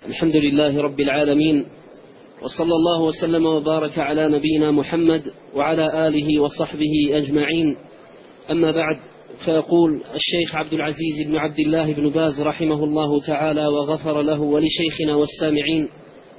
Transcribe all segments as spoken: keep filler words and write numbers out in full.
الحمد لله رب العالمين، وصلى الله وسلم وبارك على نبينا محمد وعلى آله وصحبه أجمعين. أما بعد، فيقول الشيخ عبد العزيز بن عبد الله بن باز رحمه الله تعالى وغفر له ولشيخنا والسامعين،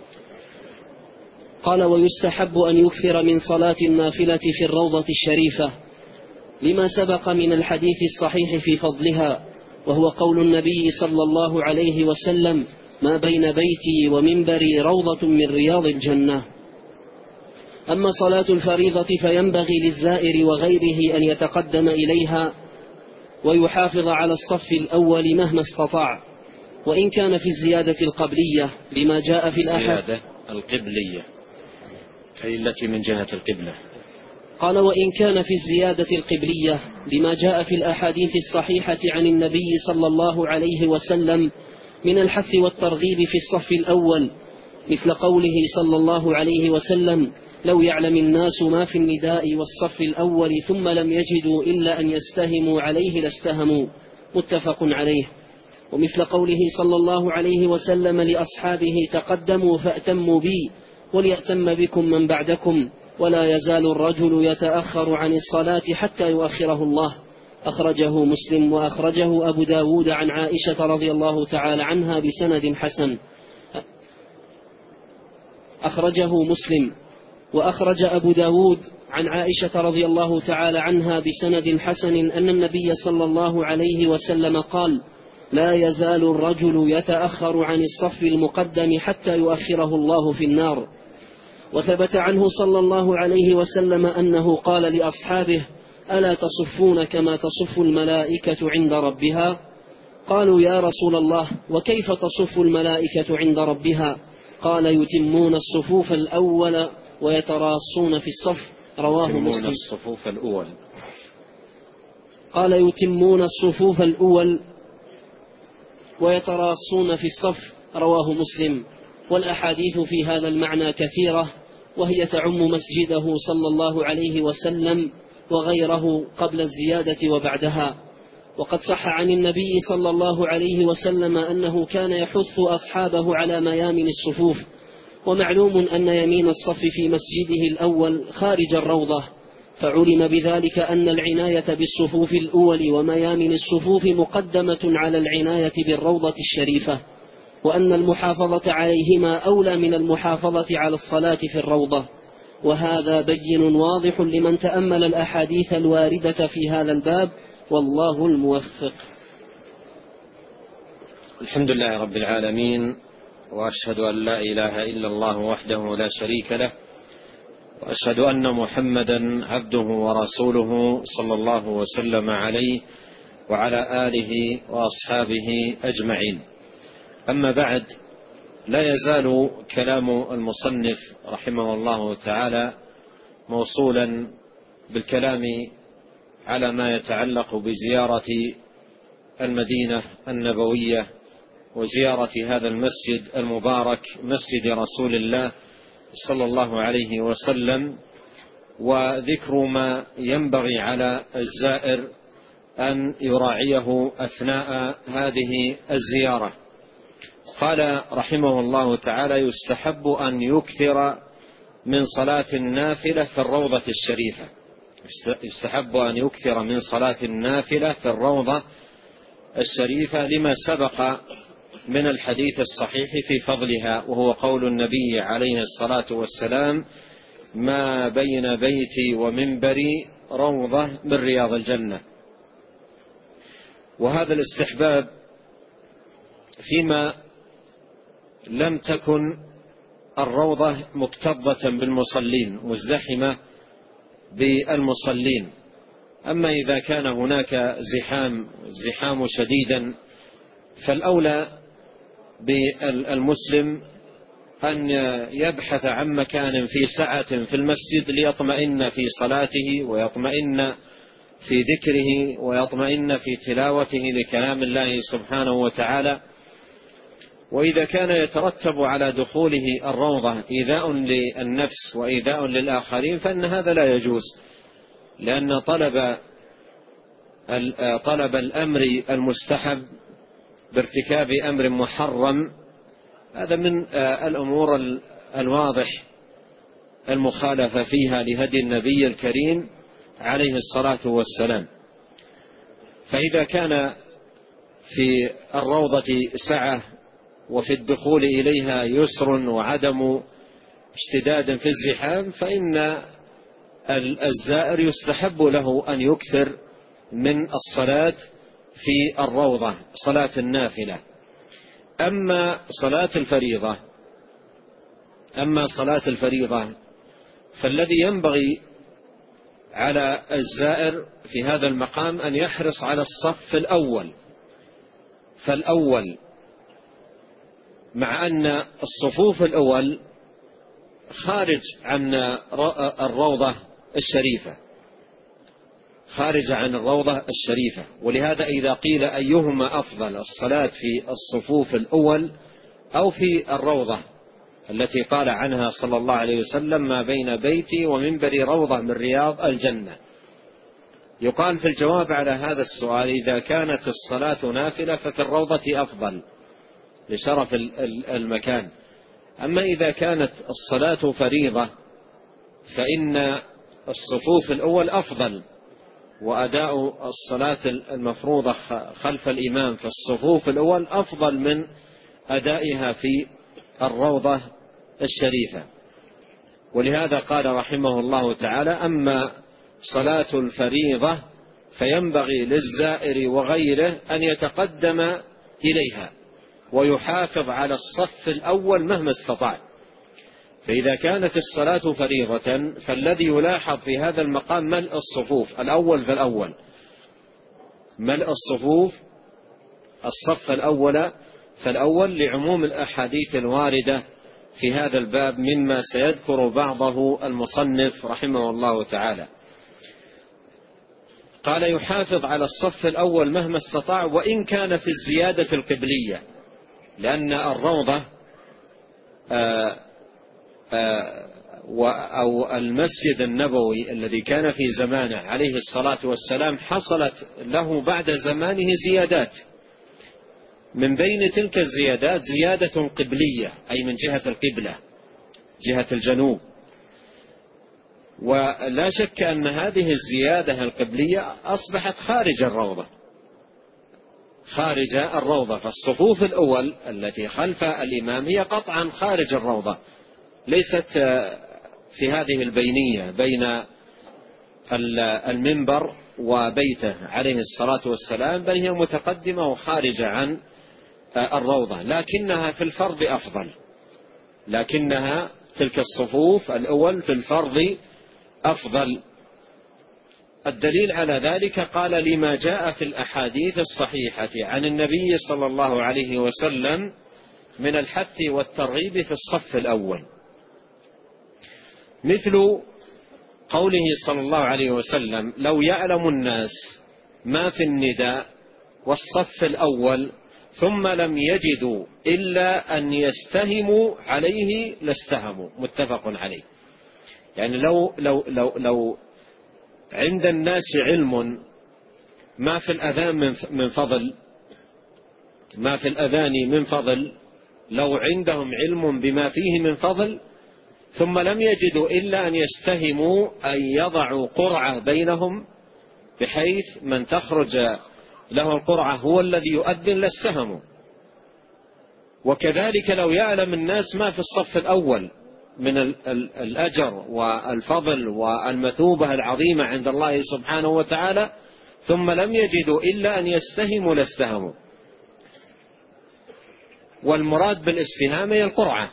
قال: ويستحب أن يكثر من صلاة النافلة في الروضة الشريفة لما سبق من الحديث الصحيح في فضلها، وهو قول النبي صلى الله عليه وسلم: ما بين بيتي ومنبري روضة من رياض الجنة. أما صلاة الفريضة فينبغي للزائر وغيره أن يتقدم إليها ويحافظ على الصف الأول مهما استطاع، وإن كان في الزيادة القبلية لما جاء في الأحاديث. الزيادة القبلية أي التي من جهة القبلة. قال: وإن كان في الزيادة القبلية لما جاء في الأحاديث الصحيحة عن النبي صلى الله عليه وسلم من الحث والترغيب في الصف الأول، مثل قوله صلى الله عليه وسلم: لو يعلم الناس ما في النداء والصف الأول ثم لم يجدوا إلا أن يستهموا عليه لاستهموا، متفق عليه. ومثل قوله صلى الله عليه وسلم لأصحابه: تقدموا فأتموا بي وليأتم بكم من بعدكم، ولا يزال الرجل يتأخر عن الصلاة حتى يؤخره الله. أخرجه مسلم، وأخرجه أبو داود عن عائشة رضي الله تعالى عنها بسند حسن. أخرجه مسلم وأخرج أبو داود عن عائشة رضي الله تعالى عنها بسند حسن أن النبي صلى الله عليه وسلم قال: لا يزال الرجل يتأخر عن الصف المقدم حتى يؤخره الله في النار. وثبت عنه صلى الله عليه وسلم أنه قال لأصحابه: ألا تصفون كما تصف الملائكة عند ربها؟ قالوا: يا رسول الله، وكيف تصف الملائكة عند ربها؟ قال: يتمون الصفوف الأول ويتراصون في الصف. رواه مسلم. الصفوف الأول قال: يتمون الصفوف الأول ويتراصون في الصف. رواه مسلم. والأحاديث في هذا المعنى كثيرة، وهي تعم مسجده صلى الله عليه وسلم وغيره قبل الزيادة وبعدها. وقد صح عن النبي صلى الله عليه وسلم أنه كان يحث أصحابه على ميامن الصفوف، ومعلوم أن يمين الصف في مسجده الأول خارج الروضة، فعلم بذلك أن العناية بالصفوف الأول وميامن الصفوف مقدمة على العناية بالروضة الشريفة، وأن المحافظة عليهما أولى من المحافظة على الصلاة في الروضة. وهذا بين واضح لمن تأمل الأحاديث الواردة في هذا الباب، والله الموفق. الحمد لله رب العالمين، وأشهد أن لا إله إلا الله وحده لا شريك له، وأشهد أن محمدا عبده ورسوله صلى الله وسلم عليه وعلى آله وأصحابه أجمعين. أما بعد، لا يزال كلام المصنف رحمه الله تعالى موصولا بالكلام على ما يتعلق بزيارة المدينة النبوية وزيارة هذا المسجد المبارك، مسجد رسول الله صلى الله عليه وسلم، وذكر ما ينبغي على الزائر أن يراعيه أثناء هذه الزيارة. قال رحمه الله تعالى: يستحب أن يكثر من صلاة النافلة في الروضة الشريفة. يستحب أن يكثر من صلاة النافلة في الروضة الشريفة لما سبق من الحديث الصحيح في فضلها، وهو قول النبي عليه الصلاة والسلام: ما بين بيتي ومنبري روضة من رياض الجنة. وهذا الاستحباب فيما لم تكن الروضة مكتظة بالمصلين مزدحمة بالمصلين. أما إذا كان هناك زحام زحام شديدا، فالأولى بالمسلم أن يبحث عن مكان في سعة في المسجد ليطمئن في صلاته ويطمئن في ذكره ويطمئن في تلاوته لكلام الله سبحانه وتعالى. وإذا كان يترتب على دخوله الروضة إيذاء للنفس وإيذاء للآخرين فإن هذا لا يجوز، لأن طلب طلب الأمر المستحب بارتكاب أمر محرم هذا من الأمور الواضح المخالفة فيها لهدي النبي الكريم عليه الصلاة والسلام. فإذا كان في الروضة سعة وفي الدخول إليها يسر وعدم اشتداد في الزحام، فإن الزائر يستحب له أن يكثر من الصلاة في الروضة، صلاة النافلة. أما صلاة الفريضة أما صلاة الفريضة فالذي ينبغي على الزائر في هذا المقام أن يحرص على الصف الأول فالأول مع أن الصفوف الأول خارج عن الروضة الشريفة خارج عن الروضة الشريفة ولهذا إذا قيل أيهما أفضل، الصلاة في الصفوف الأول أو في الروضة التي قال عنها صلى الله عليه وسلم: ما بين بيتي ومنبري روضة من رياض الجنة، يقال في الجواب على هذا السؤال: إذا كانت الصلاة نافلة ففي الروضة أفضل لشرف المكان، أما إذا كانت الصلاة فريضة فإن الصفوف الأول أفضل، وأداء الصلاة المفروضة خلف الإمام في الصفوف الأول أفضل من أدائها في الروضة الشريفة. ولهذا قال رحمه الله تعالى: أما صلاة الفريضة فينبغي للزائر وغيره أن يتقدم إليها ويحافظ على الصف الأول مهما استطاع. فإذا كانت الصلاة فريضة فالذي يلاحظ في هذا المقام ملء الصفوف الأول فالأول ملء الصفوف الصف الأول فالأول لعموم الأحاديث الواردة في هذا الباب مما سيذكر بعضه المصنف رحمه الله تعالى. قال: يحافظ على الصف الأول مهما استطاع وإن كان في الزيادة القبلية، لأن الروضة آآ آآ أو المسجد النبوي الذي كان في زمانه عليه الصلاة والسلام حصلت له بعد زمانه زيادات، من بين تلك الزيادات زيادة قبلية أي من جهة القبلة جهة الجنوب، ولا شك أن هذه الزيادة القبلية أصبحت خارج الروضة خارج الروضة فالصفوف الأول التي خلف الإمام هي قطعا خارج الروضة، ليست في هذه البينية بين المنبر وبيته عليه الصلاة والسلام، بل هي متقدمة وخارجة عن الروضة، لكنها في الفرض أفضل لكنها تلك الصفوف الأول في الفرض أفضل. الدليل على ذلك قال: لما جاء في الأحاديث الصحيحة عن النبي صلى الله عليه وسلم من الحث والترغيب في الصف الأول، مثل قوله صلى الله عليه وسلم: لو يعلم الناس ما في النداء والصف الأول ثم لم يجدوا إلا أن يستهموا عليه لاستهموا، متفق عليه. يعني لو, لو, لو, لو عند الناس علم ما في الأذان من فضل ما في الأذان من فضل لو عندهم علم بما فيه من فضل ثم لم يجدوا إلا أن يستهموا أن يضعوا قرعة بينهم بحيث من تخرج له القرعة هو الذي يؤذن لاستهموا. وكذلك لو يعلم الناس ما في الصف الأول من الأجر والفضل والمثوبة العظيمة عند الله سبحانه وتعالى ثم لم يجدوا إلا أن يستهموا لاستهموا. والمراد بالاستهامة هي القرعة،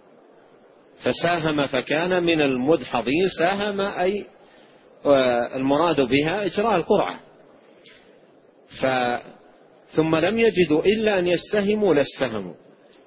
فساهم فكان من المدحضين، ساهم أي المراد بها إجراء القرعة. ثم لم يجدوا إلا أن يستهموا لاستهموا،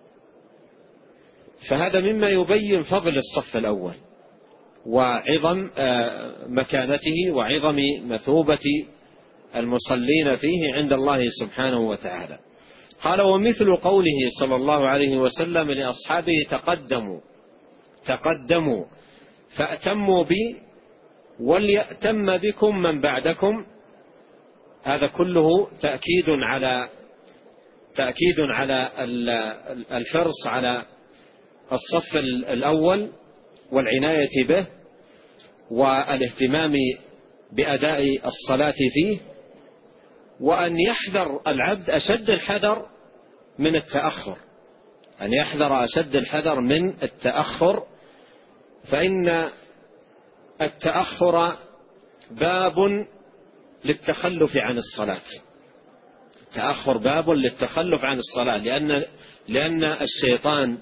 فهذا مما يبين فضل الصف الأول وعظم مكانته وعظم مثوبة المصلين فيه عند الله سبحانه وتعالى. قال: ومثل قوله صلى الله عليه وسلم لأصحابه: تقدموا تقدموا فأتموا بي وليأتم بكم من بعدكم. هذا كله تأكيد على تأكيد على الحرص على الصف الأول والعناية به والاهتمام بأداء الصلاة فيه، وأن يحذر العبد أشد الحذر من التأخر، أن يحذر أشد الحذر من التأخر، فإن التأخر باب للتخلف عن الصلاة، التأخر باب للتخلف عن الصلاة، لأن لأن الشيطان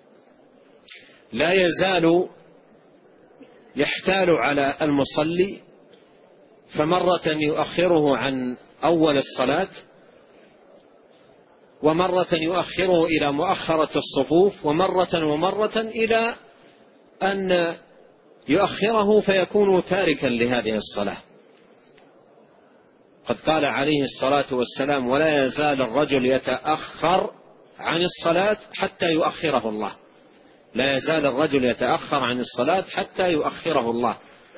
لا يزال يحتال على المصلي، فمرة يؤخره عن أول الصلاة، ومرة يؤخره إلى مؤخرة الصفوف، ومرة ومرة إلى أن يؤخره فيكون تاركا لهذه الصلاة. قد قال عليه الصلاة والسلام: ولا يزال الرجل يتأخر عن الصلاة حتى يؤخره الله، لا يزال الرجل يتأخر عن الصلاة حتى يؤخره الله،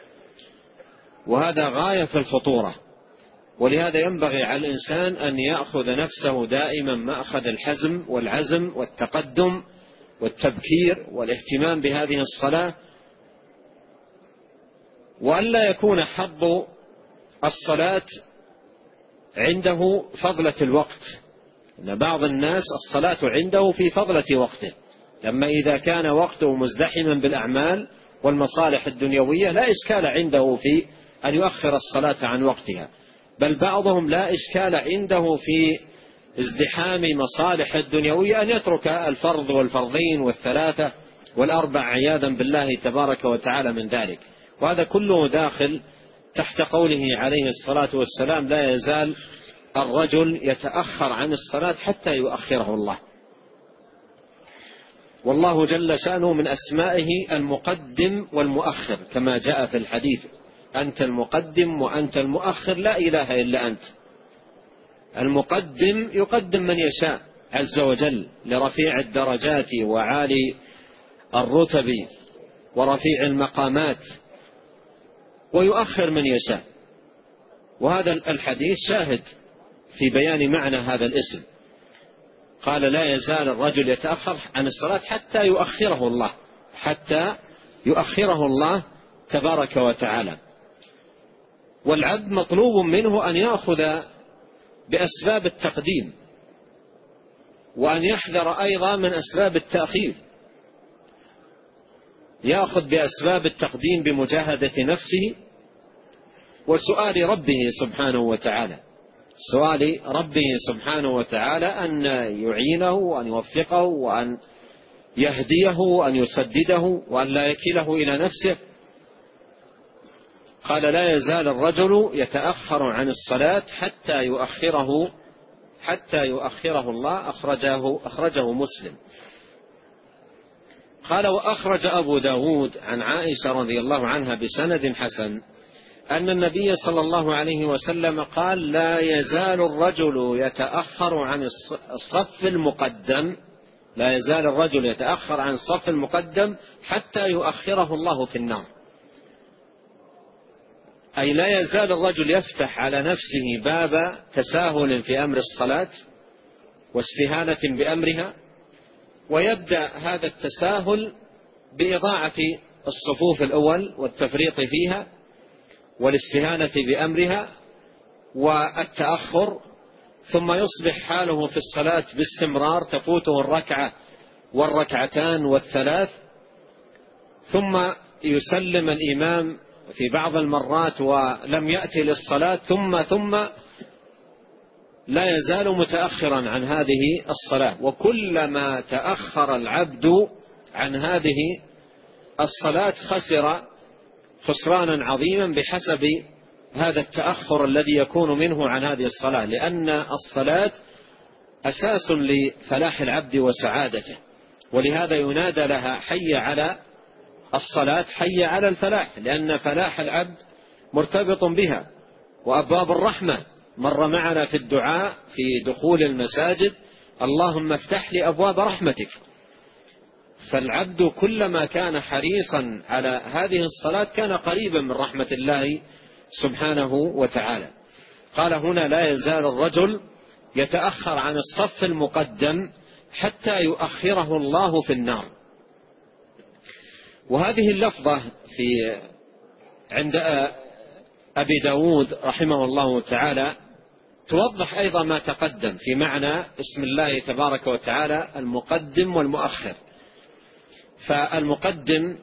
وهذا غاية في الخطورة. ولهذا ينبغي على الإنسان أن يأخذ نفسه دائما مأخذ الحزم والعزم والتقدم والتبكير والاهتمام بهذه الصلاة، وألا يكون حظ الصلاة عنده فضلة الوقت، إن بعض الناس الصلاة عنده في فضلة وقته، لما إذا كان وقته مزدحما بالأعمال والمصالح الدنيوية لا إشكال عنده في أن يؤخر الصلاة عن وقتها، بل بعضهم لا إشكال عنده في ازدحام مصالح الدنيوية أن يترك الفرض والفرضين والثلاثة والأربع عياذا بالله تبارك وتعالى من ذلك. وهذا كله داخل تحت قوله عليه الصلاة والسلام: لا يزال الرجل يتأخر عن الصلاة حتى يؤخره الله. والله جل شأنه من أسمائه المقدم والمؤخر، كما جاء في الحديث: أنت المقدم وأنت المؤخر، لا إله إلا أنت. المقدم يقدم من يشاء عز وجل لرفيع الدرجات وعالي الرتب ورفيع المقامات، ويؤخر من يشاء. وهذا الحديث شاهد في بيان معنى هذا الاسم. قال: لا يزال الرجل يتأخر عن الصلاة حتى يؤخره الله، حتى يؤخره الله تبارك وتعالى. والعبد مطلوب منه أن يأخذ بأسباب التقديم، وأن يحذر أيضا من أسباب التأخير، يأخذ بأسباب التقديم بمجاهدة نفسه وسؤال ربه سبحانه وتعالى، سؤال ربه سبحانه وتعالى أن يعينه وأن يوفقه وأن يهديه وأن يسدده وأن لا يكله إلى نفسه. قال: لا يزال الرجل يتأخر عن الصلاة حتى يؤخره حتى يؤخره الله. أخرجه, أخرجه مسلم. قال: وأخرج أبو داود عن عائشة رضي الله عنها بسند حسن أن النبي صلى الله عليه وسلم قال: لا يزال الرجل يتأخر عن الصف المقدم، لا يزال الرجل يتأخر عن الصف المقدم حتى يؤخره الله في النار. أي لا يزال الرجل يفتح على نفسه باب تساهل في أمر الصلاة واستهانة بأمرها، ويبدأ هذا التساهل بإضاعة الصفوف الأول والتفريط فيها والاستهانة بأمرها والتأخر، ثم يصبح حاله في الصلاة باستمرار تفوته الركعة والركعتان والثلاث، ثم يسلم الإمام في بعض المرات ولم يأتي للصلاة، ثم ثم لا يزال متأخرا عن هذه الصلاة. وكلما تأخر العبد عن هذه الصلاة خسر خسرانا عظيما بحسب هذا التأخر الذي يكون منه عن هذه الصلاة، لأن الصلاة أساس لفلاح العبد وسعادته، ولهذا ينادى لها: حي على الصلاة، حي على الفلاح، لأن فلاح العبد مرتبط بها. وأبواب الرحمة مر معنا في الدعاء في دخول المساجد: اللهم افتح لي أبواب رحمتك. فالعبد كلما كان حريصا على هذه الصلاة كان قريبا من رحمة الله سبحانه وتعالى. قال هنا: لا يزال الرجل يتأخر عن الصف المقدم حتى يؤخره الله في النار. وهذه اللفظة في عند أبي داود رحمه الله تعالى توضح أيضا ما تقدم في معنى اسم الله تبارك وتعالى المقدم والمؤخر. فالمقدم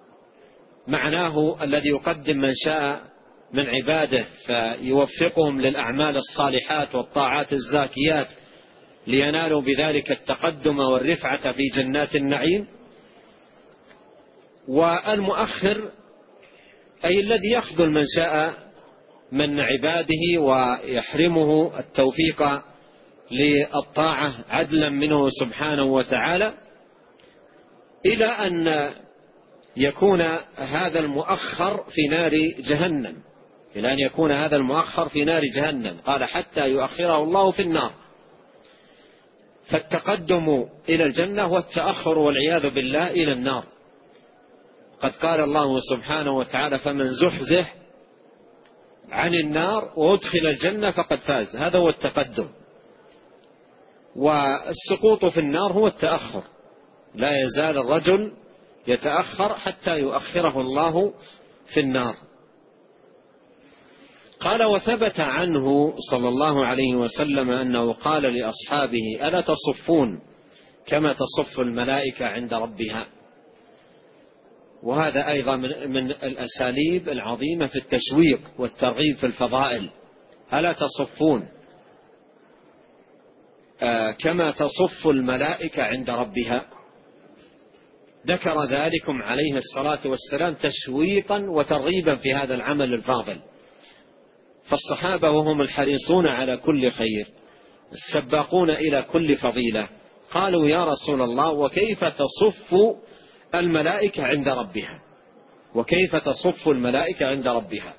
معناه الذي يقدم من شاء من عباده فيوفقهم للأعمال الصالحات والطاعات الزاكيات لينالوا بذلك التقدم والرفعة في جنات النعيم. والمؤخر أي الذي يخذل من شاء من عباده ويحرمه التوفيق للطاعة عدلا منه سبحانه وتعالى، إلى أن يكون هذا المؤخر في نار جهنم، إلى أن يكون هذا المؤخر في نار جهنم. قال حتى يؤخره الله في النار. فالتقدم إلى الجنة والتأخر والعياذ بالله إلى النار. قد قال الله سبحانه وتعالى فمن زحزح عن النار وادخل الجنة فقد فاز. هذا هو التقدم. والسقوط في النار هو التأخر. لا يزال الرجل يتأخر حتى يؤخره الله في النار. قال وثبت عنه صلى الله عليه وسلم أنه قال لأصحابه ألا تصفون كما تصف الملائكة عند ربها. وهذا أيضا من الأساليب العظيمة في التشويق والترغيب في الفضائل. ألا تصفون آه كما تصف الملائكة عند ربها. ذكر ذلكم عليه الصلاة والسلام تشويقا وترغيبا في هذا العمل الفاضل. فالصحابة وهم الحريصون على كل خير السباقون إلى كل فضيلة قالوا يا رسول الله وكيف تصف الملائكة عند ربها، وكيف تصف الملائكة عند ربها.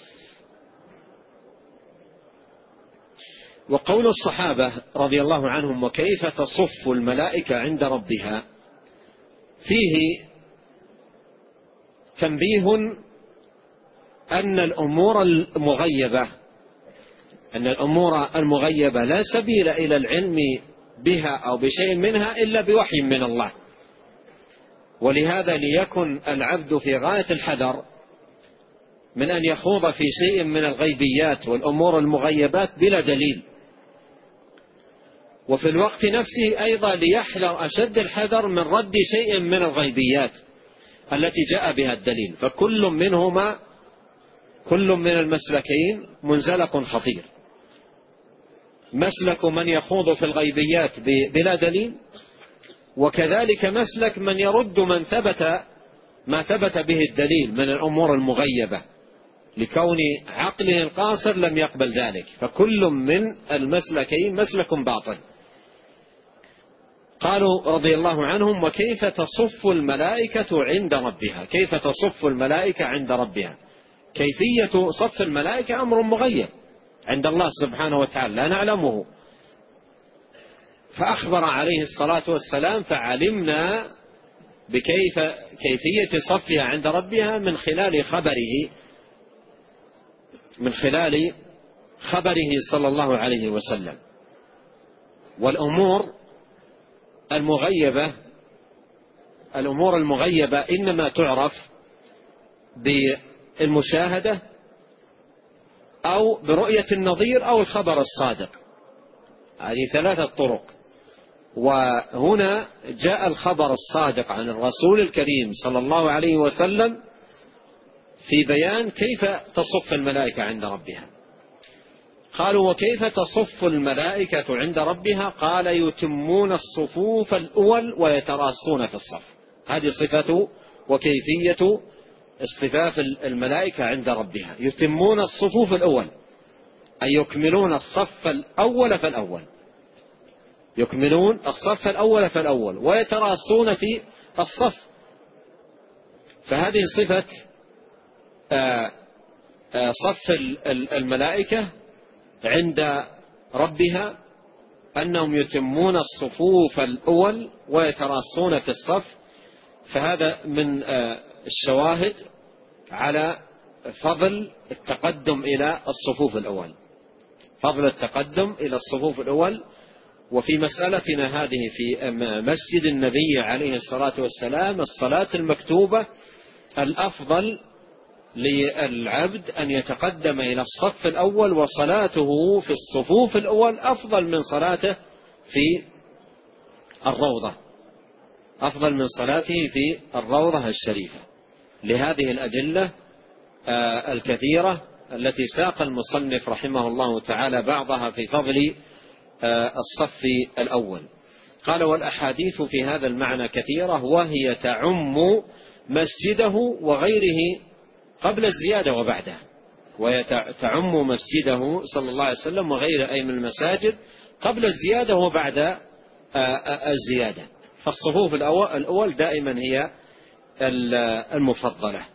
وقول الصحابة رضي الله عنهم وكيف تصف الملائكة عند ربها فيه تنبيه أن الأمور المغيبة أن الأمور المغيبة لا سبيل إلى العلم بها أو بشيء منها إلا بوحي من الله. ولهذا ليكن العبد في غاية الحذر من أن يخوض في شيء من الغيبيات والأمور المغيبات بلا دليل. وفي الوقت نفسه أيضا ليحذر أشد الحذر من رد شيء من الغيبيات التي جاء بها الدليل. فكل منهما كل من المسلكين منزلق خطير. مسلك من يخوض في الغيبيات بلا دليل، وكذلك مسلك من يرد من ثبت ما ثبت به الدليل من الأمور المغيبة لكون عقله القاصر لم يقبل ذلك. فكل من المسلكين مسلك باطل. قالوا رضي الله عنهم وكيف تصف الملائكة عند ربها. كيف تصف الملائكة عند ربها. كيفية صف الملائكة أمر مغيب عند الله سبحانه وتعالى لا نعلمه. فأخبر عليه الصلاة والسلام فعلمنا بكيف كيفية صفها عند ربها من خلال خبره من خلال خبره صلى الله عليه وسلم. والأمور المغيبة الأمور المغيبة إنما تعرف بالمشاهدة أو برؤية النظير أو الخبر الصادق. هذه ثلاثة طرق. وهنا جاء الخبر الصادق عن الرسول الكريم صلى الله عليه وسلم في بيان كيف تصف الملائكة عند ربها. قالوا وكيف تصف الملائكة عند ربها. قال يتمون الصفوف الأول ويتراصون في الصف. هذه صفة وكيفية اصطفاف الملائكة عند ربها. يتمون الصفوف الأول أي يكملون الصف الأول فالأول يكملون الصف الأول فالأول ويتراصون في الصف. فهذه صفة صف الملائكة عند ربها أنهم يتمون الصفوف الأول ويتراصون في الصف. فهذا من الشواهد على فضل التقدم إلى الصفوف الأول. فضل التقدم إلى الصفوف الأول. وفي مسألتنا هذه في مسجد النبي عليه الصلاة والسلام الصلاة المكتوبة الأفضل للعبد أن يتقدم إلى الصف الأول، وصلاته في الصفوف الأول أفضل من صلاته في الروضة، أفضل من صلاته في الروضة الشريفة، لهذه الأدلة الكثيرة التي ساق المصنف رحمه الله تعالى بعضها في فضل الصف الأول. قال: والأحاديث في هذا المعنى كثيرة، وهي تعم مسجده وغيره قبل الزيادة وبعدها، وهي تعم مسجده صلى الله عليه وسلم وغير أي من المساجد قبل الزيادة وبعد الزيادة، فالصفوف الأول دائما هي المفضلة.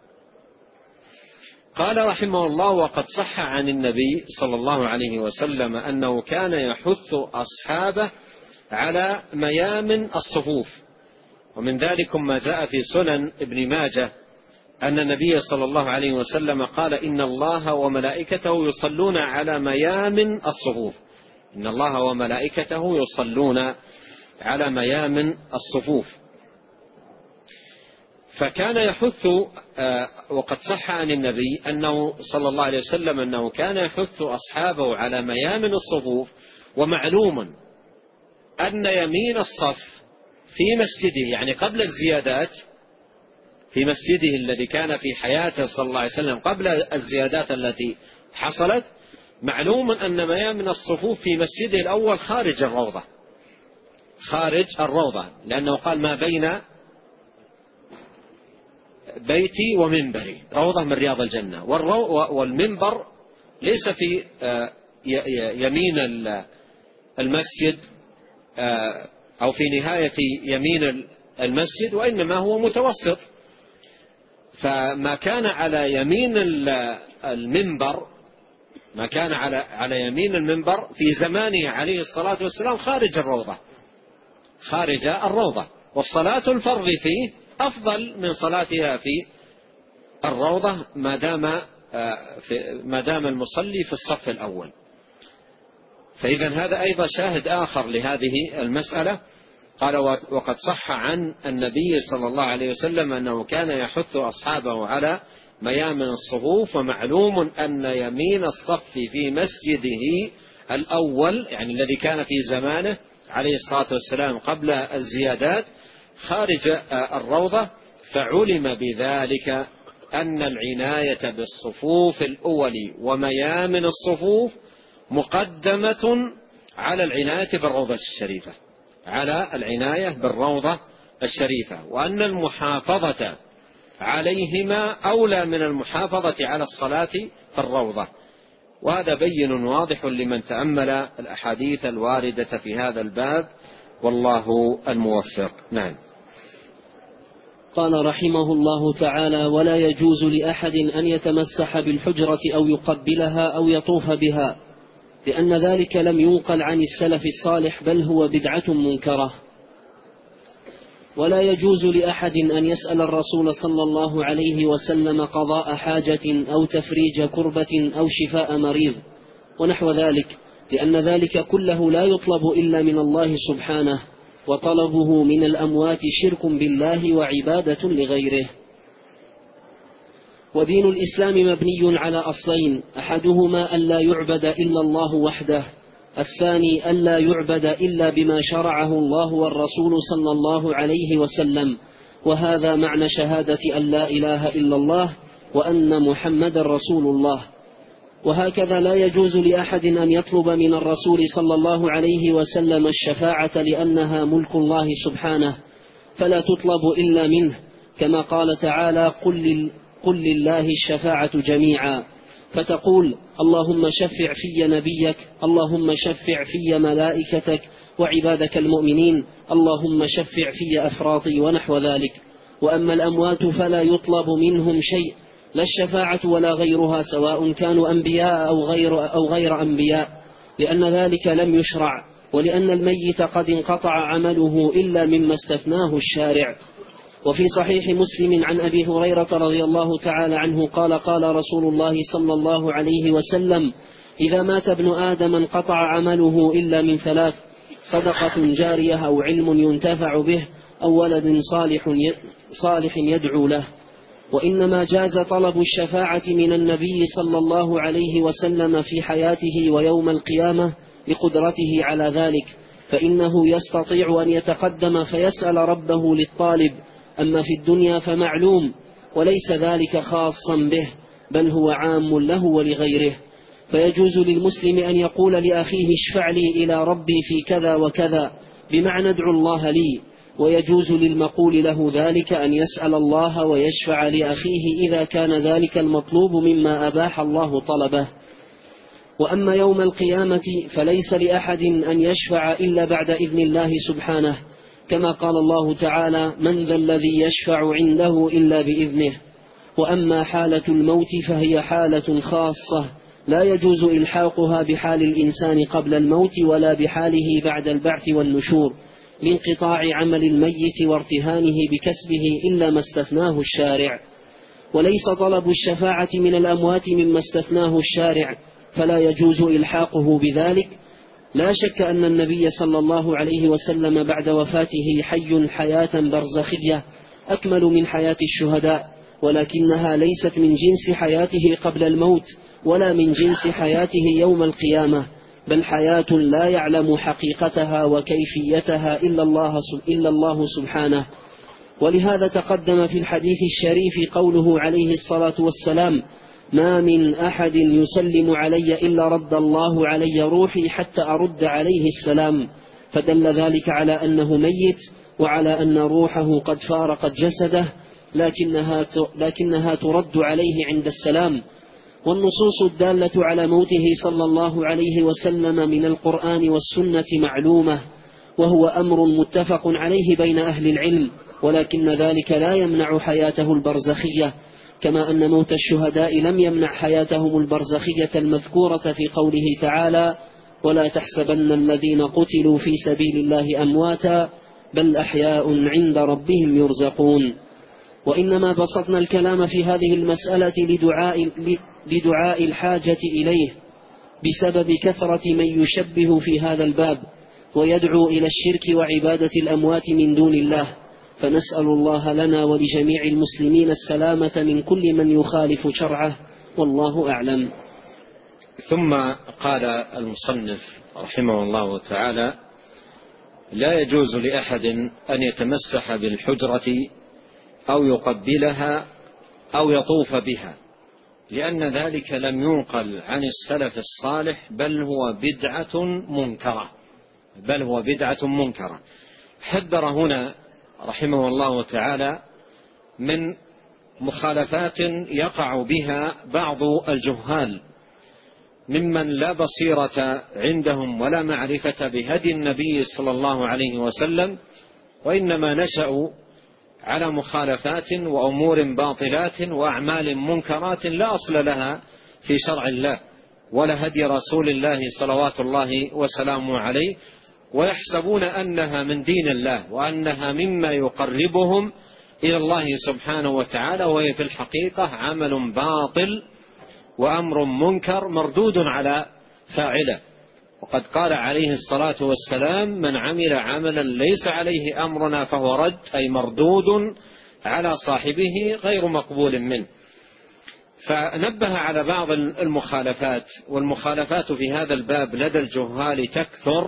قال رحمه الله: وقد صح عن النبي صلى الله عليه وسلم أنه كان يحث أصحابه على ميامن الصفوف، ومن ذلك ما جاء في سنن ابن ماجه أن النبي صلى الله عليه وسلم قال: إن الله وملائكته يصلون على ميامن الصفوف، إن الله وملائكته يصلون على ميامن الصفوف. فكان يحث، وقد صح عن النبي أنه صلى الله عليه وسلم أنه كان يحث أصحابه على ميامن الصفوف، ومعلوم أن يمين الصف في مسجده، يعني قبل الزيادات في مسجده الذي كان في حياته صلى الله عليه وسلم قبل الزيادات التي حصلت، معلوم أن ميامن الصفوف في مسجده الأول خارج الروضة، خارج الروضة، لأنه قال: ما بين بيتي ومنبري روضة من رياض الجنة، والمنبر ليس في يمين المسجد أو في نهاية يمين المسجد، وإنما هو متوسط. فما كان على يمين المنبر ما كان على على يمين المنبر في زمانه عليه الصلاة والسلام خارج الروضة، خارج الروضة، والصلاة الفرض فيه أفضل من صلاتها في الروضة ما دام ما دام المصلي في الصف الأول. فإذا هذا أيضا شاهد آخر لهذه المسألة. قال: وقد صح عن النبي صلى الله عليه وسلم أنه كان يحث أصحابه على ميامن الصفوف، ومعلوم أن يمين الصف في مسجده الأول، يعني الذي كان في زمانه عليه الصلاة والسلام قبل الزيادات، خارج الروضة. فعلم بذلك أن العناية بالصفوف الأول وميامن الصفوف مقدمة على العناية بالروضة الشريفة، على العناية بالروضة الشريفة، وأن المحافظة عليهما أولى من المحافظة على الصلاة في الروضة. وهذا بين واضح لمن تأمل الأحاديث الواردة في هذا الباب، والله الموفق. نعم. قال رحمه الله تعالى: ولا يجوز لأحد أن يتمسح بالحجرة أو يقبلها أو يطوف بها، لأن ذلك لم ينقل عن السلف الصالح، بل هو بدعة منكرة. ولا يجوز لأحد أن يسأل الرسول صلى الله عليه وسلم قضاء حاجة أو تفريج كربة أو شفاء مريض ونحو ذلك، لأن ذلك كله لا يطلب إلا من الله سبحانه، وطلبه من الأموات شرك بالله وعبادة لغيره. ودين الإسلام مبني على أصلين: أحدهما ألا يعبد إلا الله وحده، الثاني ألا يعبد إلا بما شرعه الله والرسول صلى الله عليه وسلم. وهذا معنى شهادة أن لا إله إلا الله وأن محمد رسول الله. وهكذا لا يجوز لأحد أن يطلب من الرسول صلى الله عليه وسلم الشفاعة، لأنها ملك الله سبحانه، فلا تطلب إلا منه، كما قال تعالى: قل قل لله الشفاعة جميعا، فتقول: اللهم شفع في نبيك، اللهم شفع في ملائكتك وعبادك المؤمنين، اللهم شفع في أفراطي ونحو ذلك. وأما الأموات فلا يطلب منهم شيء، لا الشفاعة ولا غيرها، سواء كانوا أنبياء أو غير, أو غير أنبياء، لأن ذلك لم يشرع، ولأن الميت قد انقطع عمله إلا مما استثناه الشارع. وفي صحيح مسلم عن أبي هريرة رضي الله تعالى عنه قال: قال رسول الله صلى الله عليه وسلم: إذا مات ابن آدم انقطع عمله إلا من ثلاث: صدقة جارية أو علم ينتفع به أو ولد صالح صالح يدعو له. وإنما جاز طلب الشفاعة من النبي صلى الله عليه وسلم في حياته ويوم القيامة لقدرته على ذلك، فإنه يستطيع أن يتقدم فيسأل ربه للطالب. أما في الدنيا فمعلوم، وليس ذلك خاصا به، بل هو عام له ولغيره. فيجوز للمسلم أن يقول لأخيه: اشفع لي إلى ربي في كذا وكذا، بمعنى ادعو الله لي. ويجوز للمقول له ذلك أن يسأل الله ويشفع لأخيه إذا كان ذلك المطلوب مما أباح الله طلبه. وأما يوم القيامة فليس لأحد أن يشفع إلا بعد إذن الله سبحانه، كما قال الله تعالى: من ذا الذي يشفع عنده إلا بإذنه. وأما حالة الموت فهي حالة خاصة لا يجوز إلحاقها بحال الإنسان قبل الموت ولا بحاله بعد البعث والنشور، لانقطاع عمل الميت وارتهانه بكسبه إلا ما استثناه الشارع. وليس طلب الشفاعة من الأموات مما استثناه الشارع، فلا يجوز إلحاقه بذلك. لا شك أن النبي صلى الله عليه وسلم بعد وفاته حي حياة برزخية أكمل من حياة الشهداء، ولكنها ليست من جنس حياته قبل الموت ولا من جنس حياته يوم القيامة، بل حياة لا يعلم حقيقتها وكيفيتها إلا الله, إلا الله سبحانه. ولهذا تقدم في الحديث الشريف قوله عليه الصلاة والسلام: ما من أحد يسلم علي إلا رد الله علي روحي حتى أرد عليه السلام. فدل ذلك على أنه ميت، وعلى أن روحه قد فارقت جسده، لكنها, لكنها ترد عليه عند السلام. والنصوص الدالة على موته صلى الله عليه وسلم من القرآن والسنة معلومة، وهو أمر متفق عليه بين أهل العلم، ولكن ذلك لا يمنع حياته البرزخية، كما أن موت الشهداء لم يمنع حياتهم البرزخية المذكورة في قوله تعالى: ولا تحسبن الذين قتلوا في سبيل الله أمواتا بل أحياء عند ربهم يرزقون. وإنما بسطنا الكلام في هذه المسألة لدعاء, لدعاء الحاجة إليه، بسبب كثرة من يشبه في هذا الباب ويدعو إلى الشرك وعبادة الأموات من دون الله، فنسأل الله لنا ولجميع المسلمين السلامة من كل من يخالف شرعه، والله أعلم. ثم قال المصنف رحمه الله تعالى: لا يجوز لأحد أن يتمسح بالحجرة أو يقبلها أو يطوف بها، لأن ذلك لم ينقل عن السلف الصالح، بل هو بدعة منكرة بل هو بدعة منكرة. حذر هنا رحمه الله تعالى من مخالفات يقع بها بعض الجهال ممن لا بصيرة عندهم ولا معرفة بهدي النبي صلى الله عليه وسلم، وإنما نشأوا على مخالفات وأمور باطلات وأعمال منكرات لا أصل لها في شرع الله ولا هدي رسول الله صلوات الله وسلامه عليه، ويحسبون أنها من دين الله وأنها مما يقربهم إلى الله سبحانه وتعالى، وهي في الحقيقة عمل باطل وأمر منكر مردود على فاعله. وقد قال عليه الصلاة والسلام: من عمل عملا ليس عليه أمرنا فهو رد، أي مردود على صاحبه غير مقبول منه. فنبه على بعض المخالفات، والمخالفات في هذا الباب لدى الجهال تكثر.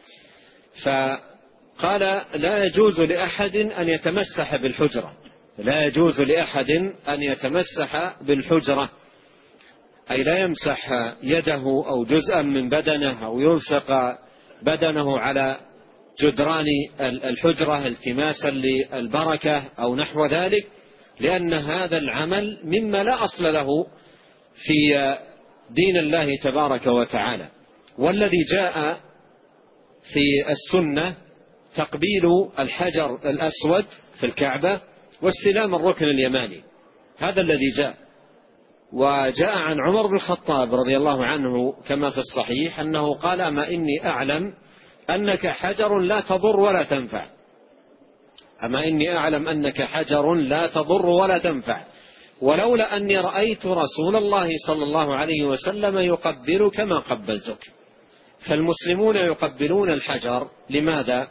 فقال: لا يجوز لأحد أن يتمسح بالحجرة، لا يجوز لأحد أن يتمسح بالحجرة، أي لا يمسح يده أو جزءا من بدنه أو يلصق بدنه على جدران الحجرة التماسا للبركة أو نحو ذلك، لأن هذا العمل مما لا أصل له في دين الله تبارك وتعالى. والذي جاء في السنة تقبيل الحجر الأسود في الكعبة واستلام الركن اليماني، هذا الذي جاء. وجاء عن عمر بن الخطاب رضي الله عنه كما في الصحيح أنه قال: أما إني أعلم أنك حجر لا تضر ولا تنفع، أما إني أعلم أنك حجر لا تضر ولا تنفع، ولولا أني رأيت رسول الله صلى الله عليه وسلم يقبلك ما قبلتك. فالمسلمون يقبلون الحجر لماذا؟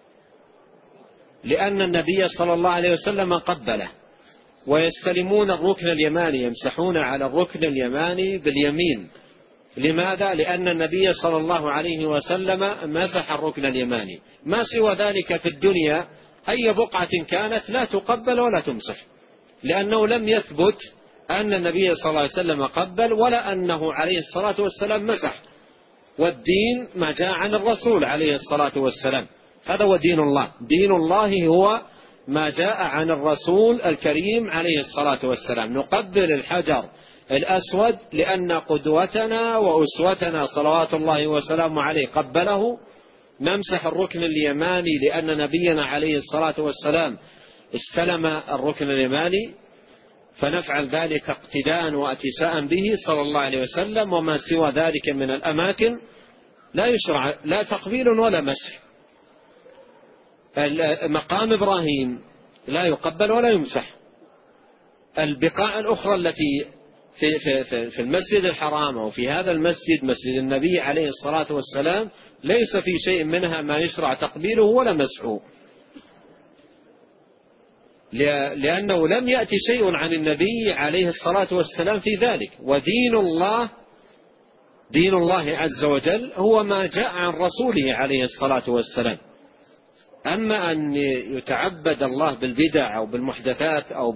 لأن النبي صلى الله عليه وسلم قبله. ويستلمون الركن اليماني، يمسحون على الركن اليماني باليمين. لماذا؟ لأن النبي صلى الله عليه وسلم مسح الركن اليماني. ما سوى ذلك في الدنيا أي بقعة كانت لا تقبل ولا تمسح، لأنه لم يثبت أن النبي صلى الله عليه وسلم قبل ولا أنه عليه الصلاة والسلام مسح. والدين ما جاء عن الرسول عليه الصلاة والسلام، هذا هو دين الله. دين الله هو ما جاء عن الرسول الكريم عليه الصلاة والسلام. نقبل الحجر الأسود لأن قدوتنا وأسوتنا صلوات الله وسلامه عليه قبله. نمسح الركن اليماني لأن نبينا عليه الصلاة والسلام استلم الركن اليماني، فنفعل ذلك اقتداء واتساء به صلى الله عليه وسلم. وما سوى ذلك من الأماكن لا يشرع لا تقبيل ولا مسح. مقام إبراهيم لا يقبل ولا يمسح. البقاع الأخرى التي في, في, في المسجد الحرام أو في هذا المسجد مسجد النبي عليه الصلاة والسلام ليس في شيء منها ما يشرع تقبيله ولا مسحه، لأنه لم يأتي شيء عن النبي عليه الصلاة والسلام في ذلك. ودين الله دين الله عز وجل هو ما جاء عن رسوله عليه الصلاة والسلام. أما أن يتعبد الله بالبدع أو بالمحدثات أو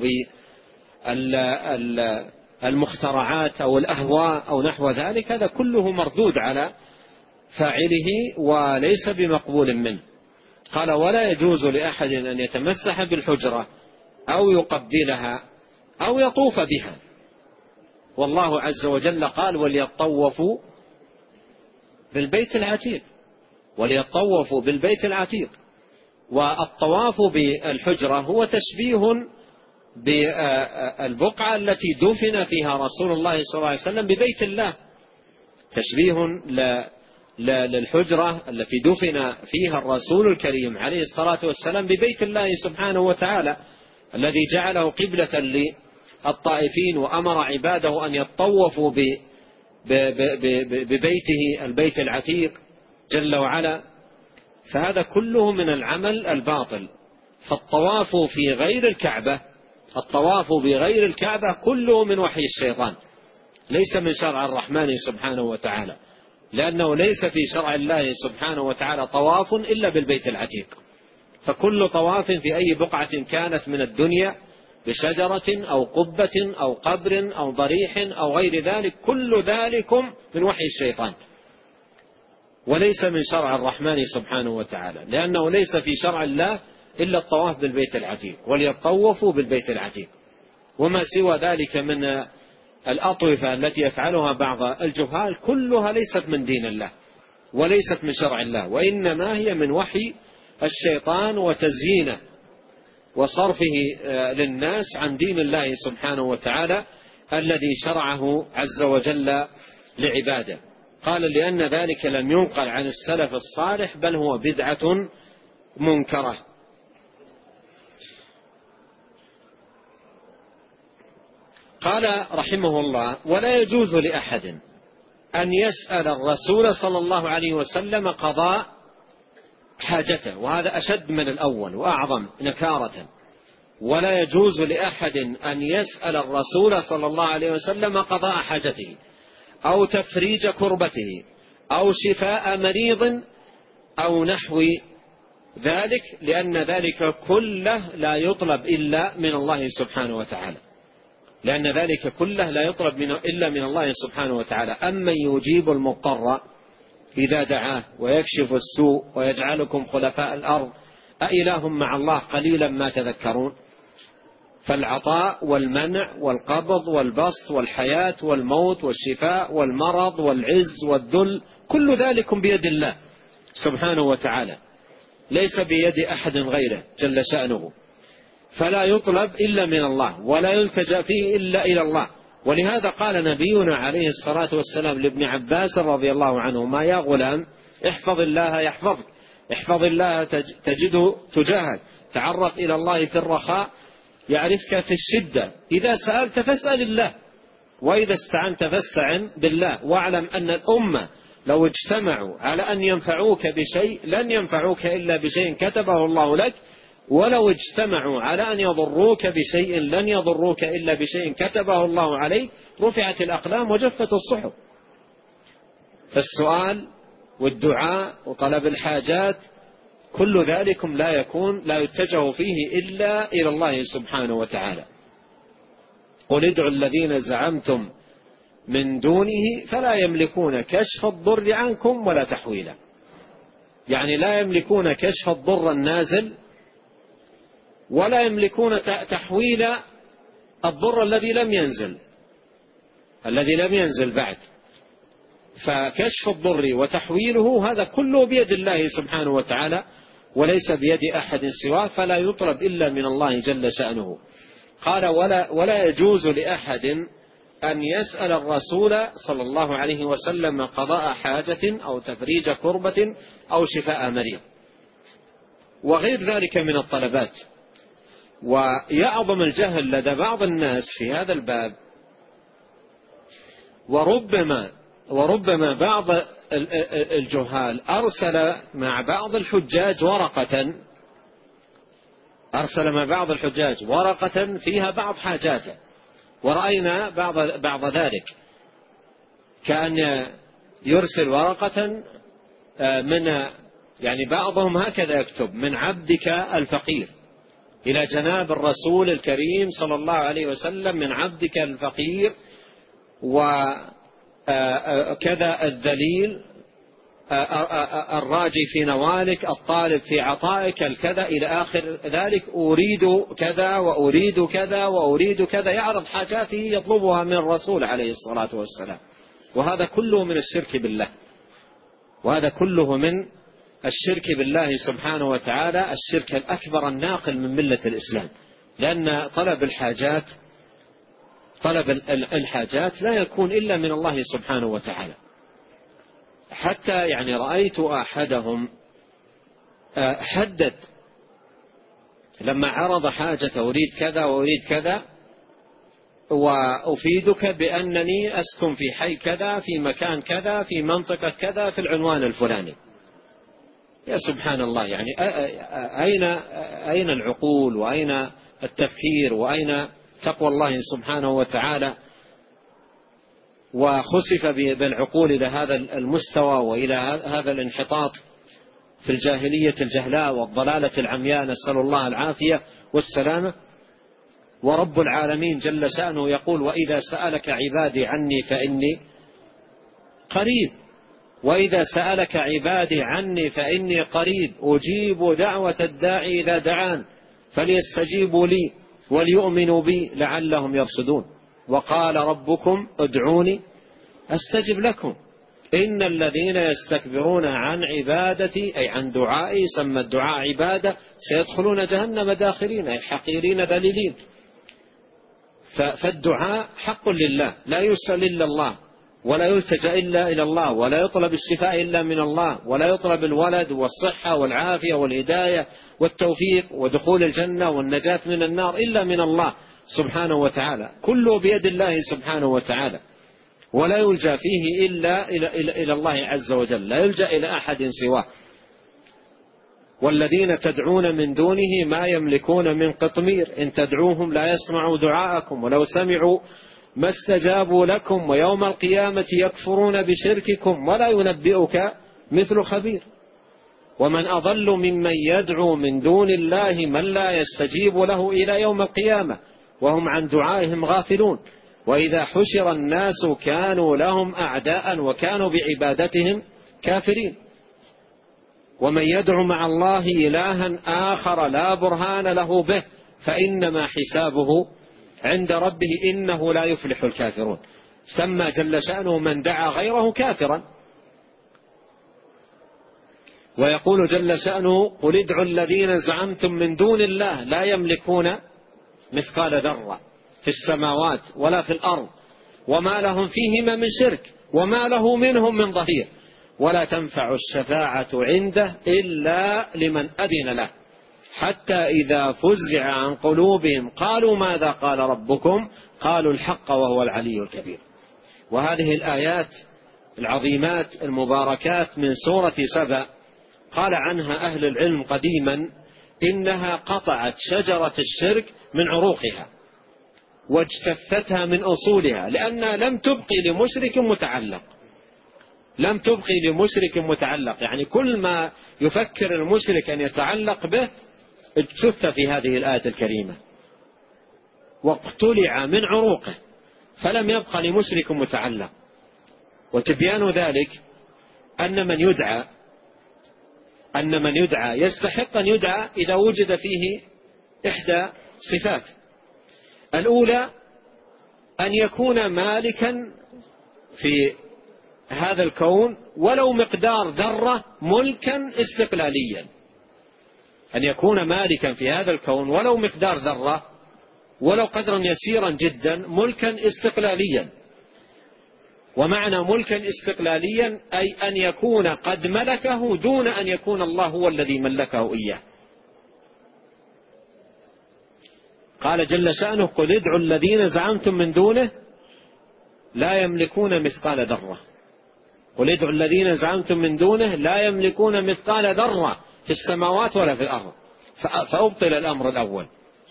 بالمخترعات أو الأهواء أو نحو ذلك، هذا كله مردود على فاعله وليس بمقبول منه. قال: ولا يجوز لأحد أن يتمسح بالحجرة أو يقبلها أو يطوف بها. والله عز وجل قال: وليطوفوا بالبيت العتيق، وليطوفوا بالبيت العتيق. والطواف بالحجرة هو تشبيه بالبقعة التي دفن فيها رسول الله صلى الله عليه وسلم ببيت الله، تشبيه للحجرة التي دفن فيها الرسول الكريم عليه الصلاة والسلام ببيت الله سبحانه وتعالى، الذي جعله قبلة للطائفين وأمر عباده أن يطوفوا ببيته البيت العتيق جل وعلا. فهذا كله من العمل الباطل. فالطواف في غير الكعبة الطواف بغير الكعبة كله من وحي الشيطان، ليس من شرع الرحمن سبحانه وتعالى، لأنه ليس في شرع الله سبحانه وتعالى طواف إلا بالبيت العتيق. فكل طواف في أي بقعة كانت من الدنيا بشجرة أو قبة أو قبر أو ضريح أو غير ذلك، كل ذلكم من وحي الشيطان وليس من شرع الرحمن سبحانه وتعالى، لأنه ليس في شرع الله إلا الطواف بالبيت العتيق، وليطوفوا بالبيت العتيق. وما سوى ذلك من الأطوفة التي يفعلها بعض الجهال كلها ليست من دين الله وليست من شرع الله، وإنما هي من وحي الشيطان وتزيينه وصرفه للناس عن دين الله سبحانه وتعالى الذي شرعه عز وجل لعباده. قال: لأن ذلك لم ينقل عن السلف الصالح بل هو بدعة منكرة. قال رحمه الله: ولا يجوز لأحد أن يسأل الرسول صلى الله عليه وسلم قضاء حاجته، وهذا أشد من الأول وأعظم نكارة. ولا يجوز لأحد أن يسأل الرسول صلى الله عليه وسلم قضاء حاجته أو تفريج كربته أو شفاء مريض أو نحو ذلك، لأن ذلك كله لا يطلب إلا من الله سبحانه وتعالى لأن ذلك كله لا يطلب من إلا من الله سبحانه وتعالى. أمن يجيب المضطر إذا دعاه ويكشف السوء ويجعلكم خلفاء الأرض أإله مع الله قليلا ما تذكرون. فالعطاء والمنع والقبض والبسط والحياة والموت والشفاء والمرض والعز والذل كل ذلك بيد الله سبحانه وتعالى، ليس بيد أحد غيره جل شأنه، فلا يطلب إلا من الله ولا يلتجأ فيه إلا إلى الله. ولهذا قال نبينا عليه الصلاة والسلام لابن عباس رضي الله عنهما: يا غلام احفظ الله يحفظك، احفظ الله تجده تجاهك، تعرف إلى الله في الرخاء يعرفك في الشدة. إذا سألت فاسأل الله، وإذا استعنت فاستعن بالله. واعلم أن الأمة لو اجتمعوا على أن ينفعوك بشيء لن ينفعوك إلا بشيء كتبه الله لك، ولو اجتمعوا على أن يضروك بشيء لن يضروك إلا بشيء كتبه الله عليك. رفعت الأقلام وجفت الصحف. فالسؤال والدعاء وطلب الحاجات كل ذلكم لا يكون لا يتجه فيه إلا إلى الله سبحانه وتعالى. قل ادعوا الذين زعمتم من دونه فلا يملكون كشف الضر عنكم ولا تحويلا. يعني لا يملكون كشف الضر النازل، ولا يملكون تحويل الضر الذي لم ينزل الذي لم ينزل بعد. فكشف الضر وتحويله هذا كله بيد الله سبحانه وتعالى، وليس بيد أحد سواه، فلا يطلب إلا من الله جل شأنه. قال ولا, ولا يجوز لأحد أن يسأل الرسول صلى الله عليه وسلم قضاء حاجة أو تفريج كربة أو شفاء مريض وغير ذلك من الطلبات. ويعظم الجهل لدى بعض الناس في هذا الباب، وربما وربما بعض الجهال أرسل مع بعض الحجاج ورقة أرسل مع بعض الحجاج ورقة فيها بعض حاجاته، ورأينا بعض بعض ذلك، كأن يرسل ورقة من يعني بعضهم هكذا يكتب: من عبدك الفقير إلى جناب الرسول الكريم صلى الله عليه وسلم، من عبدك الفقير وكذا الذليل الراجي في نوالك الطالب في عطائك الكذا إلى آخر ذلك، أريد كذا وأريد كذا وأريد كذا، يعرض حاجاته يطلبها من الرسول عليه الصلاة والسلام. وهذا كله من الشرك بالله، وهذا كله من الشرك بالله سبحانه وتعالى، الشرك الأكبر الناقل من ملة الإسلام. لأن طلب الحاجات طلب الحاجات لا يكون إلا من الله سبحانه وتعالى. حتى يعني رأيت أحدهم حدد لما عرض حاجة: أريد كذا وأريد كذا، وأفيدك بأنني أسكن في حي كذا في مكان كذا في منطقة كذا في العنوان الفلاني. يا سبحان الله، يعني أين أين العقول وأين التفكير وأين تقوى الله سبحانه وتعالى؟ وخسف بالعقول إلى هذا المستوى وإلى هذا الانحطاط في الجاهلية الجهلاء والضلالة العمياء، نسأل الله العافية والسلامة. ورب العالمين جل شأنه يقول: وإذا سألك عبادي عني فإني قريب وإذا سألك عبادي عني فإني قريب أجيب دعوة الداعي إذا دعان فليستجيبوا لي وليؤمنوا بي لعلهم يرشدون. وقال ربكم ادعوني أستجب لكم إن الذين يستكبرون عن عبادتي أي عن دعائي، سمى الدعاء عبادة، سيدخلون جهنم داخرين أي حقيرين ذليلين. فالدعاء حق لله، لا يسأل إلا الله، ولا يلتجأ إلا إلى الله، ولا يطلب الشفاء إلا من الله، ولا يطلب الولد والصحة والعافية والهداية والتوفيق ودخول الجنة والنجاة من النار إلا من الله سبحانه وتعالى. كله بيد الله سبحانه وتعالى، ولا يلجأ فيه إلا إلى, إلى, إلى الله عز وجل، لا يلجأ إلى أحد سواه. والذين تدعون من دونه ما يملكون من قطمير إن تدعوهم لا يسمعوا دعاءكم ولو سمعوا ما استجابوا لكم ويوم القيامة يكفرون بشرككم ولا ينبئك مثل خبير. ومن أضل ممن يدعو من دون الله من لا يستجيب له إلى يوم القيامة وهم عن دعائهم غافلون. وإذا حشر الناس كانوا لهم أعداء وكانوا بعبادتهم كافرين. ومن يدعو مع الله إلها آخر لا برهان له به فإنما حسابه عند ربه إنه لا يفلح الكافرون. سمى جل شأنه من دعا غيره كافرا. ويقول جل شأنه: قل ادعوا الذين زعمتم من دون الله لا يملكون مثقال ذرة في السماوات ولا في الأرض وما لهم فيهما من شرك وما له منهم من ظهير ولا تنفع الشفاعة عنده إلا لمن أذن له حتى إذا فزع عن قلوبهم قالوا ماذا قال ربكم قالوا الحق وهو العلي الكبير. وهذه الآيات العظيمات المباركات من سورة سبأ قال عنها أهل العلم قديما إنها قطعت شجرة الشرك من عروقها واجتثتها من أصولها، لأنها لم تبقي لمشرك متعلق، لم تبقي لمشرك متعلق، يعني كل ما يفكر المشرك أن يتعلق به اجتث في هذه الآية الكريمة واقتلع من عروقه، فلم يبقى لمشرك متعلق. وتبيان ذلك أن من يدعى أن من يدعى يستحق أن يدعى إذا وجد فيه إحدى صفات: الأولى أن يكون مالكا في هذا الكون ولو مقدار ذرة ملكا استقلاليا، أن يكون مالكا في هذا الكون ولو مقدار ذرة، ولو قدرا يسيرا جدا، ملكا استقلاليا. ومعنى ملكا استقلاليا أي أن يكون قد ملكه دون أن يكون الله هو الذي ملكه إياه. قال جل شأنه: قل ادعوا الذين زعمتم من دونه لا يملكون مثقال ذرة. قل ادعوا الذين زعمتم من دونه لا يملكون مثقال ذرة في السماوات ولا في الأرض. فأبطل الأمر الأول.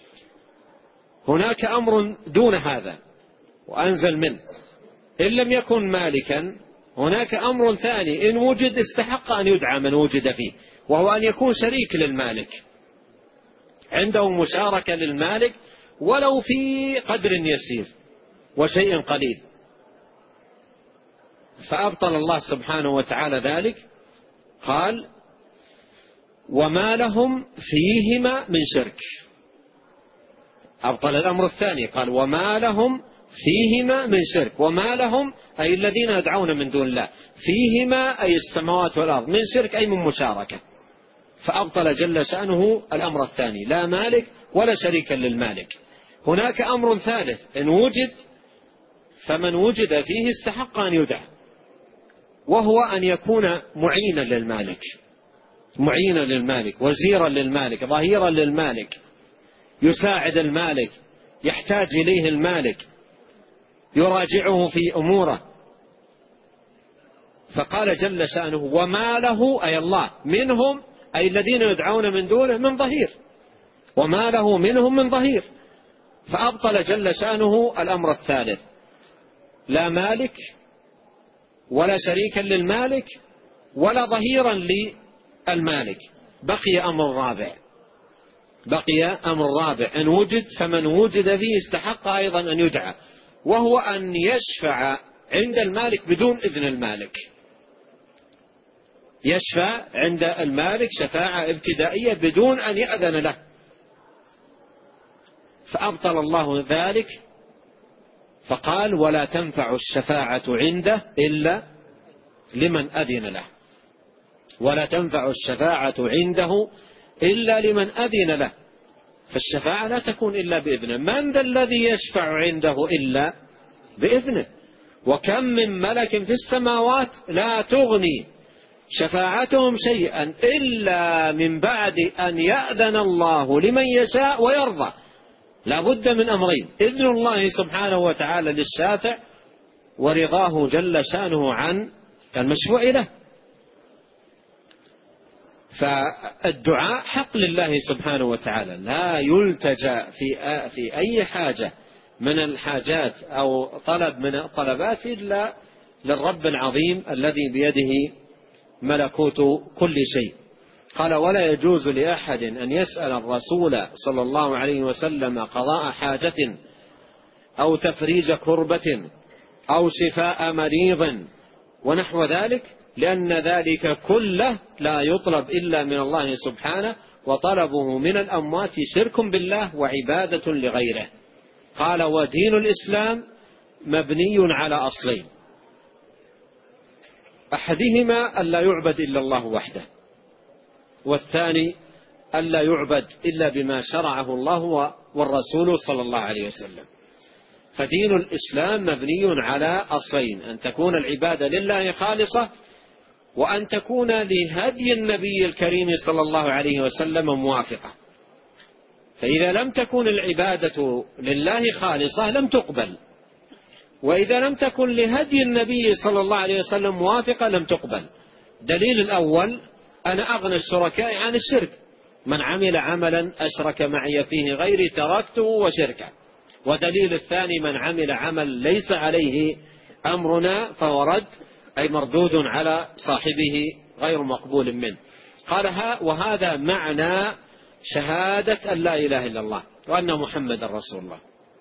هناك أمر دون هذا وأنزل منه، إن لم يكن مالكا هناك أمر ثاني إن وجد استحق أن يدعى من وجد فيه، وهو أن يكون شريك للمالك، عنده مشاركة للمالك ولو في قدر يسير وشيء قليل. فأبطل الله سبحانه وتعالى ذلك، قال: وما لهم فيهما من شرك. أبطل الأمر الثاني، قال: وما لهم فيهما من شرك. وما لهم أي الذين يدعون من دون الله، فيهما أي السماوات والأرض، من شرك أي من مشاركة. فأبطل جل شأنه الأمر الثاني، لا مالك ولا شريكا للمالك. هناك أمر ثالث إن وجد فمن وجد فيه استحق أن يدعى، وهو أن يكون معينا للمالك، معينا للمالك، وزيرا للمالك، ظهيرا للمالك، يساعد المالك، يحتاج إليه المالك، يراجعه في أموره. فقال جل شأنه: وما له أي الله منهم أي الذين يدعون من دونه من ظهير، وما له منهم من ظهير. فأبطل جل شأنه الأمر الثالث، لا مالك ولا شريكا للمالك ولا ظهيرا للمالك. بقي أمر رابع، بقي أمر رابع إن وجد فمن وجد فيه استحق أيضا أن يدعى، وهو أن يشفع عند المالك بدون إذن المالك، يشفع عند المالك شفاعة ابتدائية بدون أن يأذن له. فأبطل الله ذلك فقال: ولا تنفع الشفاعة عنده إلا لمن أذن له، ولا تنفع الشفاعة عنده إلا لمن أذن له. فالشفاعة لا تكون إلا بإذنه. من ذا الذي يشفع عنده إلا بإذنه؟ وكم من ملك في السماوات لا تغني شفاعتهم شيئا إلا من بعد أن يأذن الله لمن يشاء ويرضى. لا بد من أمرين: إذن الله سبحانه وتعالى للشافع، ورضاه جل شأنه عن المشفوع له. فالدعاء حق لله سبحانه وتعالى، لا يلتجأ في في أي حاجة من الحاجات أو طلب من الطلبات إلا للرب العظيم الذي بيده ملكوت كل شيء. قال: ولا يجوز لأحد أن يسأل الرسول صلى الله عليه وسلم قضاء حاجة أو تفريج كربة أو شفاء مريض ونحو ذلك، لأن ذلك كله لا يطلب إلا من الله سبحانه، وطلبه من الأموات شرك بالله وعبادة لغيره. قال: ودين الإسلام مبني على أصلين: أحدهما ألا يعبد إلا الله وحده، والثاني ألا يعبد إلا بما شرعه الله والرسول صلى الله عليه وسلم. فدين الإسلام مبني على أصلين: أن تكون العبادة لله خالصة، وأن تكون لهدي النبي الكريم صلى الله عليه وسلم موافقة. فإذا لم تكن العبادة لله خالصة لم تقبل، وإذا لم تكن لهدي النبي صلى الله عليه وسلم موافقة لم تقبل. دليل الأول: أنا أغنى الشركاء عن الشرك، من عمل عملا أشرك معي فيه غيري تركته وشركه. ودليل الثاني: من عمل عمل ليس عليه أمرنا فهو رد، أي مردود على صاحبه غير مقبول منه. قال: وهذا معنى شهادة أن لا إله إلا الله وأن محمد رسول الله.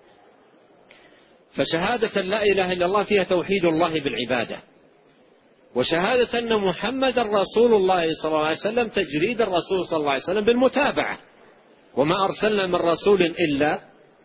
فشهادة أن لا إله إلا الله فيها توحيد الله بالعبادة، وشهادة أن محمد رسول الله صلى الله عليه وسلم تجريد الرسول صلى الله عليه وسلم بالمتابعة. وما أرسلنا من رسول إلا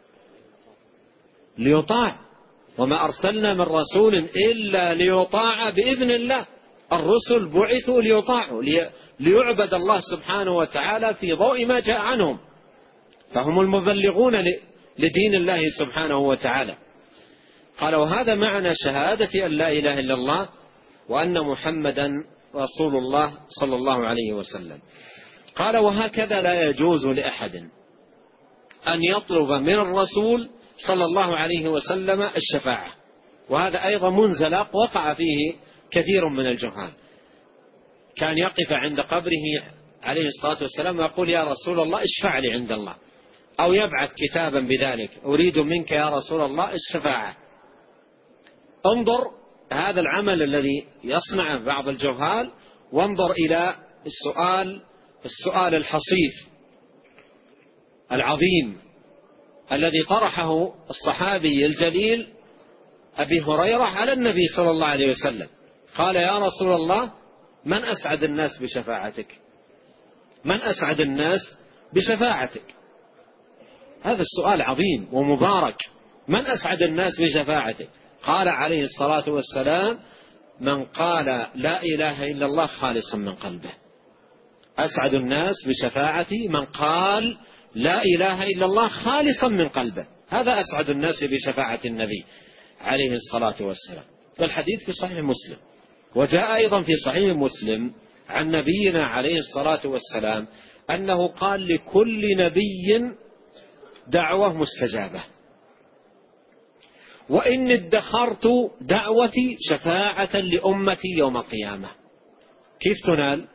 ليطاع، وما أرسلنا من رسول إلا ليطاع بإذن الله. الرسل بعثوا ليطاعوا، ليعبد الله سبحانه وتعالى في ضوء ما جاء عنهم، فهم المبلغون لدين الله سبحانه وتعالى. قال: وهذا معنى شهادة أن لا إله إلا الله وأن محمدا رسول الله صلى الله عليه وسلم. قال: وهكذا لا يجوز لأحد أن يطلب من الرسول صلى الله عليه وسلم الشفاعة. وهذا أيضا منزلق وقع فيه كثير من الجهال. كان يقف عند قبره عليه الصلاة والسلام ويقول: يا رسول الله اشفع لي عند الله، أو يبعث كتابا بذلك: أريد منك يا رسول الله الشفاعة. انظر هذا العمل الذي يصنعه بعض الجهال، وانظر إلى السؤال السؤال الحصيف العظيم الذي طرحه الصحابي الجليل أبي هريرة على النبي صلى الله عليه وسلم. قال: يا رسول الله، من أسعد الناس بشفاعتك؟ من أسعد الناس بشفاعتك؟ هذا السؤال عظيم ومبارك. من أسعد الناس بشفاعتك؟ قال عليه الصلاة والسلام: من قال لا إله إلا الله خالصا من قلبه. أسعد الناس بشفاعتي من قال لا إله إلا الله خالصا من قلبه، هذا أسعد الناس بشفاعة النبي عليه الصلاة والسلام. والحديث في صحيح مسلم. وجاء أيضا في صحيح مسلم عن نبينا عليه الصلاة والسلام أنه قال: لكل نبي دعوة مستجابة، وإن ادخرت دعوتي شفاعة لأمتي يوم القيامة. كيف تنال؟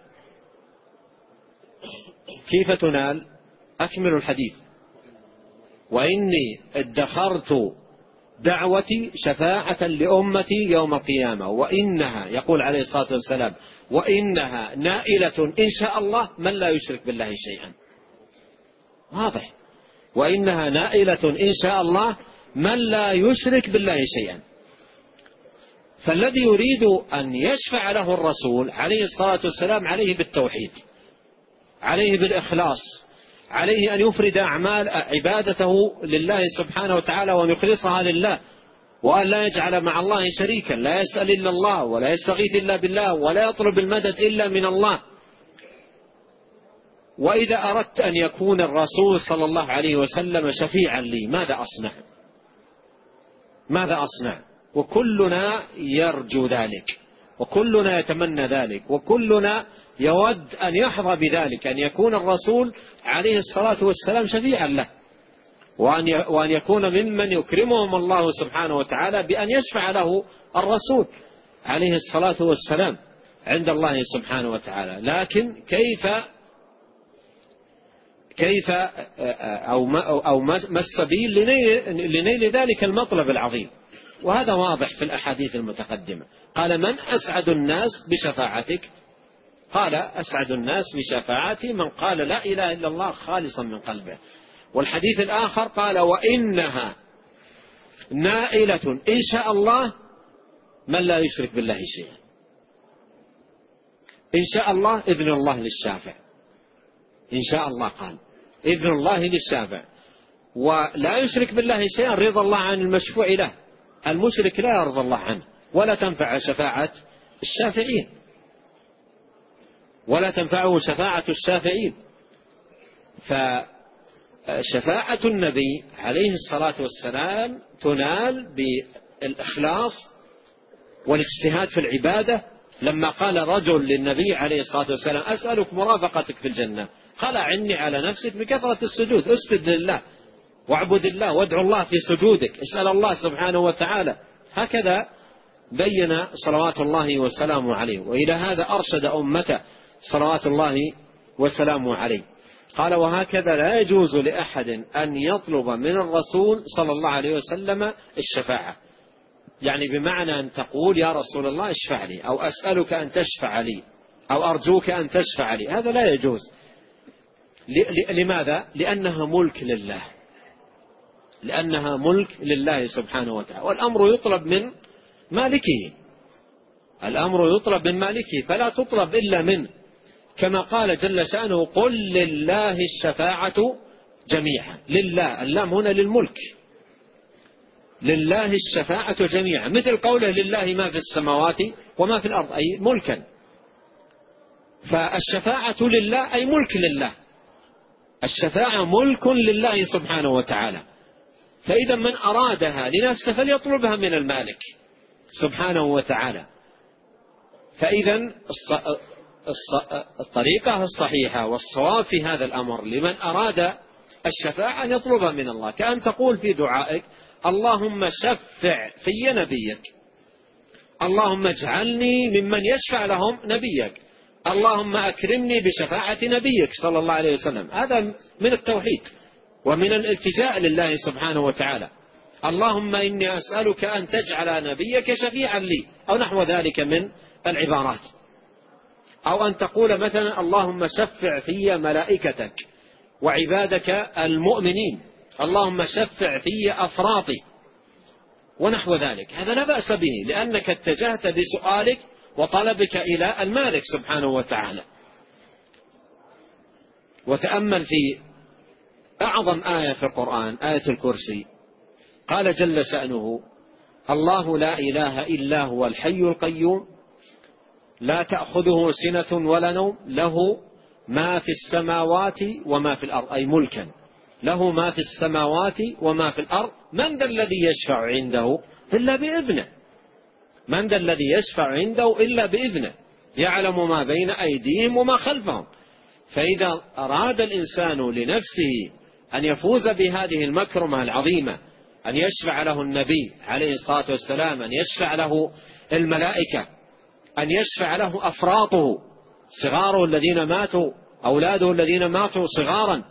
كيف تنال؟ أكمل الحديث: وإني ادخرت دعوتي شفاعة لأمتي يوم القيامة، وإنها، يقول عليه الصلاة والسلام، وإنها نائلة إن شاء الله من لا يشرك بالله شيئا. واضح. وإنها نائلة إن شاء الله من لا يشرك بالله شيئا. فالذي يريد أن يشفع له الرسول عليه الصلاة والسلام عليه بالتوحيد، عليه بالإخلاص، عليه أن يفرد أعمال عبادته لله سبحانه وتعالى وأن يخلصها لله، وأن لا يجعل مع الله شريكا، لا يسأل إلا الله ولا يستغيث إلا بالله ولا يطلب المدد إلا من الله. وإذا أردت أن يكون الرسول صلى الله عليه وسلم شفيعا لي ماذا أصنع؟ ماذا أصنع؟ وكلنا يرجو ذلك، وكلنا يتمنى ذلك، وكلنا يود أن يحظى بذلك، أن يكون الرسول عليه الصلاة والسلام شفيعا له، وأن يكون ممن يكرمهم الله سبحانه وتعالى بأن يشفع له الرسول عليه الصلاة والسلام عند الله سبحانه وتعالى. لكن كيف كيف أو ما, أو ما السبيل لنيل, لنيل ذلك المطلب العظيم؟ وهذا واضح في الأحاديث المتقدمة. قال: من أسعد الناس بشفاعتك؟ قال: أسعد الناس بشفاعتي من قال لا إله إلا الله خالصا من قلبه. والحديث الآخر قال: وإنها نائلة إن شاء الله من لا يشرك بالله شيئا. إن شاء الله إذن الله للشافع، إن شاء الله قال إذن الله للشافع، ولا يشرك بالله شيئا رضا الله عن المشفوع له. المشرك لا يرضى الله عنه، ولا تنفع شفاعة الشافعين، ولا تنفعه شفاعة الشافعين. فشفاعة النبي عليه الصلاة والسلام تنال بالإخلاص والاجتهاد في العبادة. لما قال رجل للنبي عليه الصلاة والسلام: أسألك مرافقتك في الجنة، خلع عني على نفسك بكثرة السجود، اسجد لله واعبد الله وادعو الله في سجودك، اسأل الله سبحانه وتعالى. هكذا بين صلوات الله وسلامه عليه، وإلى هذا أرشد أمته صلوات الله وسلامه عليه. قال: وهكذا لا يجوز لأحد أن يطلب من الرسول صلى الله عليه وسلم الشفاعة، يعني بمعنى أن تقول: يا رسول الله اشفع لي، أو أسألك أن تشفع لي، أو أرجوك أن تشفع لي، هذا لا يجوز. لماذا؟ لأنها ملك لله، لأنها ملك لله سبحانه وتعالى، والأمر يطلب من مالكه، الأمر يطلب من مالكه فلا تطلب إلا منه، كما قال جل شأنه: قل لله الشفاعة جميعا. لله، اللام هنا للملك، لله الشفاعة جميعا، مثل قوله: لله ما في السماوات وما في الأرض، أي ملكا. فالشفاعة لله أي ملك لله، الشفاعة ملك لله سبحانه وتعالى، فإذا من أرادها لنفسه فليطلبها من المالك سبحانه وتعالى. فإذا الطريقة الصحيحة والصواب في هذا الأمر لمن أراد الشفاعة أن يطلبها من الله، كأن تقول في دعائك: اللهم شفع في نبيك، اللهم اجعلني ممن يشفع لهم نبيك، اللهم أكرمني بشفاعة نبيك صلى الله عليه وسلم. هذا من التوحيد ومن الالتجاء لله سبحانه وتعالى. اللهم إني أسألك أن تجعل نبيك شفيعا لي، أو نحو ذلك من العبارات. أو أن تقول مثلا: اللهم شفع في ملائكتك وعبادك المؤمنين، اللهم شفع في أفراطي، ونحو ذلك. هذا لا بأس به، لأنك اتجهت بسؤالك وطلبك إلى المالك سبحانه وتعالى. وتأمل في أعظم آية في القرآن، آية الكرسي، قال جل شأنه: الله لا إله إلا هو الحي القيوم لا تأخذه سنة ولا نوم له ما في السماوات وما في الأرض، أي ملكا، له ما في السماوات وما في الأرض، من ذا الذي يشفع عنده إلا بإذنه، من ذا الذي يشفع عنده إلا بإذنه، يعلم ما بين أيديهم وما خلفهم. فإذا أراد الإنسان لنفسه أن يفوز بهذه المكرمة العظيمة، أن يشفع له النبي عليه الصلاة والسلام، أن يشفع له الملائكة، أن يشفع له أفراطه، صغاره الذين ماتوا، أولاده الذين ماتوا صغارا،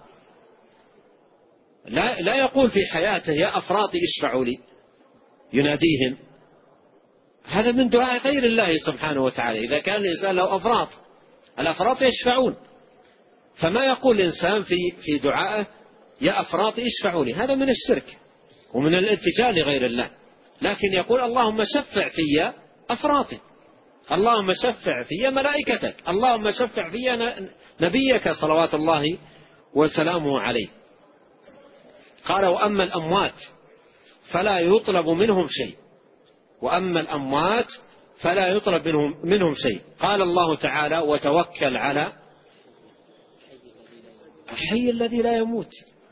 لا, لا يقول في حياته: يا أفراطي اشفعوا لي، يناديهم. هذا من دعاء غير الله سبحانه وتعالى. إذا كان الإنسان له أفراط، الأفراط يشفعون، فما يقول الإنسان في في دعائه: يا أفراطي اشفعوا لي، هذا من الشرك ومن الالتجاء لغير الله. لكن يقول: اللهم شفع في أفراطي، اللهم شفع في ملائكتك، اللهم شفع في نبيك صلوات الله وسلامه عليه. قال: وأما الأموات فلا يطلب منهم شيء، وأما الأموات فلا يطلب منهم, منهم شيء. قال الله تعالى: وتوكل على الحي الذي لا يموت.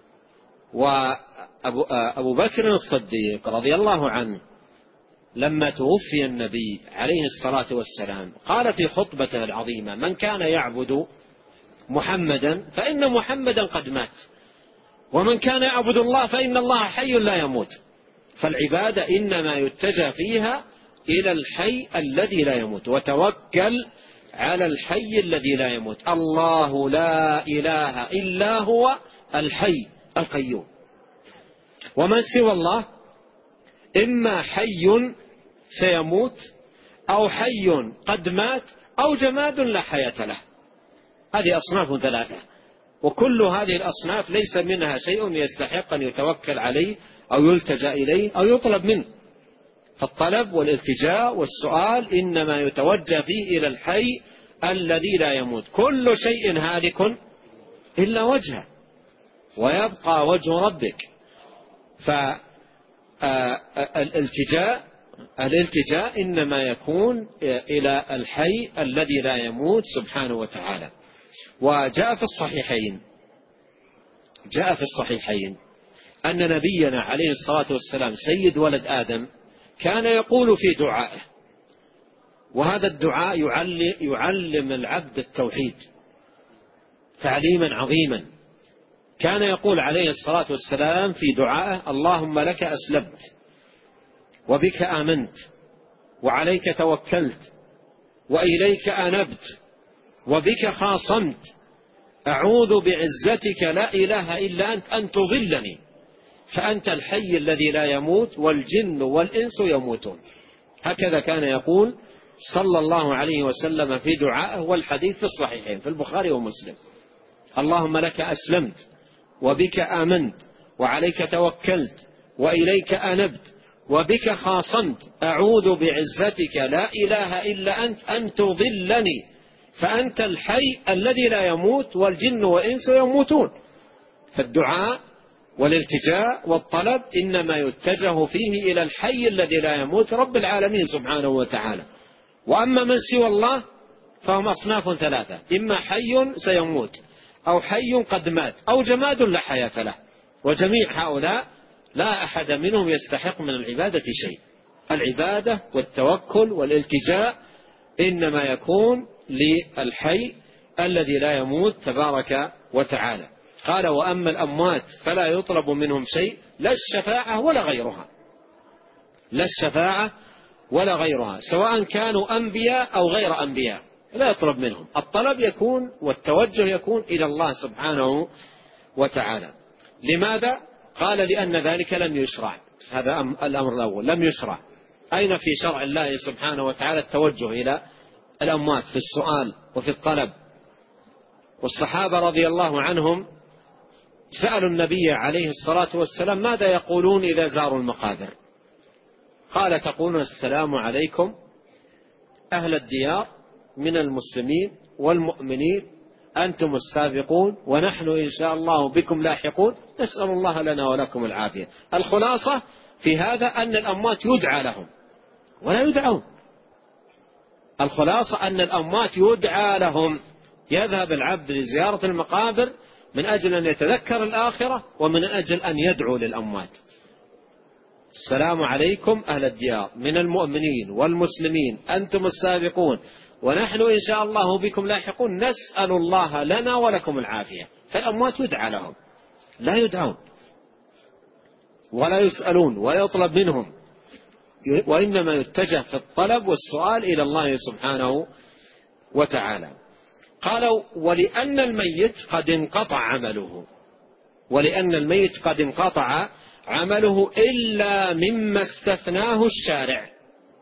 وأبو بكر الصديق رضي الله عنه لما توفي النبي عليه الصلاة والسلام قال في خطبته العظيمة: من كان يعبد محمدا فإن محمدا قد مات، ومن كان يعبد الله فإن الله حي لا يموت. فالعبادة إنما يتجه فيها إلى الحي الذي لا يموت، وتوكل على الحي الذي لا يموت. الله لا إله إلا هو الحي القيوم. ومن سوى الله إما حي سيموت، أو حي قد مات، أو جماد لا حياة له. هذه أصناف ثلاثة، وكل هذه الأصناف ليس منها شيء يستحق أن يتوكل عليه أو يلتجأ إليه أو يطلب منه. فالطلب والالتجاء والسؤال إنما يتوجه فيه إلى الحي الذي لا يموت. كل شيء هالك إلا وجهه، ويبقى وجه ربك. فالالتجاء الالتجاء إنما يكون إلى الحي الذي لا يموت سبحانه وتعالى. وجاء في الصحيحين جاء في الصحيحين أن نبينا عليه الصلاة والسلام سيد ولد آدم كان يقول في دعائه، وهذا الدعاء يعلم العبد التوحيد، تعليما عظيما. كان يقول عليه الصلاة والسلام في دعائه: اللهم لك أسلمت وبك آمنت وعليك توكلت وإليك أنبت وبك خاصمت أعوذ بعزتك لا إله إلا أنت أن تضلني فأنت الحي الذي لا يموت والجن والإنس يموتون. هكذا كان يقول صلى الله عليه وسلم في دعائه، والحديث في الصحيحين في البخاري ومسلم: اللهم لك أسلمت وبك آمنت وعليك توكلت وإليك أنبت وبك خاصمت أعوذ بعزتك لا إله إلا أنت أن تضلني فأنت الحي الذي لا يموت والجن والإنس يموتون. فالدعاء والالتجاء والطلب إنما يتجه فيه إلى الحي الذي لا يموت رب العالمين سبحانه وتعالى. وأما من سوى الله فهم أصناف ثلاثة: إما حي سيموت أو حي قد مات أو جماد لا حياة له. وجميع هؤلاء لا أحد منهم يستحق من العبادة شيء. العبادة والتوكل والالتجاء إنما يكون للحي الذي لا يموت تبارك وتعالى. قال: وأما الأموات فلا يطلب منهم شيء، لا الشفاعة ولا غيرها، لا الشفاعة ولا غيرها، سواء كانوا أنبياء أو غير أنبياء، لا يطلب منهم. الطلب يكون والتوجه يكون إلى الله سبحانه وتعالى. لماذا؟ قال: لأن ذلك لم يشرع. هذا الأمر الأول، لم يشرع. أين في شرع الله سبحانه وتعالى التوجه إلى الأموات في السؤال وفي الطلب؟ والصحابة رضي الله عنهم سألوا النبي عليه الصلاة والسلام: ماذا يقولون إذا زاروا المقابر؟ قال: تقولون السلام عليكم أهل الديار من المسلمين والمؤمنين، أنتم السابقون ونحن إن شاء الله بكم لاحقون، نسأل الله لنا ولكم العافية. الخلاصة في هذا أن الأموات يدعى لهم ولا يدعون. الخلاصة أن الأموات يدعى لهم. يذهب العبد لزيارة المقابر من أجل أن يتذكر الآخرة ومن أجل أن يدعو للأموات. السلام عليكم أهل الديار من المؤمنين والمسلمين، أنتم السابقون ونحن إن شاء الله بكم لاحقون، نسأل الله لنا ولكم العافية. فالأموات يدعى لهم، لا يدعون ولا يسألون ولا يطلب منهم، وإنما يتجه في الطلب والسؤال إلى الله سبحانه وتعالى. قالوا: ولأن الميت قد انقطع عمله، ولأن الميت قد انقطع عمله إلا مما استثناه الشارع.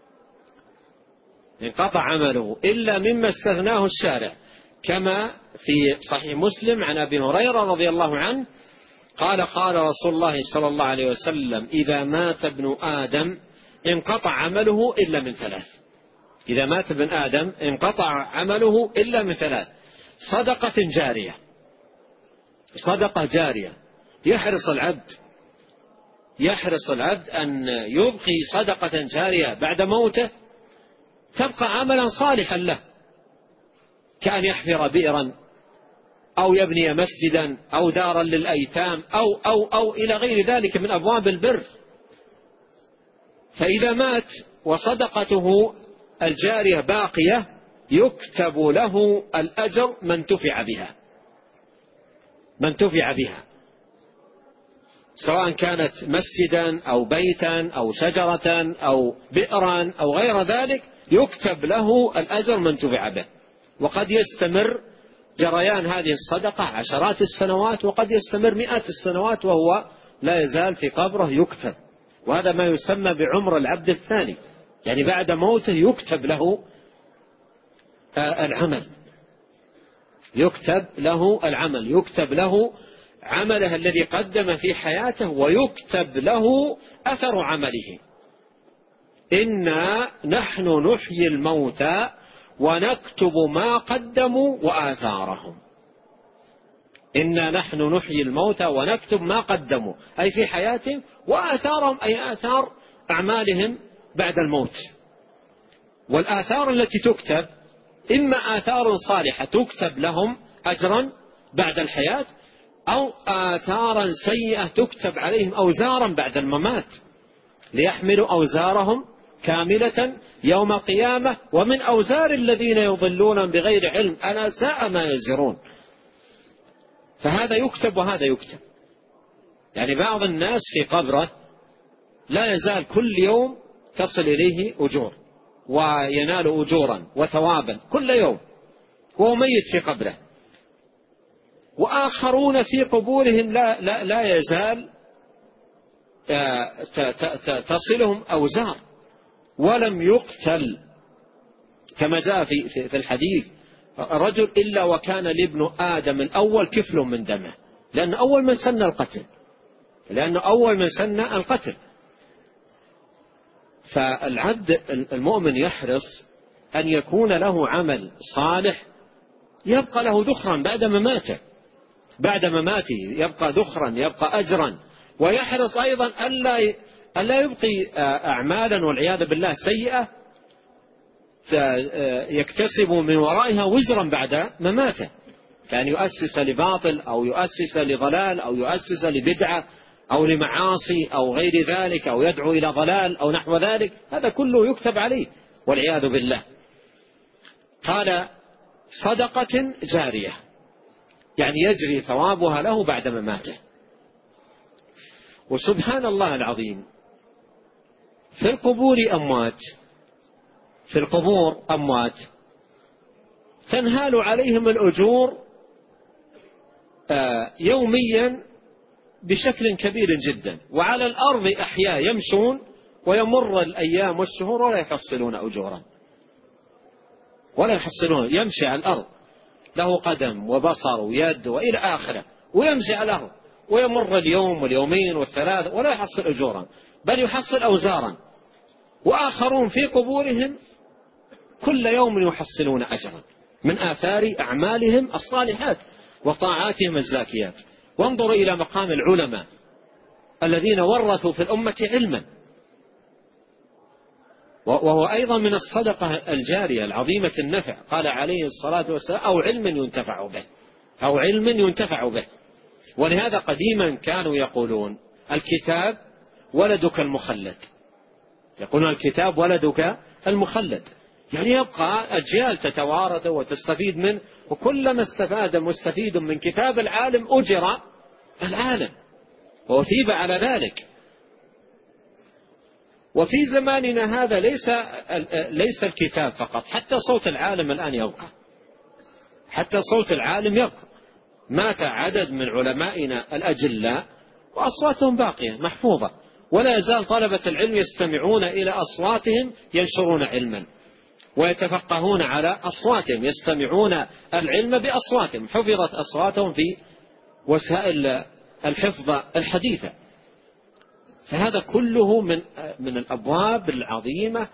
انقطع عمله إلا مما استثناه الشارع، كما في صحيح مسلم عن أبي هريرة رضي الله عنه قال: قال رسول الله صلى الله عليه وسلم: إذا مات ابن آدم انقطع عمله إلا من ثلاث. إذا مات ابن آدم انقطع عمله إلا من ثلاث: صدقة جارية، صدقة جارية يحرص العبد يحرص العبد أن يبقي صدقة جارية بعد موته تبقى عملا صالحا له، كأن يحفر بئرا أو يبني مسجدا أو دارا للأيتام أو أو أو إلى غير ذلك من أبواب البر. فإذا مات وصدقته الجارية باقية يكتب له الأجر ما انتفع بها، ما انتفع بها، سواء كانت مسجدا أو بيتا أو شجرة أو بئرا أو غير ذلك، يكتب له الأجر ما انتفع به. وقد يستمر جريان هذه الصدقة عشرات السنوات، وقد يستمر مئات السنوات وهو لا يزال في قبره يكتب. وهذا ما يسمى بعمر العبد الثاني، يعني بعد موته يكتب له العمل، يكتب له العمل يكتب له عمله الذي قدم في حياته، ويكتب له أثر عمله. إنا نحن نحيي الموتى ونكتب ما قدموا وآثارهم. إنا نحن نحيي الموتى ونكتب ما قدموا، أي في حياتهم، وآثارهم أي آثار أعمالهم بعد الموت. والآثار التي تكتب إما آثار صالحة تكتب لهم أجرا بعد الحياة، أو آثارا سيئة تكتب عليهم أوزارا بعد الممات، ليحملوا أوزارهم كاملة يوم القيامة ومن أوزار الذين يضلون بغير علم ألا ساء ما يزرون. فهذا يكتب وهذا يكتب. يعني بعض الناس في قبره لا يزال كل يوم تصل إليه أجور وينال أجورا وثوابا كل يوم وهو ميت في قبره، وآخرون في قبورهم لا, لا, لا يزال تصلهم أوزار ولم يقتل، كما جاء في, في الحديث رجل إلا وكان لابن آدم الأول كفل من دمه، لأن أول من سن القتل لأنه أول من سن القتل. فالعبد المؤمن يحرص أن يكون له عمل صالح يبقى له ذخرا بعد مماته بعد مماته يبقى ذخرا، يبقى أجرا. ويحرص أيضا ألا ألا يبقي أعمالا والعياذ بالله سيئة يكتسب من ورائها وزرا بعد مماته، كان يؤسس لباطل أو يؤسس لضلال أو يؤسس لبدعة أو لمعاصي أو غير ذلك أو يدعو إلى ضلال أو نحو ذلك، هذا كله يكتب عليه والعياذ بالله. قال صدقة جارية، يعني يجري ثوابها له بعد مماته. وسبحان الله العظيم، في القبور أموات في القبور أموات تنهال عليهم الأجور يوميا بشكل كبير جدا، وعلى الأرض أحياء يمشون ويمر الأيام والشهور ولا يحصلون أجورا ولا يحصلون. يمشي على الأرض له قدم وبصر ويد وإلى آخره، ويمشي على الأرض ويمر اليوم واليومين والثلاث ولا يحصل أجورا، بل يحصل أوزارا. وآخرون في قبورهم كل يوم يحصلون أجرا من آثار أعمالهم الصالحات وطاعاتهم الزاكيات. وانظروا إلى مقام العلماء الذين ورثوا في الأمة علما، وهو أيضا من الصدقة الجارية العظيمة النفع. قال عليه الصلاة والسلام أو علم ينتفع به أو علم ينتفع به. ولهذا قديما كانوا يقولون الكتاب ولدك المخلد، يقولون الكتاب ولدك المخلد، يعني يبقى أجيال تتوارث وتستفيد منه، وكلما استفاد مستفيد من كتاب العالم أجر العالم وأثيب على ذلك. وفي زماننا هذا ليس ليس الكتاب فقط، حتى صوت العالم الآن يبقى حتى صوت العالم يبقى. مات عدد من علمائنا الأجلاء وأصواتهم باقية محفوظة، ولا يزال طلبة العلم يستمعون إلى أصواتهم ينشرون علما ويتفقهون على أصواتهم، يستمعون العلم بأصواتهم، حفظت أصواتهم في وسائل الحفظ الحديثة. فهذا كله من من الأبواب العظيمة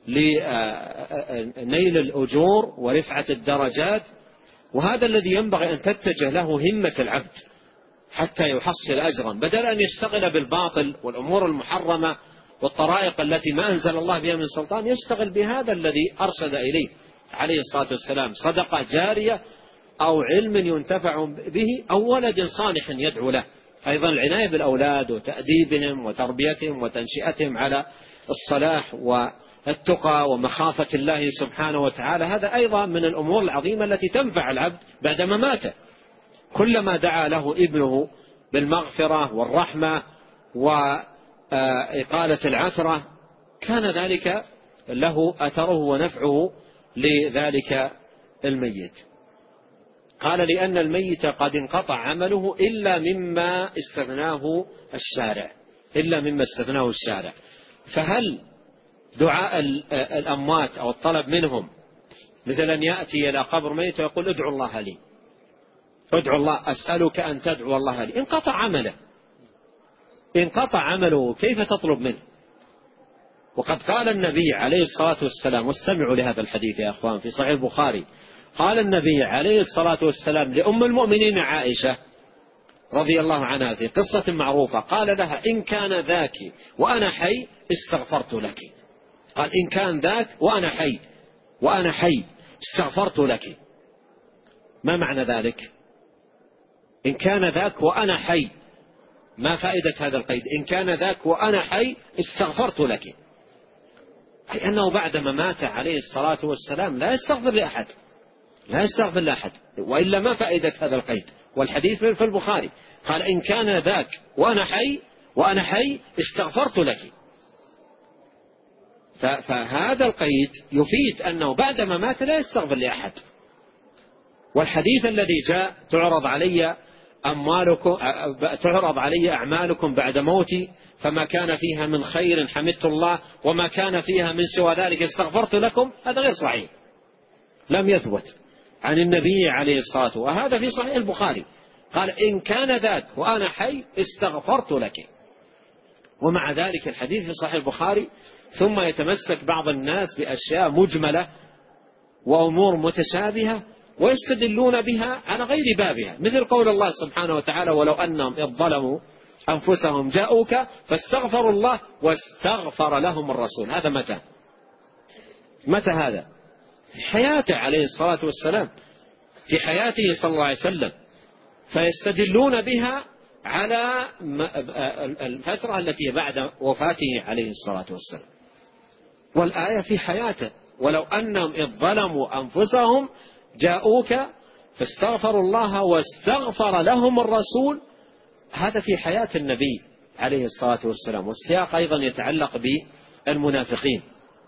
لنيل الأجور ورفعة الدرجات، وهذا الذي ينبغي أن تتجه له همة العبد حتى يحصل أجرا، بدل أن يشتغل بالباطل والأمور المحرمة والطرائق التي ما أنزل الله بها من سلطان. يشتغل بهذا الذي أرشد إليه عليه الصلاة والسلام، صدقة جارية أو علم ينتفع به أو ولد صالح يدعو له. أيضا العناية بالأولاد وتأديبهم وتربيتهم وتنشئتهم على الصلاح والتقى ومخافة الله سبحانه وتعالى، هذا أيضا من الأمور العظيمة التي تنفع العبد بعد مماته. كلما دعا له ابنه بالمغفرة والرحمة وإقالة العثرة كان ذلك له أثره ونفعه لذلك الميت. قال لأن الميت قد انقطع عمله إلا مما استثناه الشارع إلا مما استثناه الشارع فهل دعاء الأموات أو الطلب منهم مثل أن يأتي إلى قبر ميت ويقول ادعو الله لي، ادعو الله، أسألك أن تدعو الله لي، انقطع عمله انقطع عمله كيف تطلب منه؟ وقد قال النبي عليه الصلاة والسلام، واستمعوا لهذا الحديث يا أخوان في صحيح البخاري، قال النبي عليه الصلاة والسلام لأم المؤمنين عائشة رضي الله عنها في قصة معروفة، قال لها إن كان ذاك وأنا حي استغفرت لك. قال إن كان ذاك وأنا حي وأنا حي استغفرت لك. ما معنى ذلك؟ إن كان ذاك وأنا حي، ما فائدة هذا القيد؟ إن كان ذاك وأنا حي استغفرت لك، أي أنه بعدما مات عليه الصلاة والسلام لا يستغفر لأحد لا يستغفر لأحد، وإلا ما فائدة هذا القيد؟ والحديث في البخاري. قال إن كان ذاك وأنا حي وأنا حي استغفرت لك. فهذا القيد يفيد أنه بعدما مات لا يستغفر لأحد. والحديث الذي جاء تعرض علي أموالكم تعرض علي أعمالكم بعد موتي فما كان فيها من خير حمدت الله وما كان فيها من سوى ذلك استغفرت لكم، هذا غير صحيح، لم يثبت عن النبي عليه الصلاة والسلام. وهذا في صحيح البخاري، قال إن كان ذاك وأنا حي استغفرت لك. ومع ذلك الحديث في صحيح البخاري، ثم يتمسك بعض الناس بأشياء مجملة وأمور متشابهة ويستدلون بها على غير بابها، مثل قول الله سبحانه وتعالى ولو أنهم إذ ظلموا أنفسهم جاءوك فاستغفروا الله واستغفر لهم الرسول. هذا متى؟ متى هذا؟ في حياته عليه الصلاة والسلام، في حياته صلى الله عليه وسلم، فيستدلون بها على الفترة التي بعد وفاته عليه الصلاة والسلام. والآية في حياته ولو أنهم إذ ظلموا أنفسهم جاءوك فاستغفروا الله واستغفر لهم الرسول، هذا في حياة النبي عليه الصلاة والسلام. والسياق أيضا يتعلق بالمنافقين.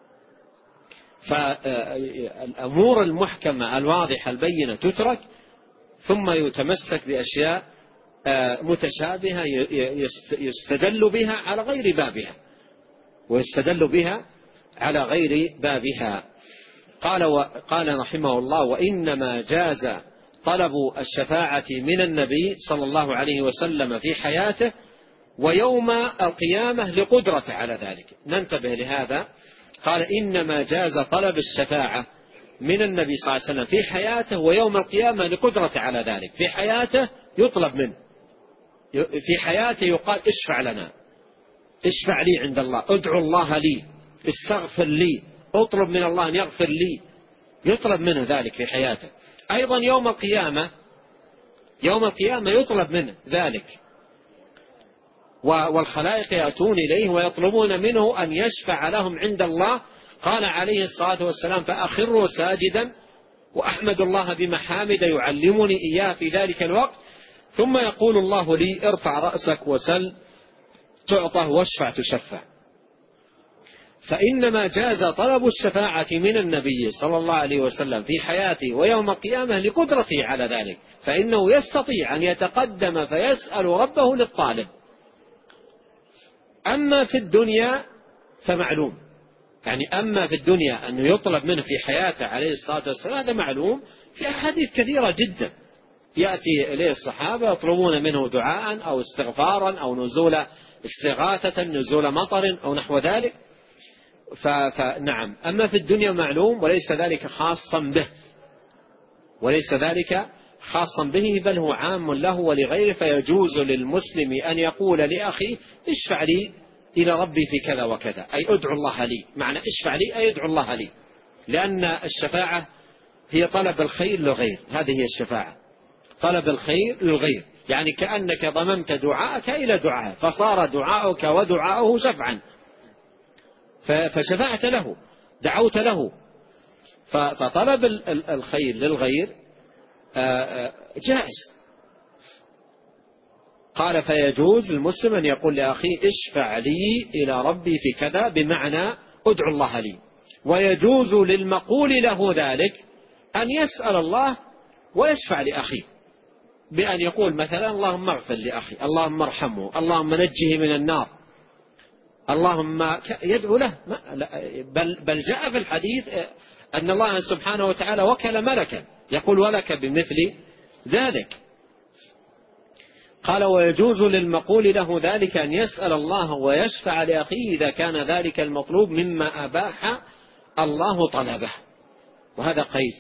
فالأمور المحكمة الواضحة البينة تترك، ثم يتمسك بأشياء متشابهة يستدل بها على غير بابها ويستدل بها على غير بابها. قال قال رحمه الله وإنما جاز طلب الشفاعة من النبي صلى الله عليه وسلم في حياته ويوم القيامة لقدرته على ذلك. ننتبه لهذا. قال إنما جاز طلب الشفاعة من النبي صلى الله عليه وسلم في حياته ويوم القيامة لقدرته على ذلك. في حياته يطلب منه، في حياته يقال اشفع لنا، اشفع لي عند الله، ادعو الله لي، استغفر لي، اطلب من الله أن يغفر لي، يطلب منه ذلك في حياته. أيضا يوم القيامة يوم القيامة يطلب منه ذلك، والخلائق يأتون إليه ويطلبون منه أن يشفع لهم عند الله. قال عليه الصلاة والسلام فأخروا ساجدا وأحمد الله بمحامد يعلمني إياه في ذلك الوقت، ثم يقول الله لي ارفع رأسك وسل تعطى واشفع تشفع. فإنما جاز طلب الشفاعة من النبي صلى الله عليه وسلم في حياته ويوم القيامة لقدرته على ذلك، فإنه يستطيع أن يتقدم فيسأل ربه للطالب. أما في الدنيا فمعلوم، يعني أما في الدنيا أنه يطلب منه في حياته عليه الصلاة والسلام هذا معلوم في أحاديث كثيرة جدا. يأتي إليه الصحابة يطلبون منه دعاء أو استغفارا أو نزول استغاثة، نزول مطر أو نحو ذلك. فنعم، أما في الدنيا معلوم، وليس ذلك خاصا به وليس ذلك خاصا به بل هو عام له ولغيره. فيجوز للمسلم أن يقول لأخي اشفع لي إلى ربي في كذا وكذا، أي ادعو الله لي، معنى اشفع لي أي ادعو الله لي، لأن الشفاعة هي طلب الخير للغير. هذه هي الشفاعة، طلب الخير للغير، يعني كأنك ضممت دعاءك إلى دعاء فصار دعاؤك ودعاؤه شفعا، فشفعت له، دعوت له. فطلب الخير للغير جائز. قال فيجوز المسلم أن يقول لأخي اشفع لي إلى ربي في كذا، بمعنى ادعو الله لي. ويجوز للمقول له ذلك أن يسأل الله ويشفع لأخيه، بأن يقول مثلا اللهم اغفر لأخي، اللهم ارحمه، اللهم نجه من النار، اللهم يدعو له. بل, بل جاء في الحديث أن الله سبحانه وتعالى وكل ملكا يقول ولك بمثل ذلك. قال ويجوز للمقول له ذلك أن يسأل الله ويشفع لأخيه إذا كان ذلك المطلوب مما أباح الله طلبه. وهذا قيد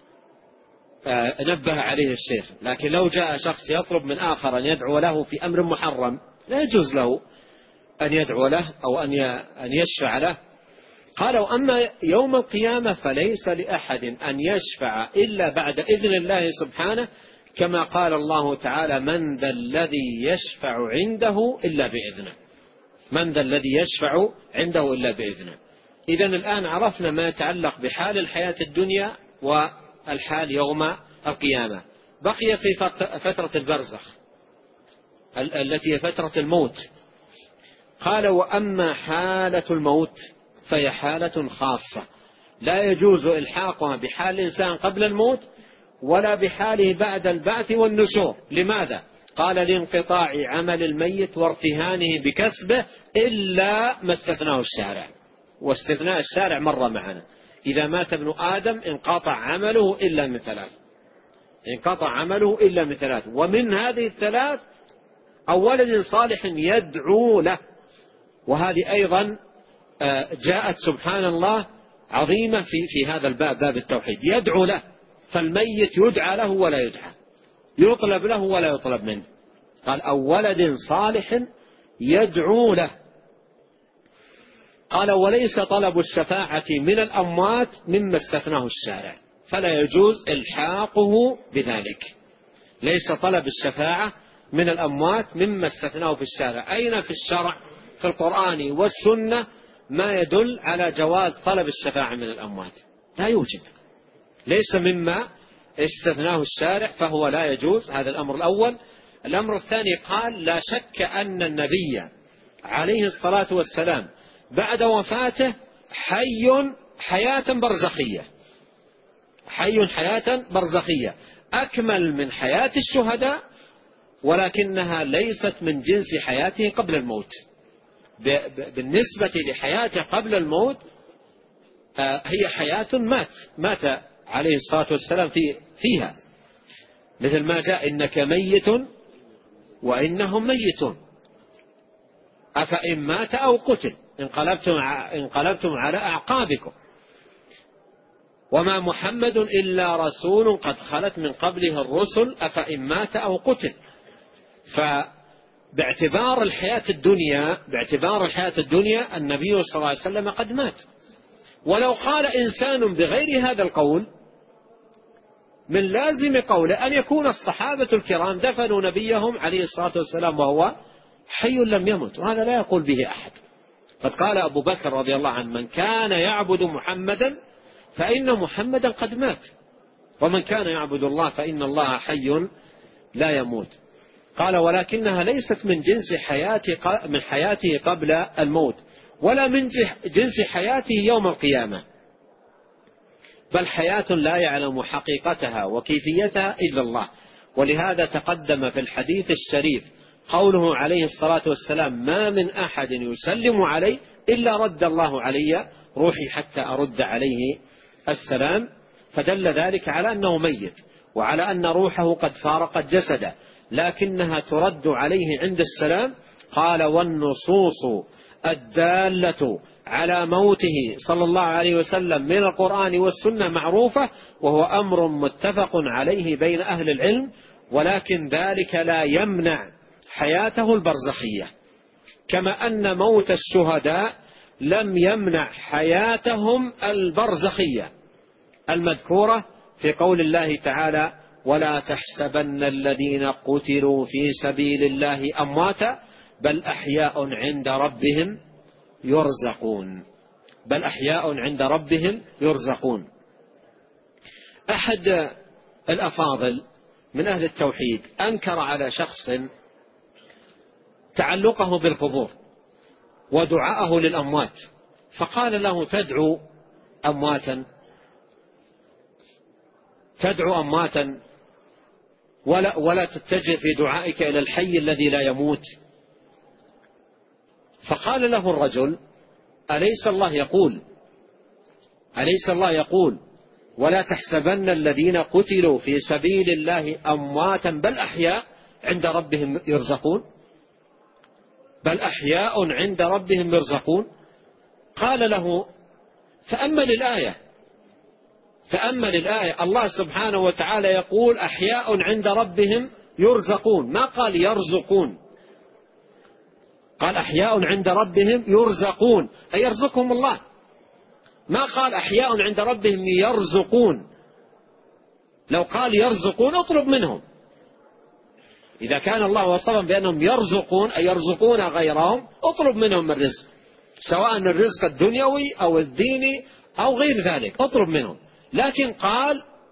نبه عليه الشيخ. لكن لو جاء شخص يطلب من آخر أن يدعو له في أمر محرم لا يجوز له أن يدعو له أو أن يشفع له. قالوا أما يوم القيامة فليس لأحد أن يشفع إلا بعد إذن الله سبحانه، كما قال الله تعالى من ذا الذي يشفع عنده إلا بإذنه، من ذا الذي يشفع عنده إلا بإذنه. إذن الآن عرفنا ما يتعلق بحال الحياة الدنيا والحال يوم القيامة. بقي في فترة البرزخ التي هي فترة الموت. قال: وأما حالة الموت فهي حالة خاصة لا يجوز إلحاقها بحال الإنسان قبل الموت ولا بحاله بعد البعث والنشور. لماذا؟ قال: لانقطاع عمل الميت وارتهانه بكسبه إلا ما استثناه الشارع. واستثناء الشارع مر معنا: إذا مات ابن آدم انقطع عمله إلا من ثلاث، انقطع عمله إلا من ثلاث، ومن هذه الثلاث أو ولد صالح يدعو له. وهذه أيضا جاءت سبحان الله عظيمة في في هذا الباب، باب التوحيد، يدعو له. فالميت يدعى له ولا يدعى، يطلب له ولا يطلب منه. قال: أو ولد صالح يدعو له. قال: وليس طلب الشفاعة من الأموات مما استثناه الشارع، فلا يجوز إلحاقه بذلك. ليس طلب الشفاعة من الأموات مما استثناه في الشارع. أين في الشرع في القرآن والسنة ما يدل على جواز طلب الشفاعة من الأموات؟ لا يوجد، ليس مما استثناه الشارع، فهو لا يجوز. هذا الأمر الأول. الأمر الثاني: قال: لا شك أن النبي عليه الصلاة والسلام بعد وفاته حي حياة برزخية، حي حياة برزخية أكمل من حياة الشهداء، ولكنها ليست من جنس حياته قبل الموت. بالنسبة لحياته قبل الموت هي حياة مات مات عليه الصلاة والسلام في فيها، مثل ما جاء: إنك ميت وإنهم ميتون أفإن مات أو قتل انقلبتم انقلبتم على أعقابكم وما محمد إلا رسول قد خلت من قبله الرسل أفإن مات أو قتل. فباعتبار الحياة الدنيا باعتبار الحياة الدنيا النبي صلى الله عليه وسلم قد مات. ولو قال إنسان بغير هذا القول من لازم قوله أن يكون الصحابة الكرام دفنوا نبيهم عليه الصلاة والسلام وهو حي لم يمت، وهذا لا يقول به أحد. قد قال أبو بكر رضي الله عنه: من كان يعبد محمدا فإن محمدا قد مات، ومن كان يعبد الله فإن الله حي لا يموت. قال: ولكنها ليست من جنس حياته من حياته قبل الموت ولا من جنس حياته يوم القيامة، بل حياة لا يعلم حقيقتها وكيفيتها إلا الله. ولهذا تقدم في الحديث الشريف قوله عليه الصلاة والسلام: ما من أحد يسلم علي إلا رد الله علي روحي حتى أرد عليه السلام. فدل ذلك على أنه ميت، وعلى أن روحه قد فارقت جسده، لكنها ترد عليه عند السلام. قال: والنصوص الدالة على موته صلى الله عليه وسلم من القرآن والسنة معروفة، وهو أمر متفق عليه بين أهل العلم، ولكن ذلك لا يمنع حياته البرزخية، كما أن موت الشهداء لم يمنع حياتهم البرزخية المذكورة في قول الله تعالى: ولا تحسبن الذين قتلوا في سبيل الله أمواتا بل أحياء عند ربهم يرزقون بل أحياء عند ربهم يرزقون. أحد الأفاضل من أهل التوحيد أنكر على شخص تعلقه بالقبور ودعاءه للأموات، فقال له: تدعو أمواتا تدعو أمواتا ولا, ولا تتجه في دعائك إلى الحي الذي لا يموت. فقال له الرجل: أليس الله يقول أليس الله يقول ولا تحسبن الذين قتلوا في سبيل الله أمواتا بل أحياء عند ربهم يرزقون بل أحياء عند ربهم يرزقون. قال له: تأمل الآية تأمل الآية الله سبحانه وتعالى يقول أحياء عند ربهم يرزقون، ما قال يرزقون، قال أحياء عند ربهم يرزقون أي يرزقهم الله، ما قال أحياء عند ربهم يرزقون. لو قال يرزقون اطلب منهم، إذا كان الله وصفهم بأنهم يرزقون أي يرزقون غيرهم اطلب منهم الرزق، سواء الرزق الدنيوي أو الديني أو غير ذلك اطلب منهم. لكن قال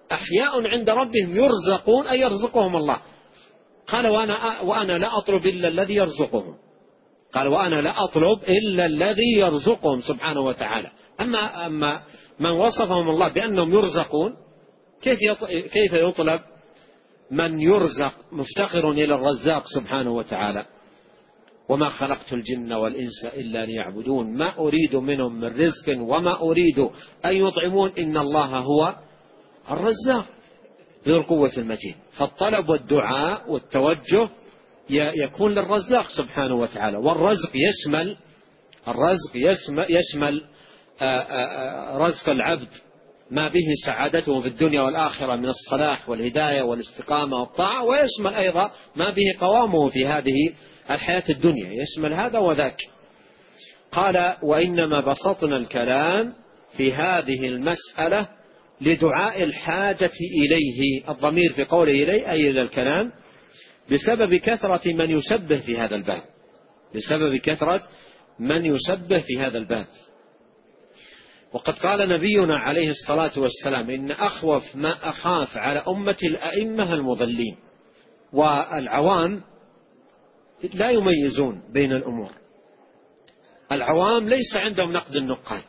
أحياء عند ربهم يرزقون أي يرزقهم الله. قال وأنا, وأنا لا أطلب إلا الذي يرزقهم. قال وأنا لا أطلب إلا الذي يرزقهم سبحانه وتعالى. أما, أما من وصفهم الله بأنهم يرزقون، كيف كيف يطلب من يرزق مفتقر إلى الرزاق سبحانه وتعالى؟ وما خلقت الجن والإنس إلا ليعبدون ما أريد منهم من رزق وما أريد أن يطعمون إن الله هو الرزاق ذو القوة المتين. فالطلب والدعاء والتوجه يكون للرزاق سبحانه وتعالى. والرزق يشمل الرزق يشمل, يشمل رزق العبد ما به سعادته في الدنيا والآخرة من الصلاح والهداية والاستقامة والطاعة، ويشمل أيضا ما به قوامه في هذه الحياة الدنيا، يشمل هذا وذاك. قال وإنما بسطنا الكلام في هذه المسألة لدعاء الحاجة إليه. الضمير في قوله إليه أي إلى الكلام، بسبب كثرة من يشبه في هذا الباب، بسبب كثرة من يشبه في هذا الباب. وقد قال نبينا عليه الصلاة والسلام إن أخوف ما أخاف على أمة الأئمة المضلين. والعوام لا يميزون بين الأمور، العوام ليس عندهم نقد النقاد،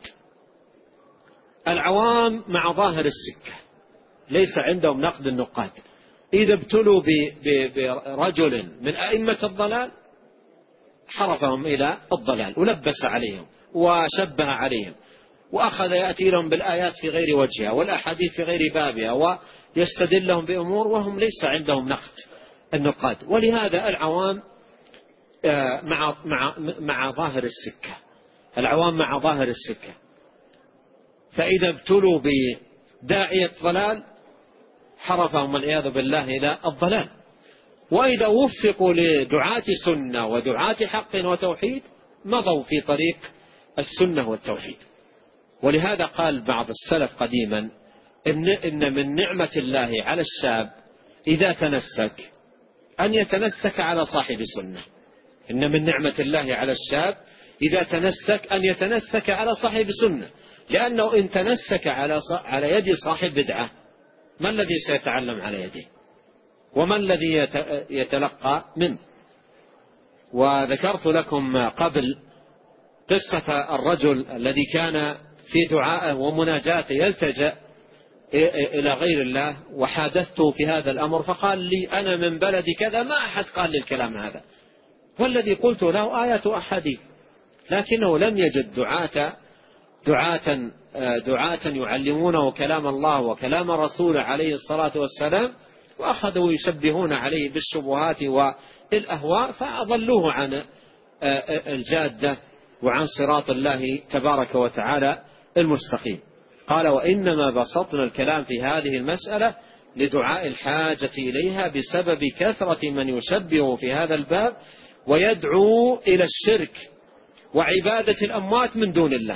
العوام مع ظاهر السكة ليس عندهم نقد النقاد. إذا ابتلوا برجل من أئمة الضلال حرفهم إلى الضلال ولبس عليهم وشبه عليهم وأخذ يأتي لهم بالآيات في غير وجهها والأحاديث في غير بابها ويستدل لهم بأمور وهم ليس عندهم نقد النقاد. ولهذا العوام مع, مع, مع ظاهر السكة، العوام مع ظاهر السكة. فإذا ابتلوا بداعية ضلال حرفهم والعياذ بالله إلى الضلال، وإذا وفقوا لدعاة سنة ودعاة حق وتوحيد مضوا في طريق السنة والتوحيد. ولهذا قال بعض السلف قديما إن, إن من نعمة الله على الشاب إذا تنسك أن يتنسك على صاحب سنة. إن من نعمة الله على الشاب إذا تنسك أن يتنسك على صاحب سنة، لأنه إن تنسك على على يد صاحب بدعة ما الذي سيتعلم على يده وما الذي يتلقى منه؟ وذكرت لكم قبل قصة الرجل الذي كان في دعائه ومناجاته يلتجأ إلى غير الله، وحادثته في هذا الأمر فقال لي أنا من بلد كذا ما أحد قال لي الكلام هذا، والذي قلت له آيات أحاديث، لكنه لم يجد دعاة دعاة دعاة يعلمونه كلام الله وكلام رسوله عليه الصلاة والسلام، وأخذوا يشبهون عليه بالشبهات والأهواء فأضلوه عن الجادة وعن صراط الله تبارك وتعالى المستقيم. قال وإنما بسطنا الكلام في هذه المسألة لدعاء الحاجة إليها بسبب كثرة من يشبه في هذا الباب ويدعو إلى الشرك وعبادة الأموات من دون الله،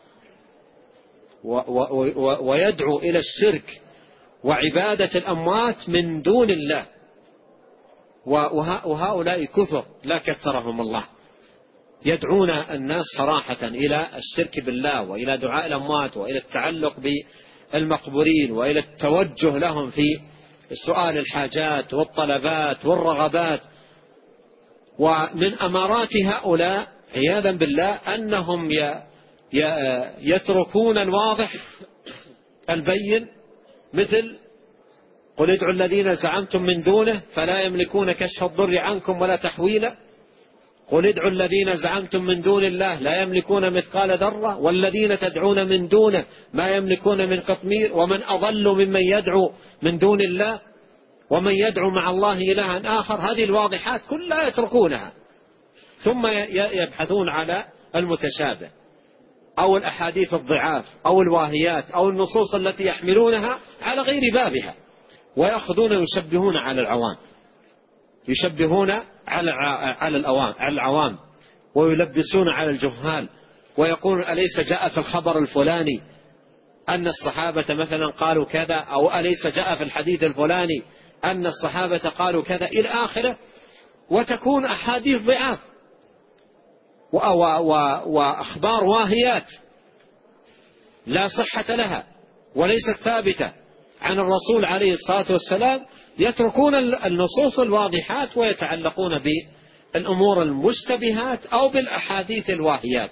ويدعو إلى الشرك وعبادة الأموات من دون الله. وهؤلاء كثر لا كثرهم الله، يدعون الناس صراحة إلى الشرك بالله وإلى دعاء الأموات وإلى التعلق بالمقبورين وإلى التوجه لهم في سؤال الحاجات والطلبات والرغبات. ومن أمارات هؤلاء عياذا بالله أنهم يتركون الواضح البين، مثل قل ادعوا الذين زعمتم من دونه فلا يملكون كشف الضر عنكم ولا تحويلا، قل ادعوا الذين زعمتم من دون الله لا يملكون مثقال ذرة والذين تدعون من دونه ما يملكون من قطمير، ومن أضل ممن يدعو من دون الله ومن يدعو مع الله إلها آخر. هذه الواضحات كلها يتركونها، ثم يبحثون على المتشابه أو الأحاديث الضعاف أو الواهيات أو النصوص التي يحملونها على غير بابها، ويأخذون يشبهون على العوام، يشبهون على على الأوام على العوام ويلبسون على الجهال، ويقول أليس جاء في الخبر الفلاني أن الصحابة مثلا قالوا كذا، أو أليس جاء في الحديث الفلاني أن الصحابة قالوا كذا إلى آخره، وتكون أحاديث ضعاف وأخبار واهيات لا صحة لها وليست ثابتة عن الرسول عليه الصلاة والسلام يتركون النصوص الواضحات ويتعلقون بالأمور المشتبهات أو بالأحاديث الواهيات.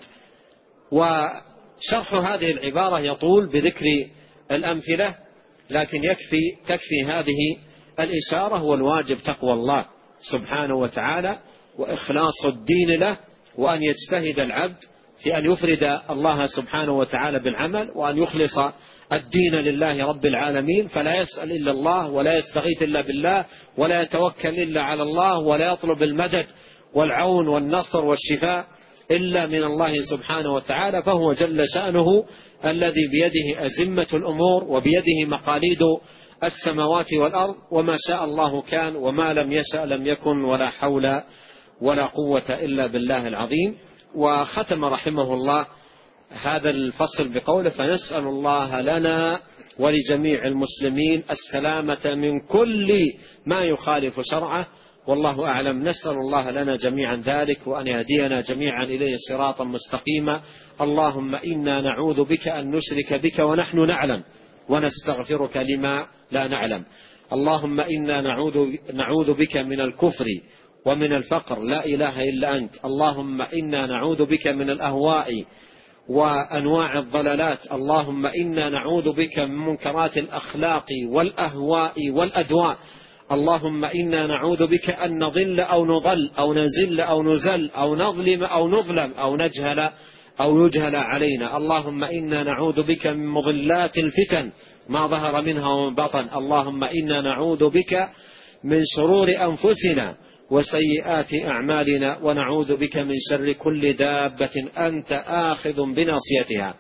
وشرح هذه العبارة يطول بذكر الأمثلة، لكن يكفي تكفي هذه الإشارة. والواجب تقوى الله سبحانه وتعالى وإخلاص الدين له، وأن يجتهد العبد في أن يفرد الله سبحانه وتعالى بالعمل، وأن يخلص الدين لله رب العالمين، فلا يسأل إلا الله، ولا يستغيث إلا بالله، ولا يتوكل إلا على الله، ولا يطلب المدد والعون والنصر والشفاء إلا من الله سبحانه وتعالى. فهو جل شأنه الذي بيده أزمة الأمور وبيده مقاليد السماوات والأرض، وما شاء الله كان وما لم يشأ لم يكن، ولا حول ولا قوة إلا بالله العظيم. وختم رحمه الله هذا الفصل بقوله: فنسأل الله لنا ولجميع المسلمين السلامة من كل ما يخالف شرعه، والله أعلم. نسأل الله لنا جميعا ذلك، وأن يهدينا جميعا إليه صراطا مستقيما. اللهم إنا نعوذ بك أن نشرك بك ونحن نعلم، ونستغفرك لما لا نعلم. اللهم إنا نعوذ, نعوذ بك من الكفر ومن الفقر، لا إله إلا أنت. اللهم إنا نعوذ بك من الأهواء وأنواع الضلالات. اللهم إنا نعوذ بك من منكرات الأخلاق والأهواء والأدواء. اللهم إنا نعوذ بك أن نضل أو نضل أو نزل أو نزل أو نظلم أو نظلم أو نجهل أو يجهل علينا. اللهم إنا نعوذ بك من مضلات الفتن ما ظهر منها ومن بطن. اللهم إنا نعوذ بك من شرور أنفسنا وسيئات أعمالنا، ونعوذ بك من شر كل دابة أنت آخذ بناصيتها.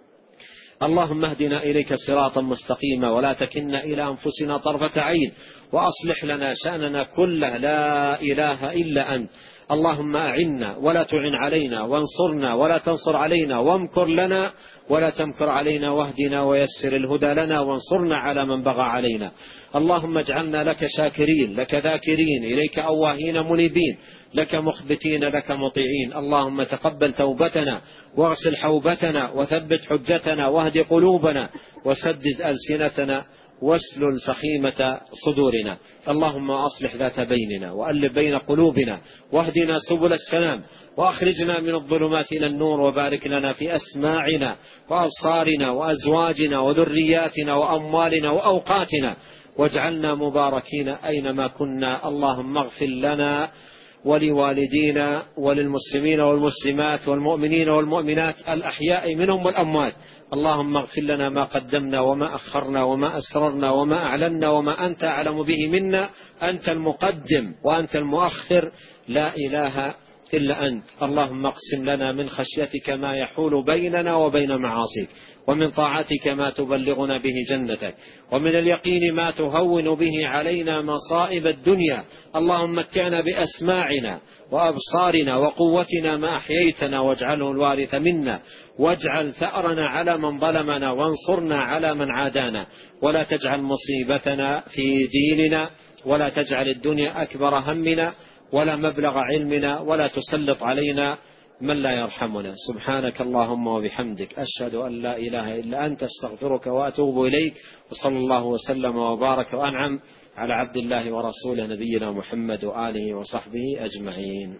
اللهم اهدنا إليك صراطا مستقيما، ولا تكلنا إلى أنفسنا طرفة عين، وأصلح لنا شأننا كله، لا إله إلا أنت. اللهم أعنا ولا تعن علينا، وانصرنا ولا تنصر علينا، وامكر لنا ولا تمكر علينا، واهدنا ويسر الهدى لنا، وانصرنا على من بغى علينا. اللهم اجعلنا لك شاكرين، لك ذاكرين، إليك أواهين منيبين، لك مخبتين، لك مطيعين. اللهم تقبل توبتنا، واغسل حوبتنا، وثبت حجتنا، واهد قلوبنا، وسدد ألسنتنا، واسلل سخيمة صدورنا. اللهم أصلح ذات بيننا، وألف بين قلوبنا، واهدنا سبل السلام، وأخرجنا من الظلمات إلى النور، وبارك لنا في أسماعنا وأبصارنا وأزواجنا وذرياتنا وأموالنا وأوقاتنا، واجعلنا مباركين أينما كنا. اللهم اغفر لنا ولوالدينا وللمسلمين والمسلمات والمؤمنين والمؤمنات الأحياء منهم والأموات. اللهم اغفر لنا ما قدمنا وما أخرنا وما أسررنا وما أعلنا وما أنت أعلم به منا. أنت المقدم وأنت المؤخر، لا إله إلا أنت. اللهم اقسم لنا من خشيتك ما يحول بيننا وبين معاصيك، ومن طاعتك ما تبلغنا به جنتك، ومن اليقين ما تهون به علينا مصائب الدنيا. اللهم متعنا بأسماعنا وأبصارنا وقوتنا ما أحييتنا، واجعله الوارث منا، واجعل ثأرنا على من ظلمنا، وانصرنا على من عادانا، ولا تجعل مصيبتنا في ديننا، ولا تجعل الدنيا أكبر همنا ولا مبلغ علمنا، ولا تسلط علينا من لا يرحمنا. سبحانك اللهم وبحمدك، أشهد أن لا إله إلا أنت، استغفرك وأتوب إليك. وصلى الله وسلم وبارك وأنعم على عبد الله ورسوله نبينا محمد وآله وصحبه أجمعين.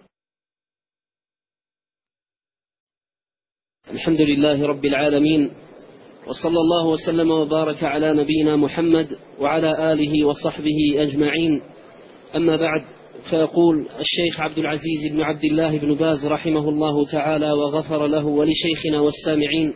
الحمد لله رب العالمين، وصلى الله وسلم وبارك على نبينا محمد وعلى آله وصحبه أجمعين. أما بعد، فيقول الشيخ عبد العزيز بن عبد الله بن باز رحمه الله تعالى وغفر له ولشيخنا والسامعين،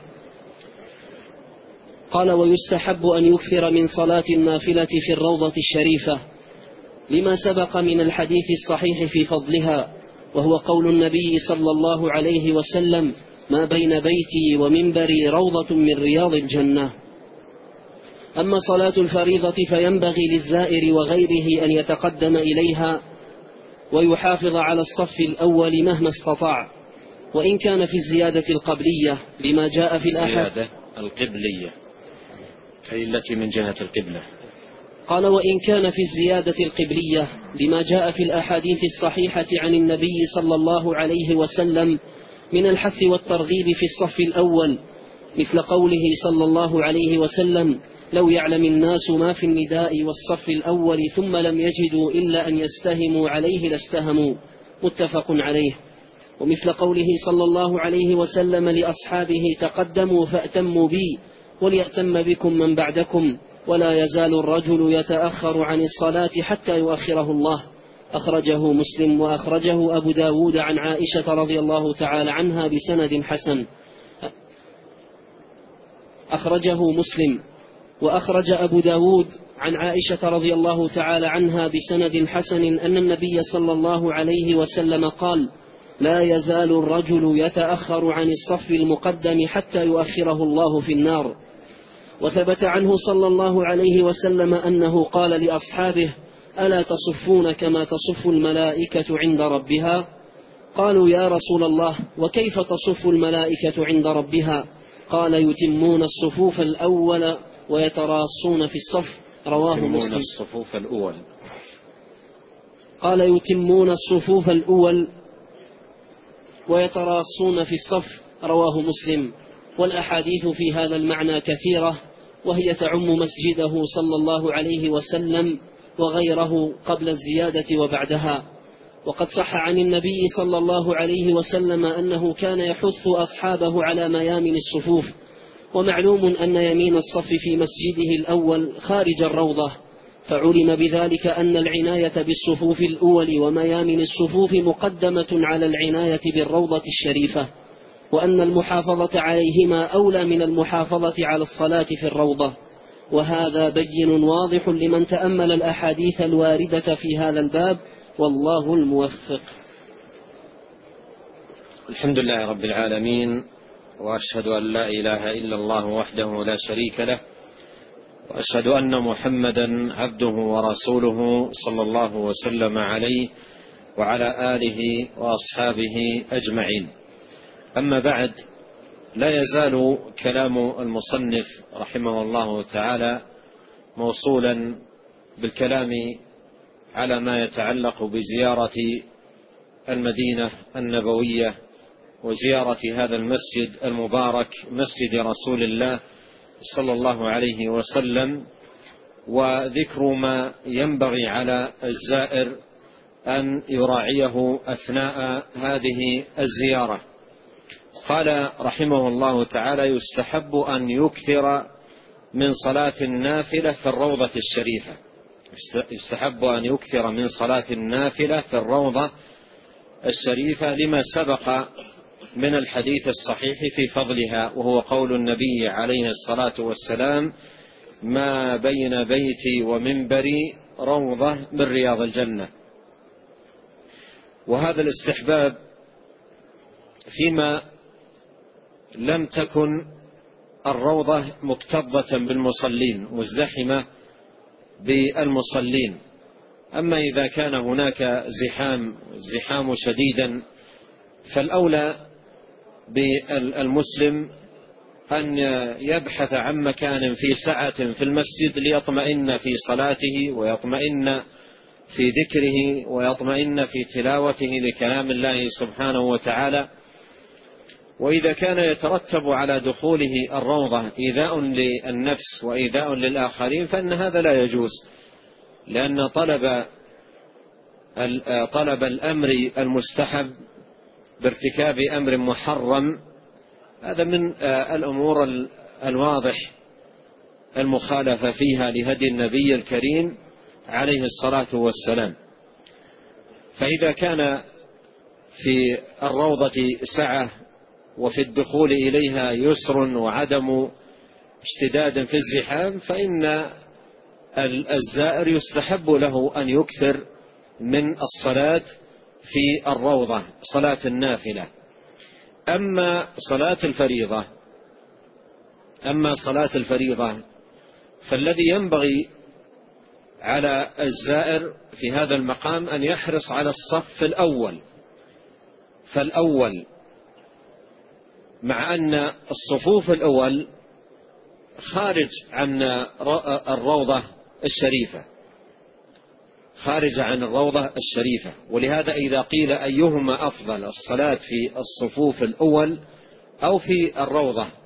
قال: ويستحب أن يكثر من صلاة النافلة في الروضة الشريفة، لما سبق من الحديث الصحيح في فضلها، وهو قول النبي صلى الله عليه وسلم: ما بين بيتي ومنبري روضة من رياض الجنة. أما صلاة الفريضة فينبغي للزائر وغيره أن يتقدم إليها ويحافظ على الصف الأول مهما استطاع، وإن كان في الزيادة القبلية لما جاء في الأحاديث. الزيادة القبلية أي التي من جهة القبلة. قال: وإن كان في الزيادة القبلية لما جاء في الأحاديث الصحيحة عن النبي صلى الله عليه وسلم من الحث والترغيب في الصف الأول، مثل قوله صلى الله عليه وسلم: لو يعلم الناس ما في النداء والصف الأول ثم لم يجدوا إلا أن يستهموا عليه لاستهموا. متفق عليه. ومثل قوله صلى الله عليه وسلم لأصحابه: تقدموا فأتموا بي وليأتم بكم من بعدكم، ولا يزال الرجل يتأخر عن الصلاة حتى يؤخره الله. أخرجه مسلم وأخرجه أبو داود عن عائشة رضي الله تعالى عنها بسند حسن. أخرجه مسلم وأخرج أبو داود عن عائشة رضي الله تعالى عنها بسند حسن أن النبي صلى الله عليه وسلم قال: لا يزال الرجل يتأخر عن الصف المقدم حتى يؤخره الله في النار. وثبت عنه صلى الله عليه وسلم أنه قال لأصحابه: ألا تصفون كما تصف الملائكة عند ربها؟ قالوا: يا رسول الله، وكيف تصف الملائكة عند ربها؟ قال: يتمون الصفوف الأول ويتراصون في الصف. رواه مسلم. الصفوف الأول قال: يتمون الصفوف الأول ويتراصون في الصف. رواه مسلم. والأحاديث في هذا المعنى كثيرة، وهي تعم مسجده صلى الله عليه وسلم وغيره قبل الزيادة وبعدها. وقد صح عن النبي صلى الله عليه وسلم أنه كان يحث أصحابه على ميامن الصفوف. ومعلوم أن يمين الصف في مسجده الأول خارج الروضة، فعلم بذلك أن العناية بالصفوف الأول وميامن الصفوف مقدمة على العناية بالروضة الشريفة، وأن المحافظة عليهما أولى من المحافظة على الصلاة في الروضة. وهذا بين واضح لمن تأمل الأحاديث الواردة في هذا الباب، والله الموفق. الحمد لله رب العالمين، وأشهد أن لا إله إلا الله وحده لا شريك له، وأشهد أن محمدا عبده ورسوله صلى الله وسلم عليه وعلى آله وأصحابه أجمعين. أما بعد، لا يزال كلام المصنف رحمه الله تعالى موصولا بالكلام على ما يتعلق بزيارة المدينة النبوية وزيارة هذا المسجد المبارك، مسجد رسول الله صلى الله عليه وسلم، وذكر ما ينبغي على الزائر أن يراعيه أثناء هذه الزيارة. قال رحمه الله تعالى: يستحب أن يكثر من صلاة النافلة في الروضة الشريفة. يستحب أن يكثر من صلاة النافلة في الروضة الشريفة لما سبق من الحديث الصحيح في فضلها، وهو قول النبي عليه الصلاة والسلام: ما بين بيتي ومنبري روضة من رياض الجنة. وهذا الاستحباب فيما لم تكن الروضة مكتظة بالمصلين مزدحمة بالمصلين. أما إذا كان هناك زحام زحام شديدا، فالأولى بالمسلم أن يبحث عن مكان في سعة في المسجد ليطمئن في صلاته ويطمئن في ذكره ويطمئن في تلاوته لكلام الله سبحانه وتعالى. وإذا كان يترتب على دخوله الروضة إيذاء للنفس وإيذاء للآخرين فإن هذا لا يجوز، لأن طلب طلب الأمر المستحب بارتكاب أمر محرم هذا من الأمور الواضح المخالفة فيها لهدي النبي الكريم عليه الصلاة والسلام. فإذا كان في الروضة سعة وفي الدخول إليها يسر وعدم اشتداد في الزحام، فإن الزائر يستحب له أن يكثر من الصلاة في الروضة، صلاة النافلة. أما صلاة الفريضة أما صلاة الفريضة فالذي ينبغي على الزائر في هذا المقام أن يحرص على الصف الأول فالأول مع أن الصفوف الأول خارج عن الروضة الشريفة خارج عن الروضة الشريفة ولهذا إذا قيل أيهما أفضل، الصلاة في الصفوف الأول أو في الروضة،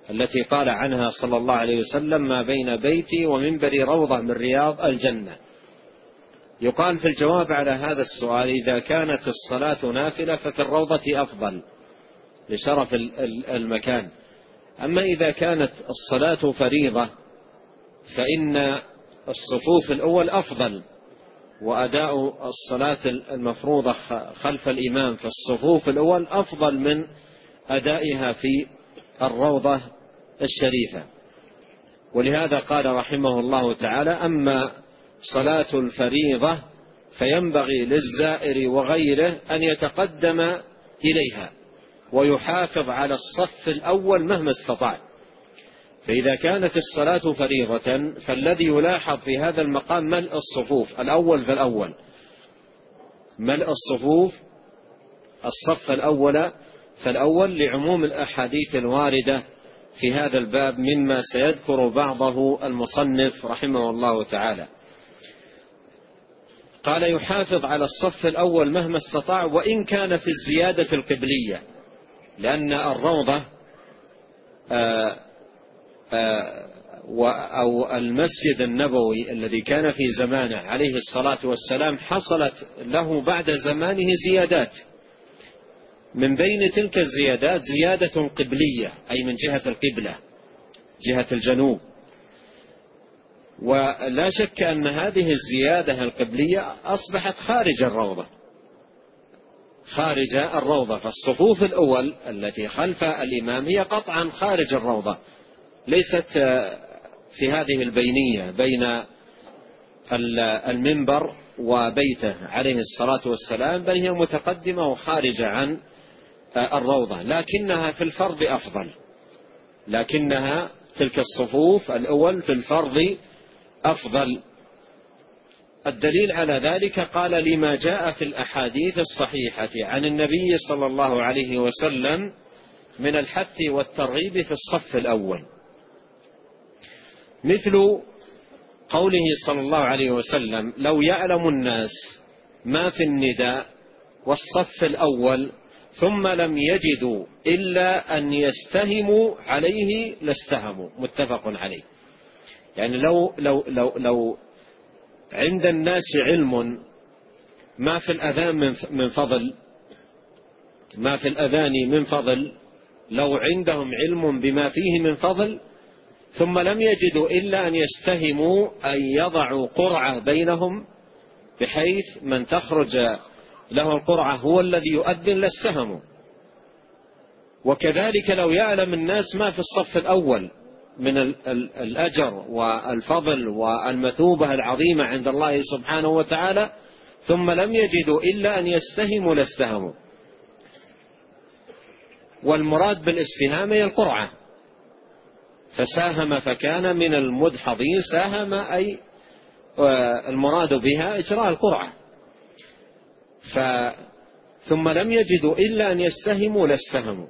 التي قال عنها صلى الله عليه وسلم: ما بين بيتي ومنبري روضة من رياض الجنة. يقال في الجواب على هذا السؤال: إذا كانت الصلاة نافلة ففي الروضة أفضل لشرف المكان، أما إذا كانت الصلاة فريضة فإن الصفوف الأول أفضل، وأداء الصلاة المفروضة خلف الإمام في الصفوف الأول أفضل من أدائها في الروضة الشريفة. ولهذا قال رحمه الله تعالى: أما صلاة الفريضة فينبغي للزائر وغيره أن يتقدم إليها ويحافظ على الصف الأول مهما استطاع. فإذا كانت الصلاة فريضة فالذي يلاحظ في هذا المقام ملء الصفوف الأول فالأول، ملء الصفوف الصف الأول فالأول، لعموم الأحاديث الواردة في هذا الباب مما سيذكر بعضه المصنف رحمه الله تعالى. قال: يحافظ على الصف الأول مهما استطاع وإن كان في الزيادة القبلية، لأن الروضة آآ آآ أو المسجد النبوي الذي كان في زمانه عليه الصلاة والسلام حصلت له بعد زمانه زيادات، من بين تلك الزيادات زيادة قبلية أي من جهة القبلة، جهة الجنوب. ولا شك أن هذه الزيادة القبلية أصبحت خارج الروضة، خارج الروضة، فالصفوف الأول التي خلف الإمام هي قطعا خارج الروضة، ليست في هذه البينية بين المنبر وبيته عليه الصلاة والسلام، بل هي متقدمة وخارجة عن الروضة، لكنها في الفرض أفضل، لكنها تلك الصفوف الأول في الفرض أفضل. الدليل على ذلك قال: لما جاء في الأحاديث الصحيحة عن النبي صلى الله عليه وسلم من الحث والترغيب في الصف الأول، مثل قوله صلى الله عليه وسلم: لو يعلم الناس ما في النداء والصف الأول ثم لم يجدوا إلا أن يستهموا عليه لاستهموا، متفق عليه. يعني لو, لو, لو, لو عند الناس علم ما في الأذان من فضل، ما في الأذان من فضل، لو عندهم علم بما فيه من فضل ثم لم يجدوا إلا أن يستهموا أن يضعوا قرعة بينهم بحيث من تخرج له القرعة هو الذي يؤذن لاستهموا. وكذلك لو يعلم الناس ما في الصف الأول من الأجر والفضل والمثوبة العظيمة عند الله سبحانه وتعالى ثم لم يجدوا إلا أن يستهموا لاستهموا. والمراد بالاستهامة هي القرعة، فساهم فكان من المدحضين، ساهم أي المراد بها إجراء القرعة. ثم لم يجدوا إلا أن يستهموا لاستهموا،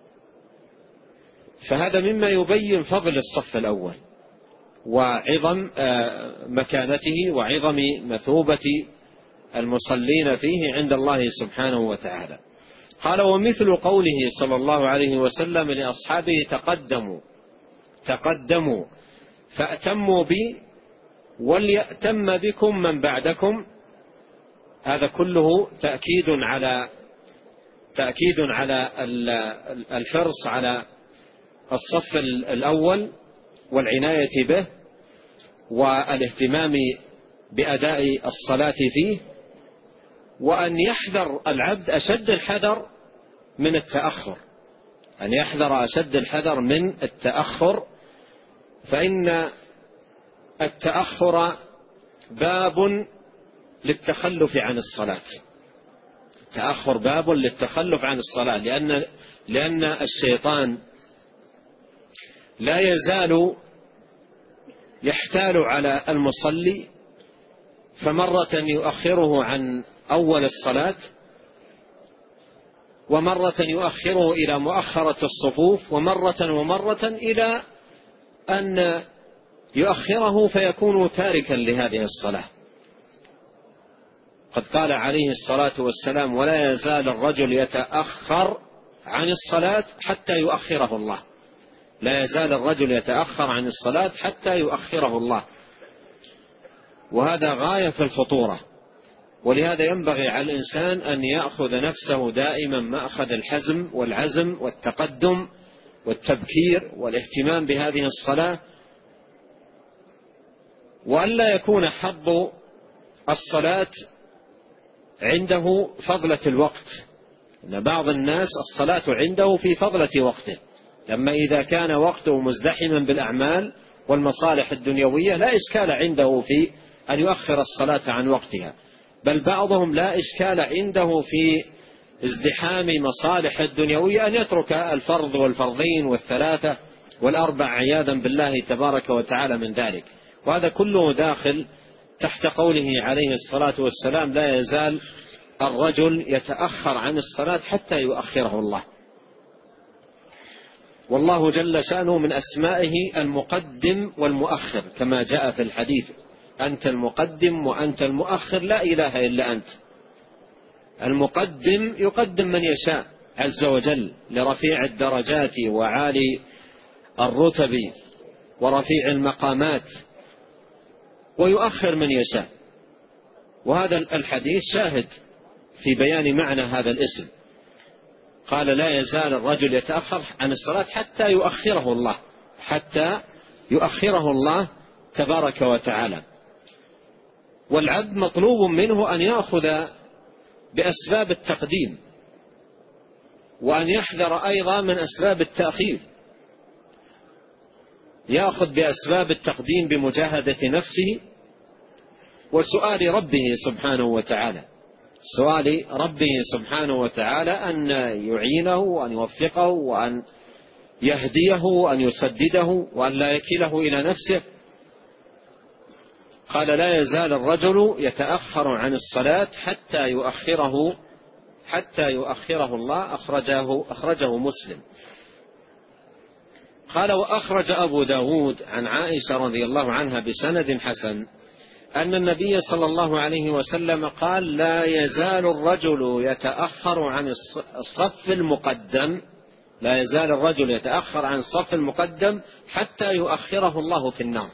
فهذا مما يبين فضل الصف الأول وعظم مكانته وعظم مثوبة المصلين فيه عند الله سبحانه وتعالى. قال: ومثل قوله صلى الله عليه وسلم لأصحابه: تقدموا تقدموا فأتموا بي وليأتم بكم من بعدكم. هذا كله تأكيد على تأكيد على الحرص على الصف الأول والعناية به والاهتمام بأداء الصلاة فيه، وأن يحذر العبد أشد الحذر من التأخر، أن يحذر أشد الحذر من التأخر، فإن التأخر باب للتخلف عن الصلاة، التأخر باب للتخلف عن الصلاة، لأن لأن الشيطان لا يزال يحتال على المصلي، فمرة يؤخره عن أول الصلاة، ومرة يؤخره إلى مؤخرة الصفوف، ومرة ومرة إلى أن يؤخره فيكون تاركا لهذه الصلاة. قد قال عليه الصلاة والسلام: ولا يزال الرجل يتأخر عن الصلاة حتى يؤخره الله، لا يزال الرجل يتأخر عن الصلاة حتى يؤخره الله، وهذا غاية في الخطورة. ولهذا ينبغي على الإنسان أن يأخذ نفسه دائما مأخذ الحزم والعزم والتقدم والتبكير والاهتمام بهذه الصلاة، وألا يكون حظ الصلاة عنده فضلة الوقت. إن بعض الناس الصلاة عنده في فضلة وقته، لما إذا كان وقته مزدحما بالأعمال والمصالح الدنيوية لا إشكال عنده في أن يؤخر الصلاة عن وقتها، بل بعضهم لا إشكال عنده في ازدحام مصالح الدنيوية أن يترك الفرض والفرضين والثلاثة والأربع عياذا بالله تبارك وتعالى من ذلك. وهذا كله داخل تحت قوله عليه الصلاة والسلام: لا يزال الرجل يتأخر عن الصلاة حتى يؤخره الله. والله جل شأنه من أسمائه المقدم والمؤخر، كما جاء في الحديث: أنت المقدم وأنت المؤخر، لا إله إلا أنت. المقدم يقدم من يشاء عز وجل لرفيع الدرجات وعالي الرتب ورفيع المقامات، ويؤخر من يشاء. وهذا الحديث شاهد في بيان معنى هذا الاسم. قال: لا يزال الرجل يتأخر عن الصلاة حتى يؤخره الله، حتى يؤخره الله تبارك وتعالى. والعبد مطلوب منه أن يأخذ بأسباب التقديم، وأن يحذر أيضا من أسباب التأخير. يأخذ بأسباب التقديم بمجاهدة نفسه وسؤال ربه سبحانه وتعالى، سؤال ربه سبحانه وتعالى أن يعينه وأن يوفقه وأن يهديه وأن يسدده وأن لا يكله إلى نفسه. قال: لا يزال الرجل يتأخر عن الصلاة حتى يؤخره حتى يؤخره الله. أخرجه, أخرجه مسلم. قال: وأخرج أبو داود عن عائشة رضي الله عنها بسند حسن أن النبي صلى الله عليه وسلم قال: لا يزال الرجل يتأخر عن الصف المقدم لا يزال الرجل يتأخر عن الصف المقدم حتى يؤخره الله في النار.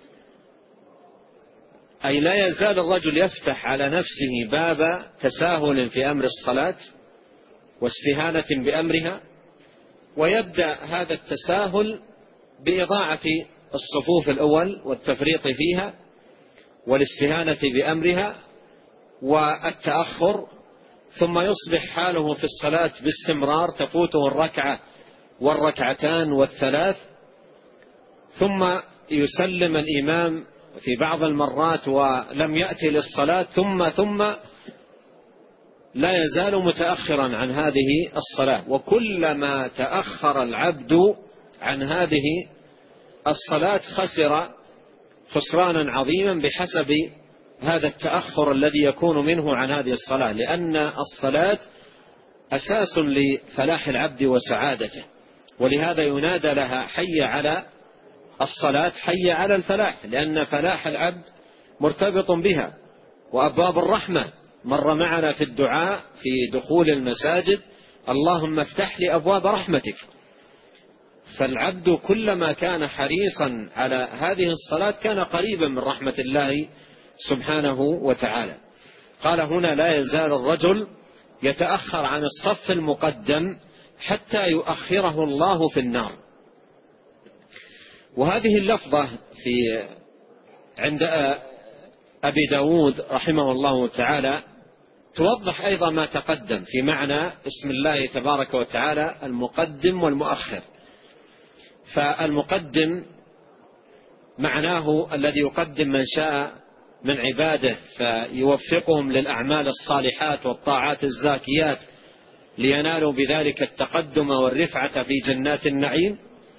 أي لا يزال الرجل يفتح على نفسه باب تساهل في أمر الصلاة واستهانة بأمرها، ويبدأ هذا التساهل بإضاعة الصفوف الأول والتفريط فيها والاستهانة بأمرها والتأخر، ثم يصبح حاله في الصلاة باستمرار تفوته الركعة والركعتان والثلاث، ثم يسلم الإمام في بعض المرات ولم يأتي للصلاة، ثم ثم لا يزال متأخرا عن هذه الصلاة. وكلما تأخر العبد عن هذه الصلاة خسر خسرانا عظيما بحسب هذا التأخر الذي يكون منه عن هذه الصلاة، لأن الصلاة أساس لفلاح العبد وسعادته، ولهذا ينادى لها: حي على الصلاة، حي على الفلاح، لأن فلاح العبد مرتبط بها. وأبواب الرحمة مر معنا في الدعاء في دخول المساجد: اللهم افتح لي أبواب رحمتك. فالعبد كلما كان حريصا على هذه الصلاة كان قريبا من رحمة الله سبحانه وتعالى. قال هنا: لا يزال الرجل يتأخر عن الصف المقدم حتى يؤخره الله في النار. وهذه اللفظة في عند أبي داود رحمه الله تعالى توضح أيضا ما تقدم في معنى اسم الله تبارك وتعالى المقدم والمؤخر. فالمقدم معناه الذي يقدم من شاء من عباده فيوفقهم للأعمال الصالحات والطاعات الزاكيات لينالوا بذلك التقدم والرفعة في جنات النعيم.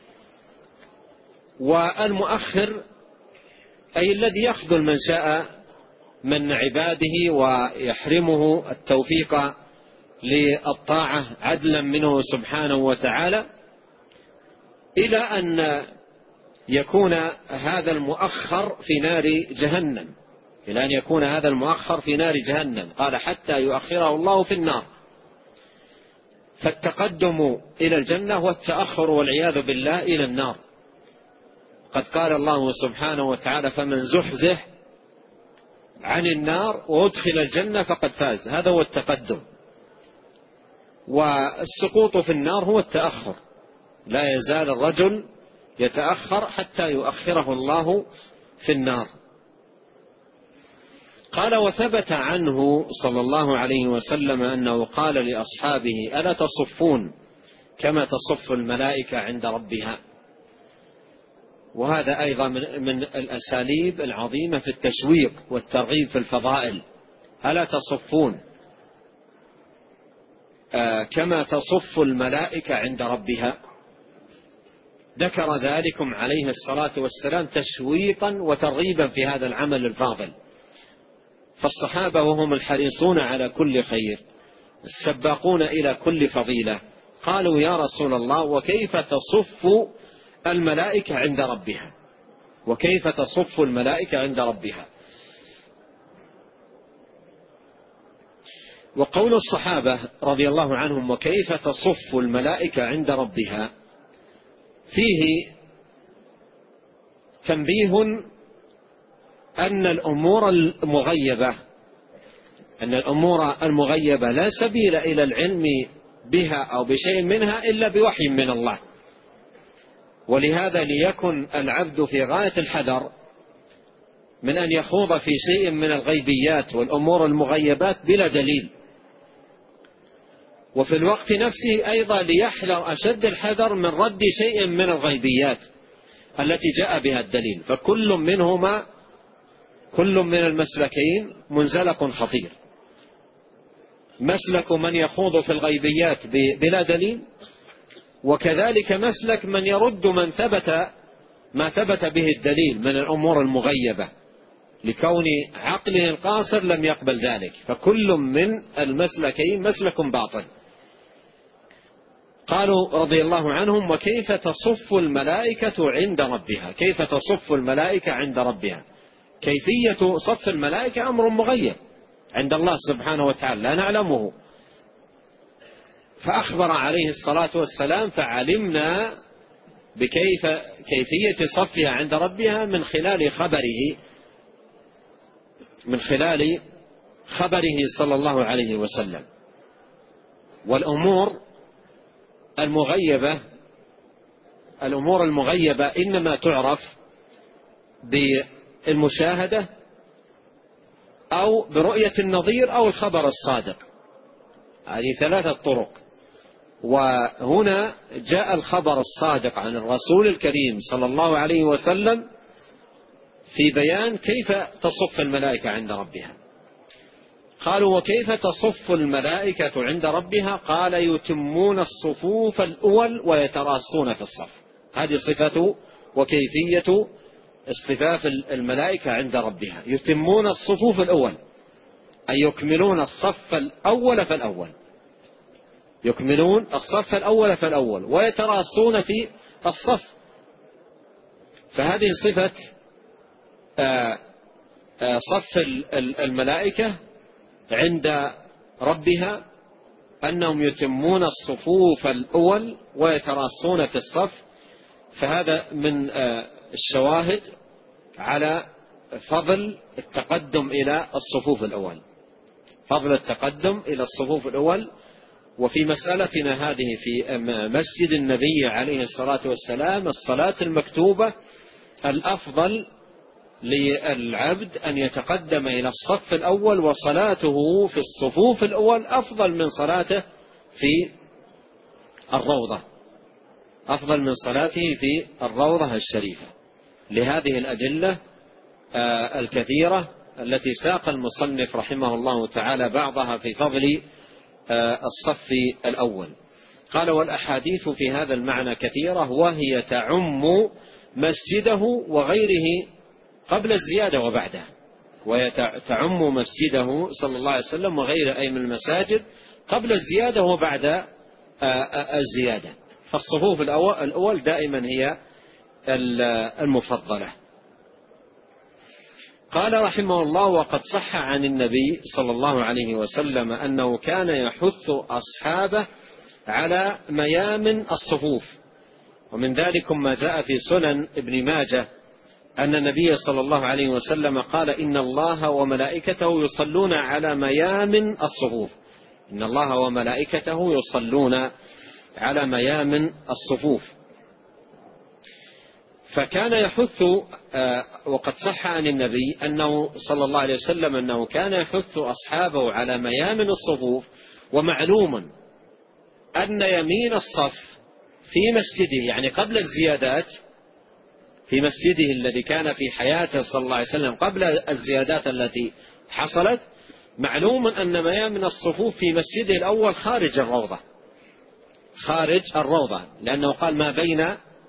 والمؤخر أي الذي يخذل من شاء من عباده ويحرمه التوفيق للطاعة عدلا منه سبحانه وتعالى، إلى أن يكون هذا المؤخر في نار جهنم إلى أن يكون هذا المؤخر في نار جهنم. قال: حتى يؤخره الله في النار. فالتقدم إلى الجنة والتأخر والعياذ بالله إلى النار. قد قال الله سبحانه وتعالى: فمن زحزح عن النار وأدخل الجنة فقد فاز. هذا هو التقدم. والسقوط في النار هو التأخر. لا يزال الرجل يتأخر حتى يؤخره الله في النار. قال: وثبت عنه صلى الله عليه وسلم أنه قال لأصحابه: ألا تصفون كما تصف الملائكة عند ربها. وهذا أيضا من الأساليب العظيمة في التشويق والترغيب في الفضائل. ألا تصفون آه كما تصف الملائكة عند ربها. ذكر ذلكم عليه الصلاة والسلام تشويقا وترغيبا في هذا العمل الفاضل. فالصحابة وهم الحريصون على كل خير السباقون إلى كل فضيلة قالوا: يا رسول الله، وكيف تصف الملائكة عند ربها؟ وكيف تصف الملائكة عند ربها؟ وقول الصحابة رضي الله عنهم: وكيف تصف الملائكة عند ربها، فيه تنبيه أن الأمور المغيبة أن الأمور المغيبة لا سبيل إلى العلم بها أو بشيء منها إلا بوحي من الله. ولهذا ليكن العبد في غاية الحذر من أن يخوض في شيء من الغيبيات والأمور المغيبات بلا دليل. وفي الوقت نفسه أيضا ليحذر أشد الحذر من رد شيء من الغيبيات التي جاء بها الدليل. فكل منهما كل من المسلكين منزلق خطير. مسلك من يخوض في الغيبيات بلا دليل، وكذلك مسلك من يرد من ثبت ما ثبت به الدليل من الأمور المغيبة لكون عقله القاصر لم يقبل ذلك. فكل من المسلكين مسلك باطل. قالوا رضي الله عنهم: وكيف تصف الملائكة عند ربها؟ كيف تصف الملائكة عند ربها؟ كيفية صف الملائكة أمر مغيب عند الله سبحانه وتعالى لا نعلمه. فأخبر عليه الصلاة والسلام فعلمنا بكيف كيفية صفها عند ربها من خلال خبره من خلال خبره صلى الله عليه وسلم. والأمور المغيبة الأمور المغيبة إنما تعرف بالمشاهدة أو برؤية النظير أو الخبر الصادق. هذه ثلاثة طرق. وهنا جاء الخبر الصادق عن الرسول الكريم صلى الله عليه وسلم في بيان كيف تصف الملائكة عند ربها. قالوا: وكيف تصف الملائكة عند ربها؟ قال: يتمون الصفوف الأول ويتراصون في الصف. هذه صفة وكيفية اصطفاف الملائكة عند ربها. يتمون الصفوف الأول أي يكملون الصف الأول فالأول يكملون الصف الأول فالأول ويتراصون في الصف. فهذه صفة صف الملائكة عند ربها أنهم يتمون الصفوف الأول ويتراصون في الصف. فهذا من الشواهد على فضل التقدم إلى الصفوف الأول فضل التقدم إلى الصفوف الأول. وفي مسألتنا هذه في مسجد النبي عليه الصلاة والسلام الصلاة المكتوبة الأفضل للعبد أن يتقدم إلى الصف الأول، وصلاته في الصفوف الأول أفضل من صلاته في الروضة أفضل من صلاته في الروضة الشريفة. لهذه الأدلة الكثيرة التي ساق المصنف رحمه الله تعالى بعضها في فضل الصف الأول. قال: والأحاديث في هذا المعنى كثيرة، وهي تعم مسجده وغيره قبل الزيادة وبعدها. ويتعم مسجده صلى الله عليه وسلم وغير أي من المساجد قبل الزيادة وبعد الزيادة. فالصفوف الأول دائما هي المفضلة. قال رحمه الله: وقد صح عن النبي صلى الله عليه وسلم أنه كان يحث أصحابه على ميامن الصفوف. ومن ذلك ما جاء في سنن ابن ماجه أن النبي صلى الله عليه وسلم قال: إن الله وملائكته يصلون على ميامن الصفوف. إن الله وملائكته يصلون على ميامن الصفوف. فكان يحث، وقد صح عن النبي أنه صلى الله عليه وسلم أنه كان يحث أصحابه على ميامن الصفوف. ومعلوم أن يمين الصف في مسجده، يعني قبل الزيادات في مسجده الذي كان في حياته صلى الله عليه وسلم قبل الزيادات التي حصلت، معلوم أن ميامن الصفوف في مسجده الأول خارج الروضة، خارج الروضة، لأنه قال: ما بين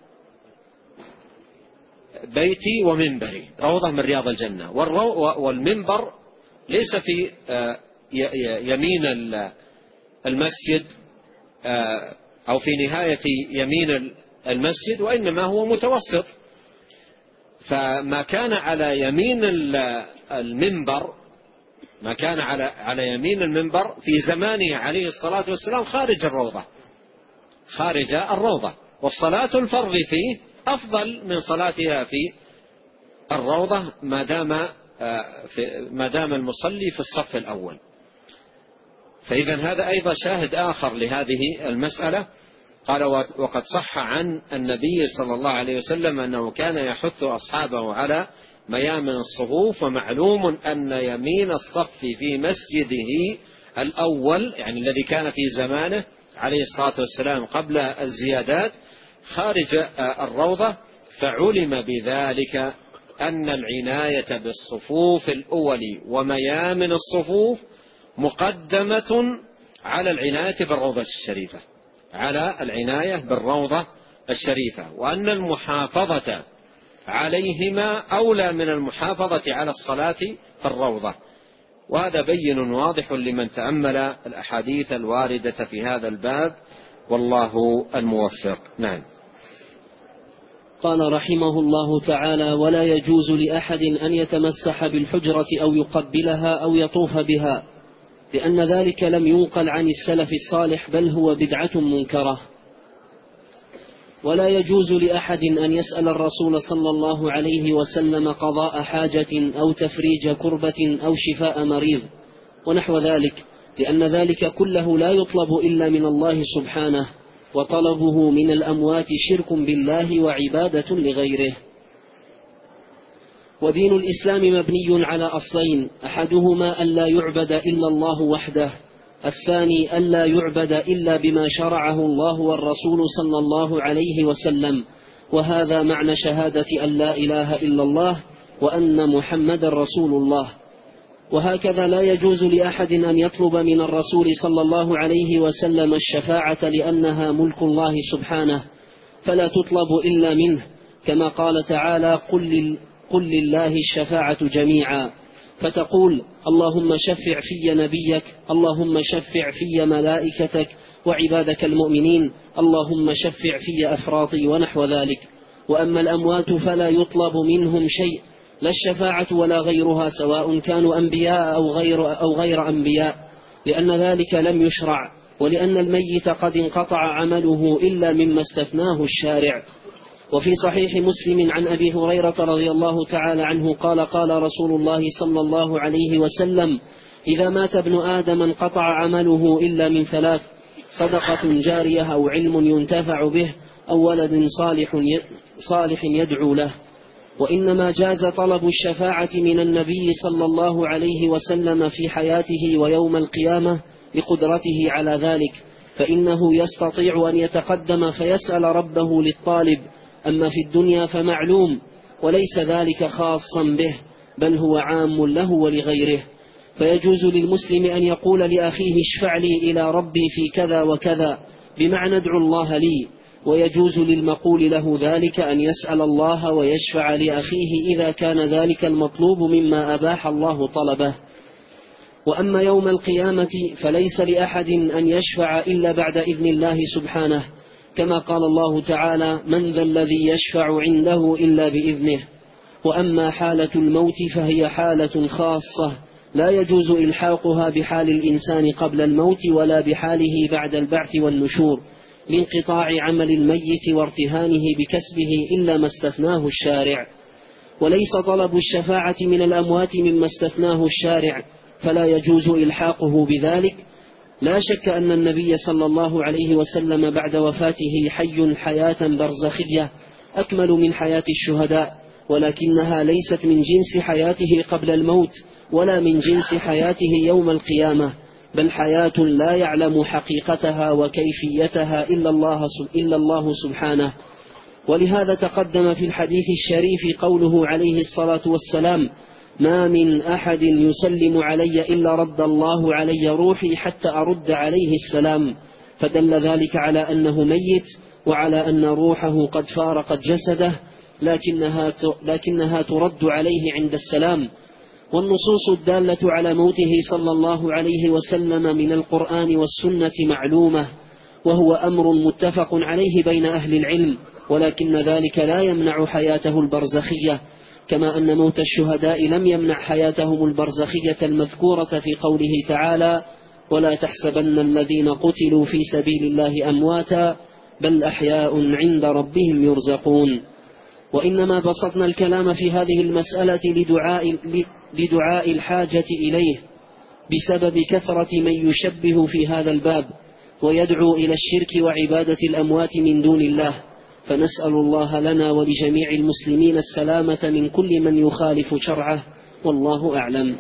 بيتي ومنبري روضة من رياض الجنة. والمنبر ليس في يمين المسجد أو في نهاية يمين المسجد، وإنما هو متوسط. فما كان على يمين المنبر ما كان على على يمين المنبر في زمانه عليه الصلاة والسلام خارج الروضة، خارج الروضة. والصلاة الفرض فيه أفضل من صلاتها في الروضة ما دام ما دام المصلي في الصف الأول. فإذا هذا أيضا شاهد آخر لهذه المسألة. قال: وقد صح عن النبي صلى الله عليه وسلم أنه كان يحث أصحابه على ميامن الصفوف. ومعلوم أن يمين الصف في مسجده الأول، يعني الذي كان في زمانه عليه الصلاة والسلام قبل الزيادات، خارج الروضة. فعلم بذلك أن العناية بالصفوف الأول وميامن الصفوف مقدمة على العناية بالروضة الشريفة على العناية بالروضة الشريفة، وأن المحافظة عليهما أولى من المحافظة على الصلاة في الروضة. وهذا بين واضح لمن تأمل الأحاديث الواردة في هذا الباب، والله الموفق. نعم. قال رحمه الله تعالى: ولا يجوز لأحد أن يتمسح بالحجرة أو يقبلها أو يطوف بها، لأن ذلك لم ينقل عن السلف الصالح، بل هو بدعة منكرة. ولا يجوز لأحد أن يسأل الرسول صلى الله عليه وسلم قضاء حاجة أو تفريج كربة أو شفاء مريض ونحو ذلك، لأن ذلك كله لا يطلب إلا من الله سبحانه، وطلبه من الأموات شرك بالله وعبادة لغيره. ودين الإسلام مبني على أصلين: أحدهما ألا يعبد إلا الله وحده، الثاني ألا يعبد إلا بما شرعه الله والرسول صلى الله عليه وسلم. وهذا معنى شهادة أن لا إله إلا الله وأن محمد رسول الله. وهكذا لا يجوز لأحد أن يطلب من الرسول صلى الله عليه وسلم الشفاعة، لأنها ملك الله سبحانه، فلا تطلب إلا منه، كما قال تعالى: قل قل لله الشفاعة جميعا، فتقول: اللهم شفع في نبيك، اللهم شفع في ملائكتك وعبادك المؤمنين، اللهم شفع في أفراطي ونحو ذلك. وأما الأموات فلا يطلب منهم شيء، لا الشفاعة ولا غيرها، سواء كانوا أنبياء أو غير, أو غير أنبياء، لأن ذلك لم يشرع، ولأن الميت قد انقطع عمله إلا مما استثناه الشارع. وفي صحيح مسلم عن أبي هريرة رضي الله تعالى عنه قال: قال رسول الله صلى الله عليه وسلم: إذا مات ابن آدم انقطع عمله إلا من ثلاث: صدقة جارية أو علم ينتفع به أو ولد صالح صالح يدعو له. وإنما جاز طلب الشفاعة من النبي صلى الله عليه وسلم في حياته ويوم القيامة لقدرته على ذلك، فإنه يستطيع أن يتقدم فيسأل ربه للطالب. أما في الدنيا فمعلوم، وليس ذلك خاصا به، بل هو عام له ولغيره. فيجوز للمسلم أن يقول لأخيه: اشفع لي إلى ربي في كذا وكذا، بمعنى ادعو الله لي. ويجوز للمقول له ذلك أن يسأل الله ويشفع لأخيه إذا كان ذلك المطلوب مما أباح الله طلبه. وأما يوم القيامة فليس لأحد أن يشفع إلا بعد إذن الله سبحانه، كما قال الله تعالى: من ذا الذي يشفع عنده إلا بإذنه. وأما حالة الموت فهي حالة خاصة لا يجوز إلحاقها بحال الإنسان قبل الموت ولا بحاله بعد البعث والنشور لانقطاع عمل الميت وارتهانه بكسبه إلا ما استثناه الشارع. وليس طلب الشفاعة من الأموات مما استثناه الشارع، فلا يجوز إلحاقه بذلك. لا شك أن النبي صلى الله عليه وسلم بعد وفاته حي حياة برزخية أكمل من حياة الشهداء، ولكنها ليست من جنس حياته قبل الموت ولا من جنس حياته يوم القيامة، بل حياة لا يعلم حقيقتها وكيفيتها إلا الله, إلا الله سبحانه. ولهذا تقدم في الحديث الشريف قوله عليه الصلاة والسلام: ما من أحد يسلم علي إلا رد الله علي روحي حتى أرد عليه السلام، فدل ذلك على أنه ميت وعلى أن روحه قد فارقت جسده، لكنها, لكنها ترد عليه عند السلام. والنصوص الدالة على موته صلى الله عليه وسلم من القرآن والسنة معلومة، وهو أمر متفق عليه بين أهل العلم، ولكن ذلك لا يمنع حياته البرزخية، كما أن موت الشهداء لم يمنع حياتهم البرزخية المذكورة في قوله تعالى: ولا تحسبن الذين قتلوا في سبيل الله أمواتا بل أحياء عند ربهم يرزقون. وإنما بسطنا الكلام في هذه المسألة لدعاء, لدعاء الحاجة إليه بسبب كثرة من يشبه في هذا الباب ويدعو إلى الشرك وعبادة الأموات من دون الله، فنسأل الله لنا ولجميع المسلمين السلامة من كل من يخالف شرعه، والله أعلم.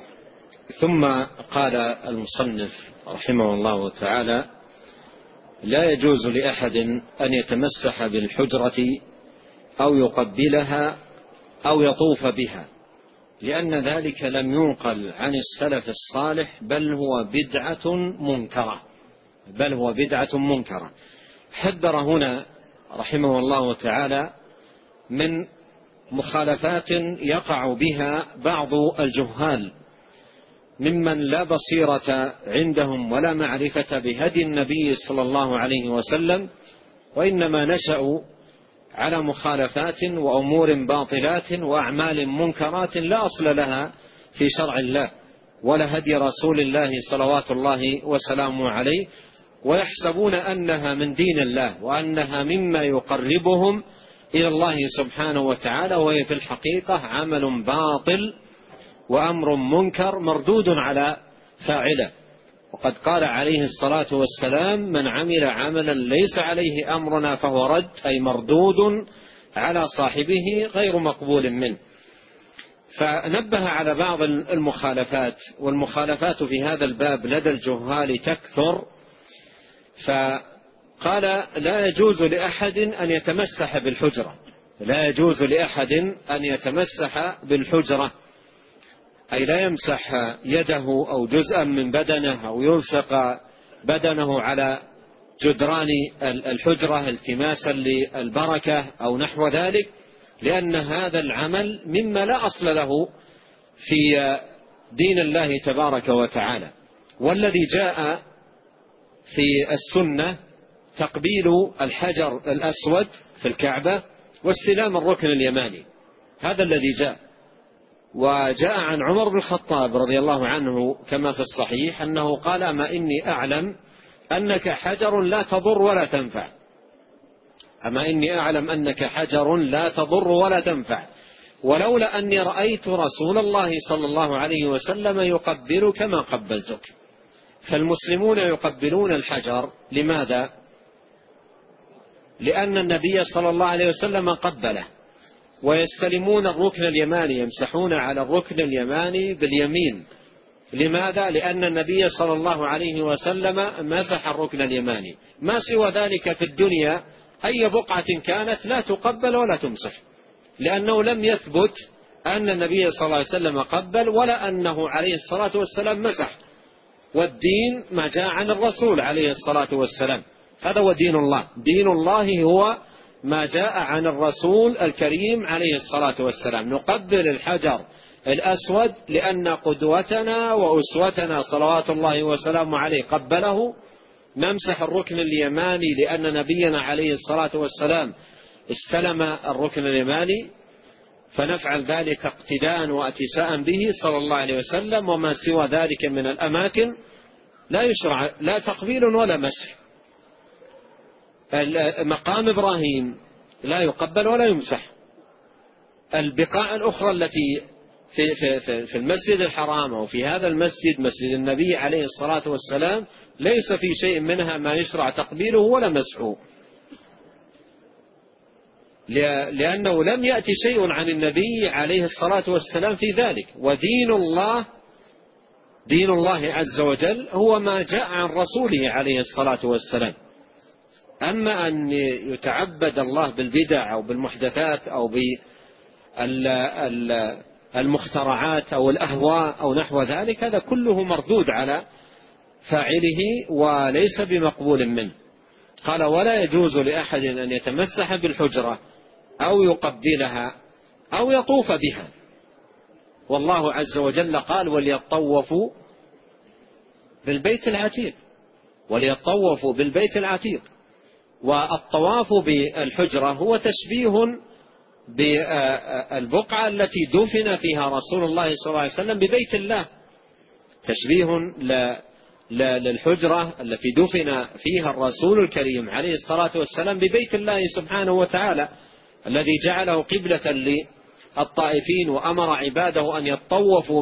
ثم قال المصنف رحمه الله تعالى: لا يجوز لأحد أن يتمسح بالحجرة أو يقبلها أو يطوف بها، لأن ذلك لم ينقل عن السلف الصالح، بل هو بدعة منكرة بل هو بدعة منكرة. حذر هنا رحمه الله تعالى من مخالفات يقع بها بعض الجهال ممن لا بصيرة عندهم ولا معرفة بهدي النبي صلى الله عليه وسلم، وإنما نشأوا على مخالفات وأمور باطلات وأعمال منكرات لا أصل لها في شرع الله ولا هدي رسول الله صلوات الله وسلامه عليه، ويحسبون أنها من دين الله وأنها مما يقربهم إلى الله سبحانه وتعالى، وهي في الحقيقة عمل باطل وأمر منكر مردود على فاعله. وقد قال عليه الصلاة والسلام: من عمل عملا ليس عليه أمرنا فهو رد، أي مردود على صاحبه غير مقبول منه. فنبه على بعض المخالفات، والمخالفات في هذا الباب لدى الجهال تكثر. فقال: لا يجوز لأحد أن يتمسح بالحجرة، لا يجوز لأحد أن يتمسح بالحجرة، أي لا يمسح يده أو جزءا من بدنه أو يلصق بدنه على جدران الحجرة التماسا للبركة أو نحو ذلك، لأن هذا العمل مما لا أصل له في دين الله تبارك وتعالى. والذي جاء في السنة تقبيل الحجر الأسود في الكعبة واستلام الركن اليماني، هذا الذي جاء. وجاء عن عمر بن الخطاب رضي الله عنه كما في الصحيح أنه قال: أما إني أعلم أنك حجر لا تضر ولا تنفع، أما إني أعلم أنك حجر لا تضر ولا تنفع، ولولا أني رأيت رسول الله صلى الله عليه وسلم يقبلك ما قبلتك. فالمسلمون يقبلون الحجر، لماذا؟ لأن النبي صلى الله عليه وسلم قبله. ويستلمون الركن اليماني، يمسحون على الركن اليماني باليمين، لماذا؟ لأن النبي صلى الله عليه وسلم مسح الركن اليماني. ما سوى ذلك في الدنيا أي بقعة كانت لا تقبل ولا تمسح، لأنه لم يثبت أن النبي صلى الله عليه وسلم قبل ولا أنه عليه الصلاة والسلام مسح. والدين ما جاء عن الرسول عليه الصلاة والسلام، هذا هو دين الله. دين الله هو ما جاء عن الرسول الكريم عليه الصلاة والسلام. نقبل الحجر الأسود لأن قدوتنا وأسوتنا صلوات الله وسلامه عليه قبله. نمسح الركن اليماني لأن نبينا عليه الصلاة والسلام استلم الركن اليماني. فنفعل ذلك اقتداء واتساء به صلى الله عليه وسلم. وما سوى ذلك من الأماكن لا يشرع لا تقبيل ولا مسح. مقام إبراهيم لا يقبل ولا يمسح. البقاع الأخرى التي في, في, في المسجد الحرام أو في هذا المسجد مسجد النبي عليه الصلاة والسلام ليس في شيء منها ما يشرع تقبيله ولا مسحه، لأنه لم يأتي شيء عن النبي عليه الصلاة والسلام في ذلك. ودين الله دين الله عز وجل هو ما جاء عن رسوله عليه الصلاة والسلام. أما أن يتعبد الله بالبدع أو بالمحدثات أو بالمخترعات أو الأهواء أو نحو ذلك، هذا كله مردود على فاعله وليس بمقبول منه. قال: ولا يجوز لأحد أن يتمسح بالحجرة أو يقبلها أو يطوف بها. والله عز وجل قال: وليطوفوا بالبيت العتيق، وليطوفوا بالبيت العتيق. والطواف بالحجرة هو تشبيه بالبقعة التي دفن فيها رسول الله صلى الله عليه وسلم ببيت الله، تشبيه للحجرة التي دفن فيها الرسول الكريم عليه الصلاة والسلام ببيت الله سبحانه وتعالى الذي جعله قبلة للطائفين، وأمر عباده أن يطوفوا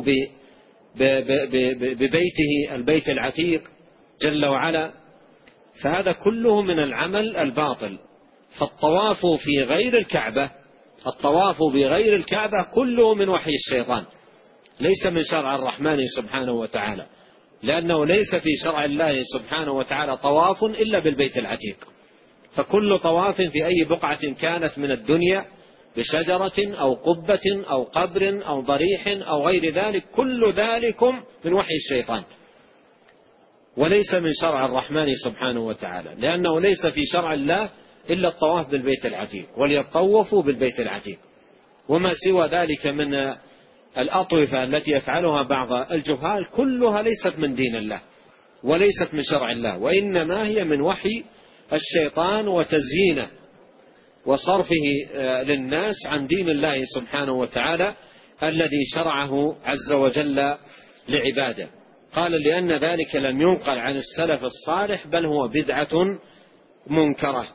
ببيته البيت العتيق جل وعلا. فهذا كله من العمل الباطل. فالطواف في غير الكعبة الطواف بغير الكعبة كله من وحي الشيطان، ليس من شرع الرحمن سبحانه وتعالى، لأنه ليس في شرع الله سبحانه وتعالى طواف إلا بالبيت العتيق. فكل طواف في أي بقعة كانت من الدنيا بشجرة أو قبة أو قبر أو ضريح أو غير ذلك، كل ذلكم من وحي الشيطان وليس من شرع الرحمن سبحانه وتعالى، لأنه ليس في شرع الله إلا الطواف بالبيت العتيق، وليطوفوا بالبيت العتيق. وما سوى ذلك من الأطوفة التي يفعلها بعض الجهال كلها ليست من دين الله وليست من شرع الله، وإنما هي من وحي الشيطان وتزيينه وصرفه للناس عن دين الله سبحانه وتعالى الذي شرعه عز وجل لعباده. قال: لأن ذلك لم ينقل عن السلف الصالح بل هو بدعة منكرة.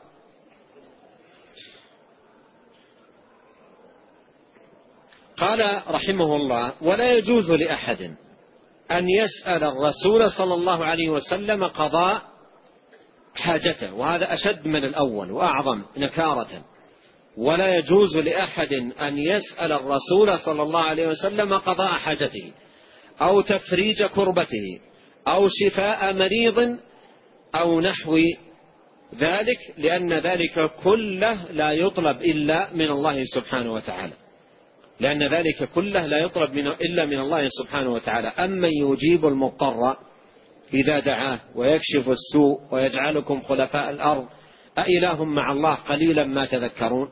قال رحمه الله: ولا يجوز لأحد أن يسأل الرسول صلى الله عليه وسلم قضاء حاجته، وهذا أشد من الأول وأعظم نكارة. ولا يجوز لأحد أن يسأل الرسول صلى الله عليه وسلم قضاء حاجته أو تفريج كربته أو شفاء مريض أو نحو ذلك، لأن ذلك كله لا يطلب إلا من الله سبحانه وتعالى لأن ذلك كله لا يطلب من إلا من الله سبحانه وتعالى. أمن يجيب المضطر إذا دعاه ويكشف السوء ويجعلكم خلفاء الأرض أإله مع الله قليلا ما تذكرون.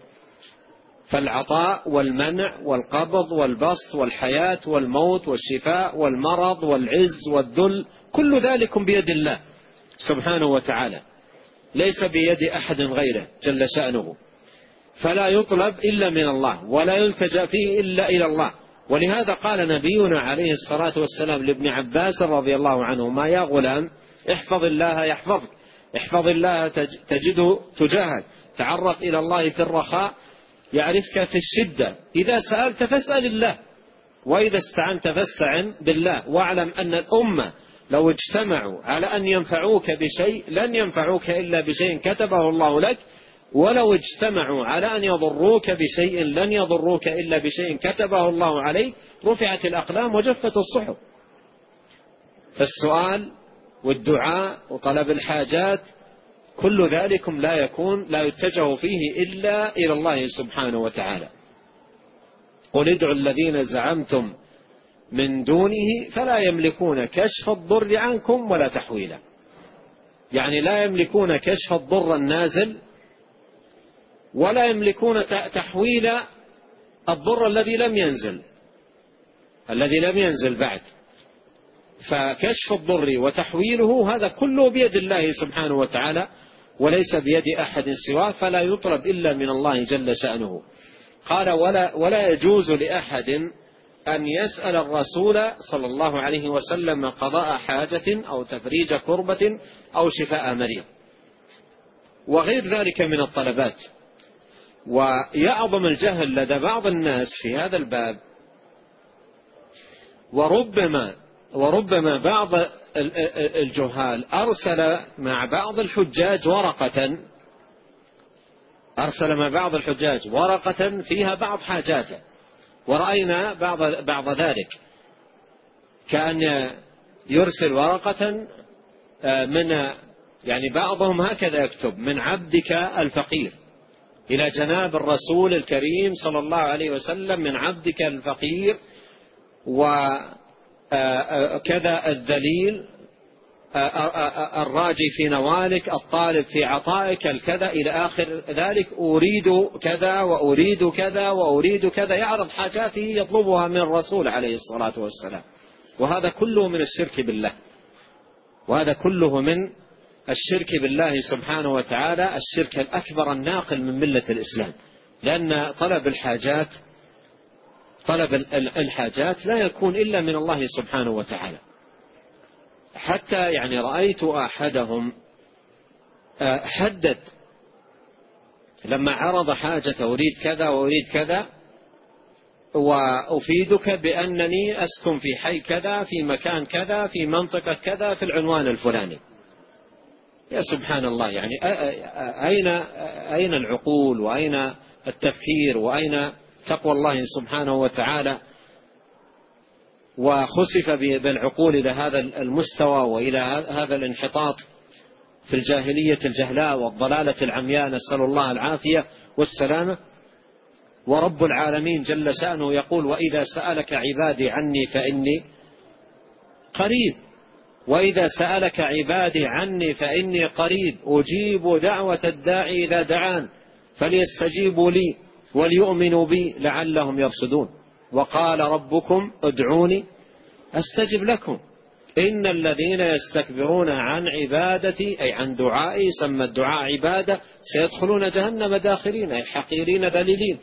فالعطاء والمنع والقبض والبسط والحياة والموت والشفاء والمرض والعز والذل كل ذلك بيد الله سبحانه وتعالى، ليس بيد أحد غيره جل شأنه، فلا يطلب إلا من الله ولا يلتجأ فيه إلا إلى الله. ولهذا قال نبينا عليه الصلاة والسلام لابن عباس رضي الله عنهما: يا غلام احفظ الله يحفظك، احفظ الله تجده تجاهك، تعرف إلى الله في الرخاء يعرفك في الشدة، إذا سألت فاسأل الله وإذا استعنت فاستعن بالله. واعلم أن الأمة لو اجتمعوا على أن ينفعوك بشيء لن ينفعوك إلا بشيء كتبه الله لك، ولو اجتمعوا على أن يضروك بشيء لن يضروك إلا بشيء كتبه الله عليك. رفعت الأقلام وجفت الصحف. فالسؤال والدعاء وطلب الحاجات كل ذلكم لا يكون لا يتجه فيه إلا إلى الله سبحانه وتعالى. قل ادعوا الذين زعمتم من دونه فلا يملكون كشف الضر عنكم ولا تحويلا، يعني لا يملكون كشف الضر النازل ولا يملكون تحويل الضر الذي لم ينزل الذي لم ينزل بعد. فكشف الضر وتحويله هذا كله بيد الله سبحانه وتعالى وليس بيد أحد سواه، فلا يطلب إلا من الله جل شأنه. قال ولا, ولا يجوز لأحد أن يسأل الرسول صلى الله عليه وسلم قضاء حاجة أو تفريج كربة أو شفاء مريض وغير ذلك من الطلبات. ويعظم الجهل لدى بعض الناس في هذا الباب، وربما وربما بعض الجهال أرسل مع بعض الحجاج ورقة أرسل مع بعض الحجاج ورقة فيها بعض حاجاته، ورأينا بعض بعض ذلك، كأن يرسل ورقة من يعني بعضهم هكذا يكتب: من عبدك الفقير إلى جناب الرسول الكريم صلى الله عليه وسلم، من عبدك الفقير وكذا الذليل الراجي في نوالك الطالب في عطائك الكذا إلى آخر ذلك، أريد كذا وأريد كذا وأريد كذا، يعرض حاجاته يطلبها من الرسول عليه الصلاة والسلام. وهذا كله من الشرك بالله، وهذا كله من الشرك بالله سبحانه وتعالى، الشرك الأكبر الناقل من ملة الإسلام. لأن طلب الحاجات طلب الحاجات لا يكون إلا من الله سبحانه وتعالى. حتى يعني رأيت أحدهم حدد لما عرض حاجة: أريد كذا وأريد كذا، وأفيدك بأنني أسكن في حي كذا في مكان كذا في منطقة كذا في العنوان الفلاني. يا سبحان الله، يعني أين أين العقول وأين التفكير وأين تقوى الله سبحانه وتعالى؟ وخسف بالعقول إلى هذا المستوى وإلى هذا الانحطاط في الجاهلية الجهلاء والضلالة العمياء، نسأل الله العافية والسلامة. ورب العالمين جل شأنه يقول: وإذا سألك عبادي عني فإني قريب، وإذا سألك عبادي عني فإني قريب أجيب دعوة الداعي إذا دعان فليستجيبوا لي وليؤمنوا بي لعلهم يرشدون. وقال ربكم ادعوني أستجب لكم إن الذين يستكبرون عن عبادتي، أي عن دعائي، سمى الدعاء عبادة، سيدخلون جهنم داخرين، أي حقيرين ذليلين.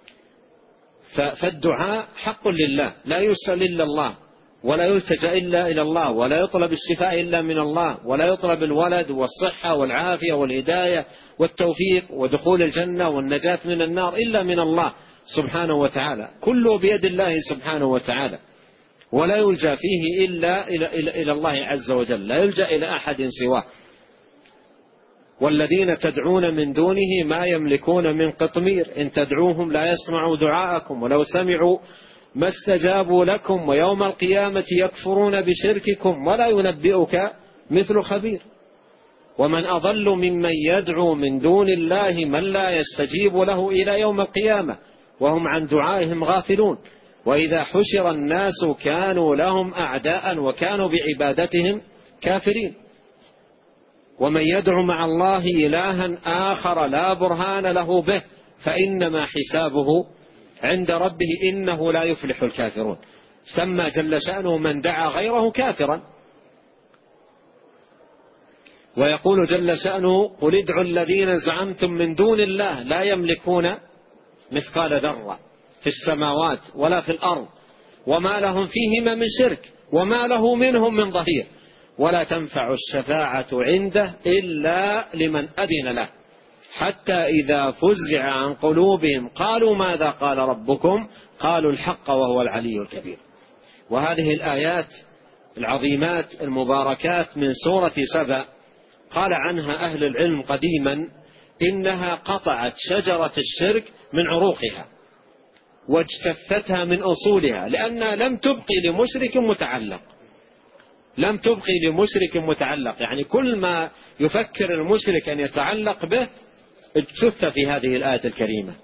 فالدعاء حق لله، لا يسأل إلا الله، ولا يلتجأ إلا إلى الله، ولا يطلب الشفاء إلا من الله، ولا يطلب الولد والصحة والعافية والهداية والتوفيق ودخول الجنة والنجاة من النار إلا من الله سبحانه وتعالى. كله بيد الله سبحانه وتعالى، ولا يلجأ فيه إلا إلى, إلى, إلى الله عز وجل، لا يلجأ إلى أحد سواه. والذين تدعون من دونه ما يملكون من قطمير إن تدعوهم لا يسمعوا دعاءكم ولو سمعوا ما استجابوا لكم ويوم القيامة يكفرون بشرككم ولا ينبئك مثل خبير. ومن أضل ممن يدعو من دون الله من لا يستجيب له إلى يوم القيامة وهم عن دعائهم غافلون. وإذا حشر الناس كانوا لهم أعداء وكانوا بعبادتهم كافرين. ومن يدعو مع الله إلها آخر لا برهان له به فإنما حسابه عند ربه إنه لا يفلح الكافرون. سمى جل شأنه من دعا غيره كافرا. ويقول جل شأنه: قل ادعوا الذين زعمتم من دون الله لا يملكون مثقال ذرة في السماوات ولا في الأرض وما لهم فيهما من شرك وما له منهم من ظهير ولا تنفع الشفاعة عنده إلا لمن أذن له حتى إذا فزع عن قلوبهم قالوا ماذا قال ربكم قالوا الحق وهو العلي الكبير. وهذه الآيات العظيمات المباركات من سورة سبأ قال عنها أهل العلم قديما إنها قطعت شجرة الشرك من عروقها واجتثتها من أصولها، لأنها لم تبقي لمشرك متعلق لم تبقي لمشرك متعلق يعني كل ما يفكر المشرك أن يتعلق به اجتث في هذه الآية الكريمة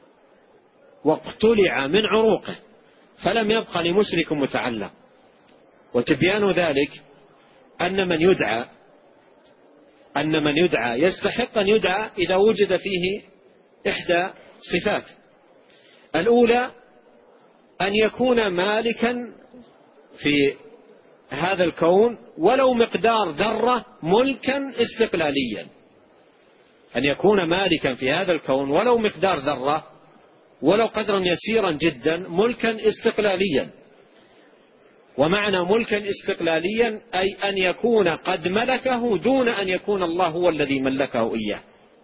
واقتلع من عروقه فلم يبقى لمشرك متعلق. وتبيان ذلك أن من يدعى أن من يدعى يستحق أن يدعى إذا وجد فيه إحدى صفات. الأولى أن يكون مالكا في هذا الكون ولو مقدار ذرة ملكا استقلاليا، أن يكون مالكا في هذا الكون ولو مقدار ذرة ولو قدرا يسيرا جدا، ملكا استقلاليا. ومعنى ملكا استقلاليا أي أن يكون قد ملكه دون أن يكون الله هو الذي ملكه إياه.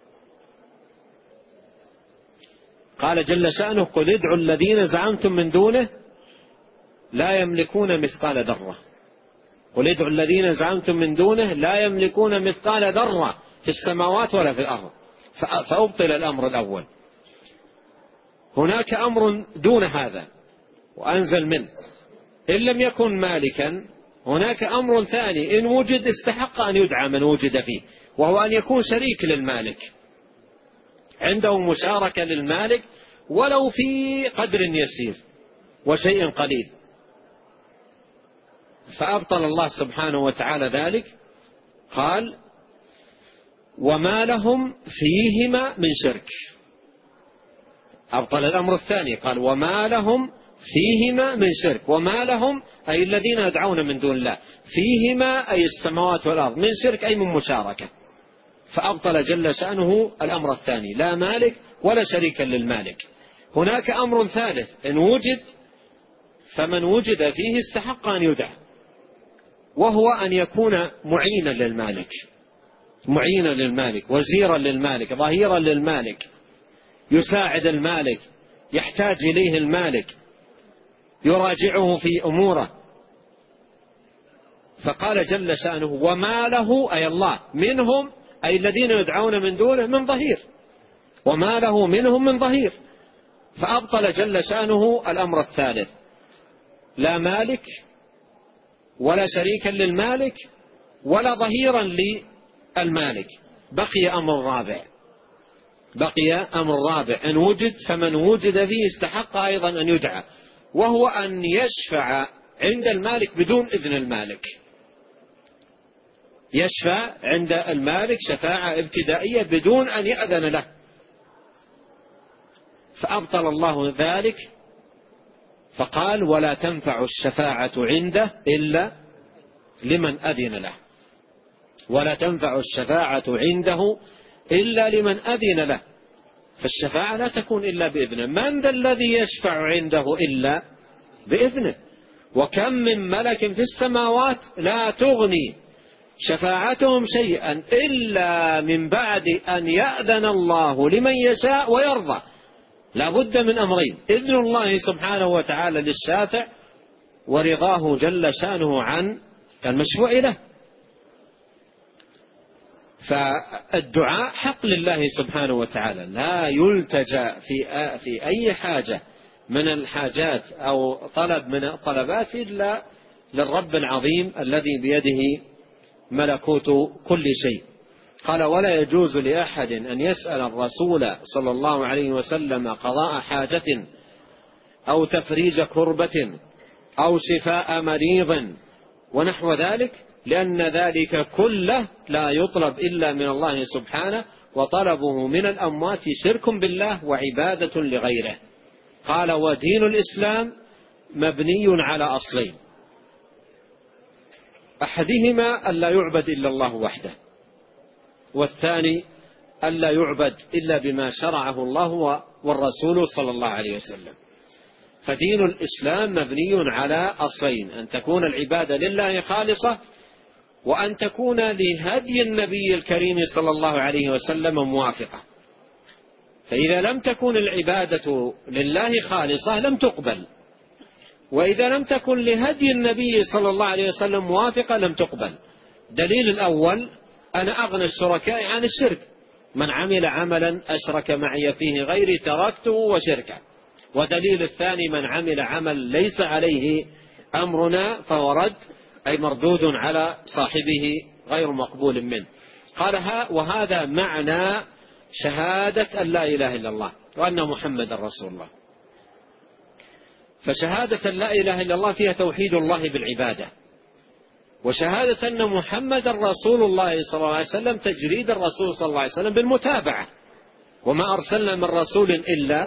قال جل شأنه: قل ادعوا الذين زعمتم من دونه لا يملكون مثقال ذرة. قل ادعوا الذين زعمتم من دونه لا يملكون مثقال ذرة في السماوات ولا في الأرض. فأبطل الأمر الأول. هناك أمر دون هذا وأنزل منه. إن لم يكن مالكا هناك أمر ثاني إن وجد استحق أن يدعى من وجد فيه، وهو أن يكون شريك للمالك، عنده مشاركة للمالك ولو في قدر يسير وشيء قليل. فأبطل الله سبحانه وتعالى ذلك. قال: وما لهم فيهما من شرك. أبطل الأمر الثاني، قال: وما لهم فيهما من شرك. وما لهم أي الذين يدعون من دون الله، فيهما أي السماوات والأرض، من شرك أي من مشاركة. فأبطل جل شأنه الأمر الثاني، لا مالك ولا شريكا للمالك. هناك أمر ثالث إن وجد فمن وجد فيه استحق أن يدعى، وهو أن يكون معينا للمالك، معينا للمالك، وزيرا للمالك، ظهيرا للمالك، يساعد المالك، يحتاج إليه المالك، يراجعه في أموره. فقال جل شأنه: وما له أي الله منهم أي الذين يدعون من دونه من ظهير، وما له منهم من ظهير. فأبطل جل شأنه الأمر الثالث، لا مالك ولا شريكا للمالك ولا ظهيرا للمالك. بقي أمر رابع، بقي أمر رابع إن وجد فمن وجد فيه استحق أيضا أن يدعى، وهو أن يشفع عند المالك بدون إذن المالك. يشفع عند المالك شفاعة ابتدائية بدون أن يأذن له. فأبطل الله ذلك فقال: ولا تنفع الشفاعة عنده إلا لمن أذن له. ولا تنفع الشفاعة عنده إلا لمن أذن له. فالشفاعة لا تكون إلا بإذنه. من ذا الذي يشفع عنده إلا بإذنه؟ وكم من ملك في السماوات لا تغني شفاعتهم شيئا إلا من بعد أن يأذن الله لمن يشاء ويرضى. لا بد من أمرين: إذن الله سبحانه وتعالى للشافع، ورضاه جل شأنه عن المشفوع له. فالدعاء حق لله سبحانه وتعالى، لا يلتجأ في في أي حاجة من الحاجات أو طلب من الطلبات إلا للرب العظيم الذي بيده ملكوت كل شيء. قال: ولا يجوز لأحد أن يسأل الرسول صلى الله عليه وسلم قضاء حاجة أو تفريج كربة أو شفاء مريض ونحو ذلك، لأن ذلك كله لا يطلب إلا من الله سبحانه، وطلبه من الأموات شرك بالله وعبادة لغيره. قال: ودين الإسلام مبني على أصلين: أحدهما ألا يعبد إلا الله وحده، والثاني ألا يعبد إلا بما شرعه الله والرسول صلى الله عليه وسلم. فدين الإسلام مبني على أصلين: أن تكون العبادة لله خالصة، وأن تكون لهدي النبي الكريم صلى الله عليه وسلم موافقة. فإذا لم تكن العبادة لله خالصة لم تقبل، وإذا لم تكن لهدي النبي صلى الله عليه وسلم موافقة لم تقبل. دليل الأول: أنا أغنى الشركاء عن الشرك، من عمل عملا أشرك معي فيه غيري تركته وشركه. ودليل الثاني: من عمل عمل ليس عليه أمرنا فهو رد، أي مردود على صاحبه غير مقبول منه. قال: وهذا معنى شهادة أن لا إله إلا الله وأن محمد رسول الله. فشهادة أن لا إله إلا الله فيها توحيد الله بالعبادة، وشهادة أن محمد رسول الله صلى الله عليه وسلم تجريد الرسول صلى الله عليه وسلم بالمتابعة. وما أرسلنا من رسول إلا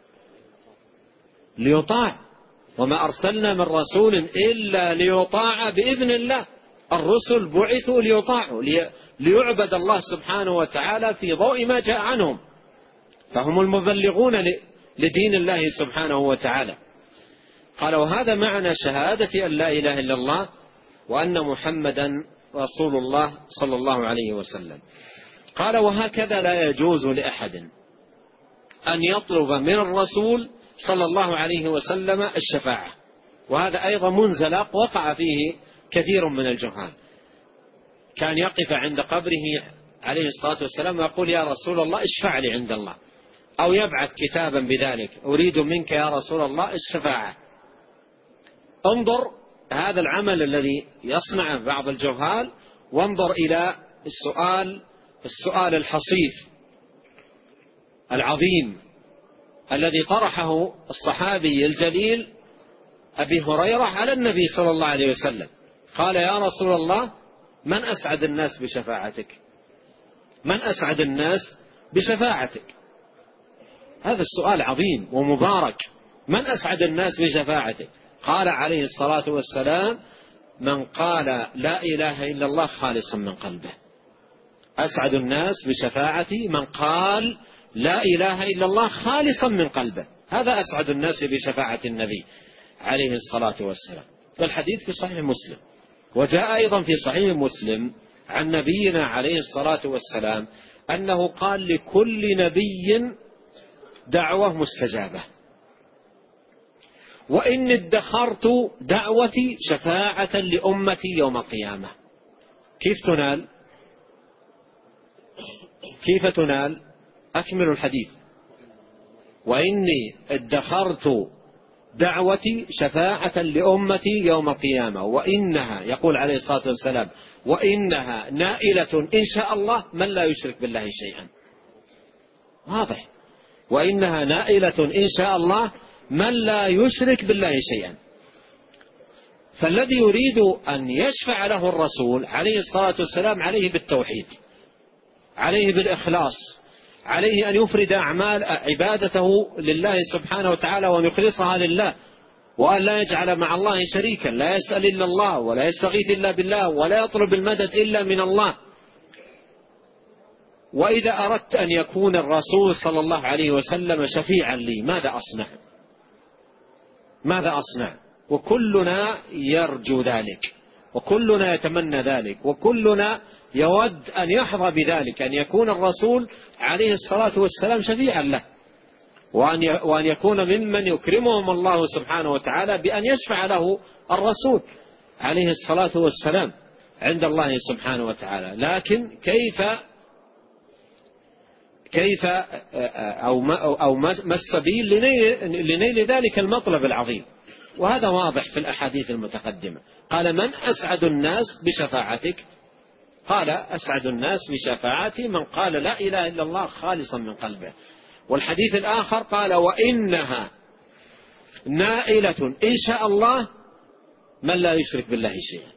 ليطاع، وما أرسلنا من رسول إلا ليطاع بإذن الله. الرسل بعثوا ليطاعوا، ليعبد الله سبحانه وتعالى في ضوء ما جاء عنهم، فهم المبلغون لدين الله سبحانه وتعالى. قال وهذا معنى شهادة أن لا إله إلا الله وأن محمدا رسول الله صلى الله عليه وسلم. قال وهكذا لا يجوز لأحد أن يطلب من الرسول صلى الله عليه وسلم الشفاعة، وهذا أيضا منزلق وقع فيه كثير من الجهال. كان يقف عند قبره عليه الصلاة والسلام ويقول يا رسول الله اشفع لي عند الله، أو يبعث كتابا بذلك أريد منك يا رسول الله الشفاعة. انظر هذا العمل الذي يصنعه بعض الجهال، وانظر إلى السؤال السؤال الحصيف العظيم الذي طرحه الصحابي الجليل أبي هريرة على النبي صلى الله عليه وسلم. قال يا رسول الله من أسعد الناس بشفاعتك؟ من أسعد الناس بشفاعتك؟ هذا السؤال عظيم ومبارك. من أسعد الناس بشفاعتك؟ قال عليه الصلاة والسلام من قال لا إله إلا الله خالصا من قلبه. أسعد الناس بشفاعتي من قال لا إله إلا الله خالصا من قلبه، هذا أسعد الناس بشفاعة النبي عليه الصلاة والسلام. والحديث في صحيح مسلم، وجاء أيضا في صحيح مسلم عن نبينا عليه الصلاة والسلام أنه قال لكل نبي دعوة مستجابة، وإن ادخرت دعوتي شفاعة لأمتي يوم القيامة. كيف تنال؟ كيف تنال؟ أكمل الحديث. وإني ادخرت دعوتي شفاعة لأمتي يوم القيامة، وإنها يقول عليه الصلاة والسلام وإنها نائلة إن شاء الله من لا يشرك بالله شيئا. واضح، وإنها نائلة إن شاء الله من لا يشرك بالله شيئا. فالذي يريد أن يشفع له الرسول عليه الصلاة والسلام عليه بالتوحيد، عليه بالإخلاص، عليه أن يفرد أعمال عبادته لله سبحانه وتعالى وأن يخلصها لله، وأن لا يجعل مع الله شريكا، لا يسأل إلا الله ولا يستغيث إلا بالله ولا يطلب المدد إلا من الله. وإذا أردت أن يكون الرسول صلى الله عليه وسلم شفيعا لي ماذا أصنع؟ ماذا أصنع؟ وكلنا يرجو ذلك، وكلنا يتمنى ذلك، وكلنا يود أن يحظى بذلك، أن يكون الرسول عليه الصلاة والسلام شفيعا له، وأن يكون ممن يكرمهم الله سبحانه وتعالى بأن يشفع له الرسول عليه الصلاة والسلام عند الله سبحانه وتعالى. لكن كيف كيف أو ما, أو ما السبيل لنيل, لنيل ذلك المطلب العظيم؟ وهذا واضح في الأحاديث المتقدمة. قال من أسعد الناس بشفاعتك؟ قال أسعد الناس بشفاعتي من قال لا إله إلا الله خالصا من قلبه. والحديث الآخر قال وإنها نائلة إن شاء الله من لا يشرك بالله شيئا.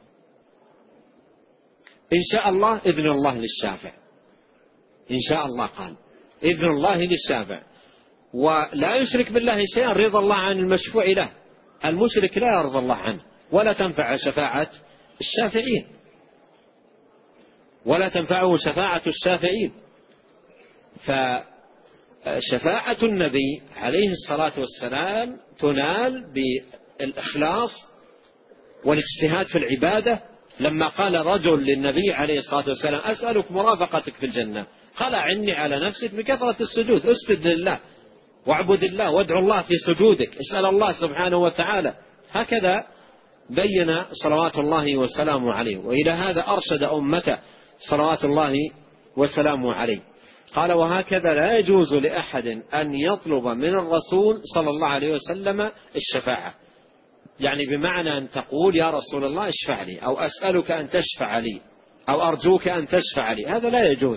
إن شاء الله إذن الله للشافع، إن شاء الله قال إذن الله للشافع، ولا يشرك بالله شيئا رضا الله عن المشفوع له. المشرك لا يرضى الله عنه، ولا تنفع شفاعة الشافعين، ولا تنفعه شفاعة الشافعين. فشفاعة النبي عليه الصلاة والسلام تنال بالإخلاص والاجتهاد في العبادة. لما قال رجل للنبي عليه الصلاة والسلام أسألك مرافقتك في الجنة، قال عني على نفسك بكثرة السجود، اسجد لله واعبد الله وادعو الله في سجودك، اسأل الله سبحانه وتعالى. هكذا بين صلوات الله وسلامه عليه، وإلى هذا أرشد أمته صلوات الله وسلامه عليه. قال وهكذا لا يجوز لأحد أن يطلب من الرسول صلى الله عليه وسلم الشفاعة، يعني بمعنى أن تقول يا رسول الله اشفع لي، أو أسألك أن تشفع لي، أو أرجوك أن تشفع لي، هذا لا يجوز.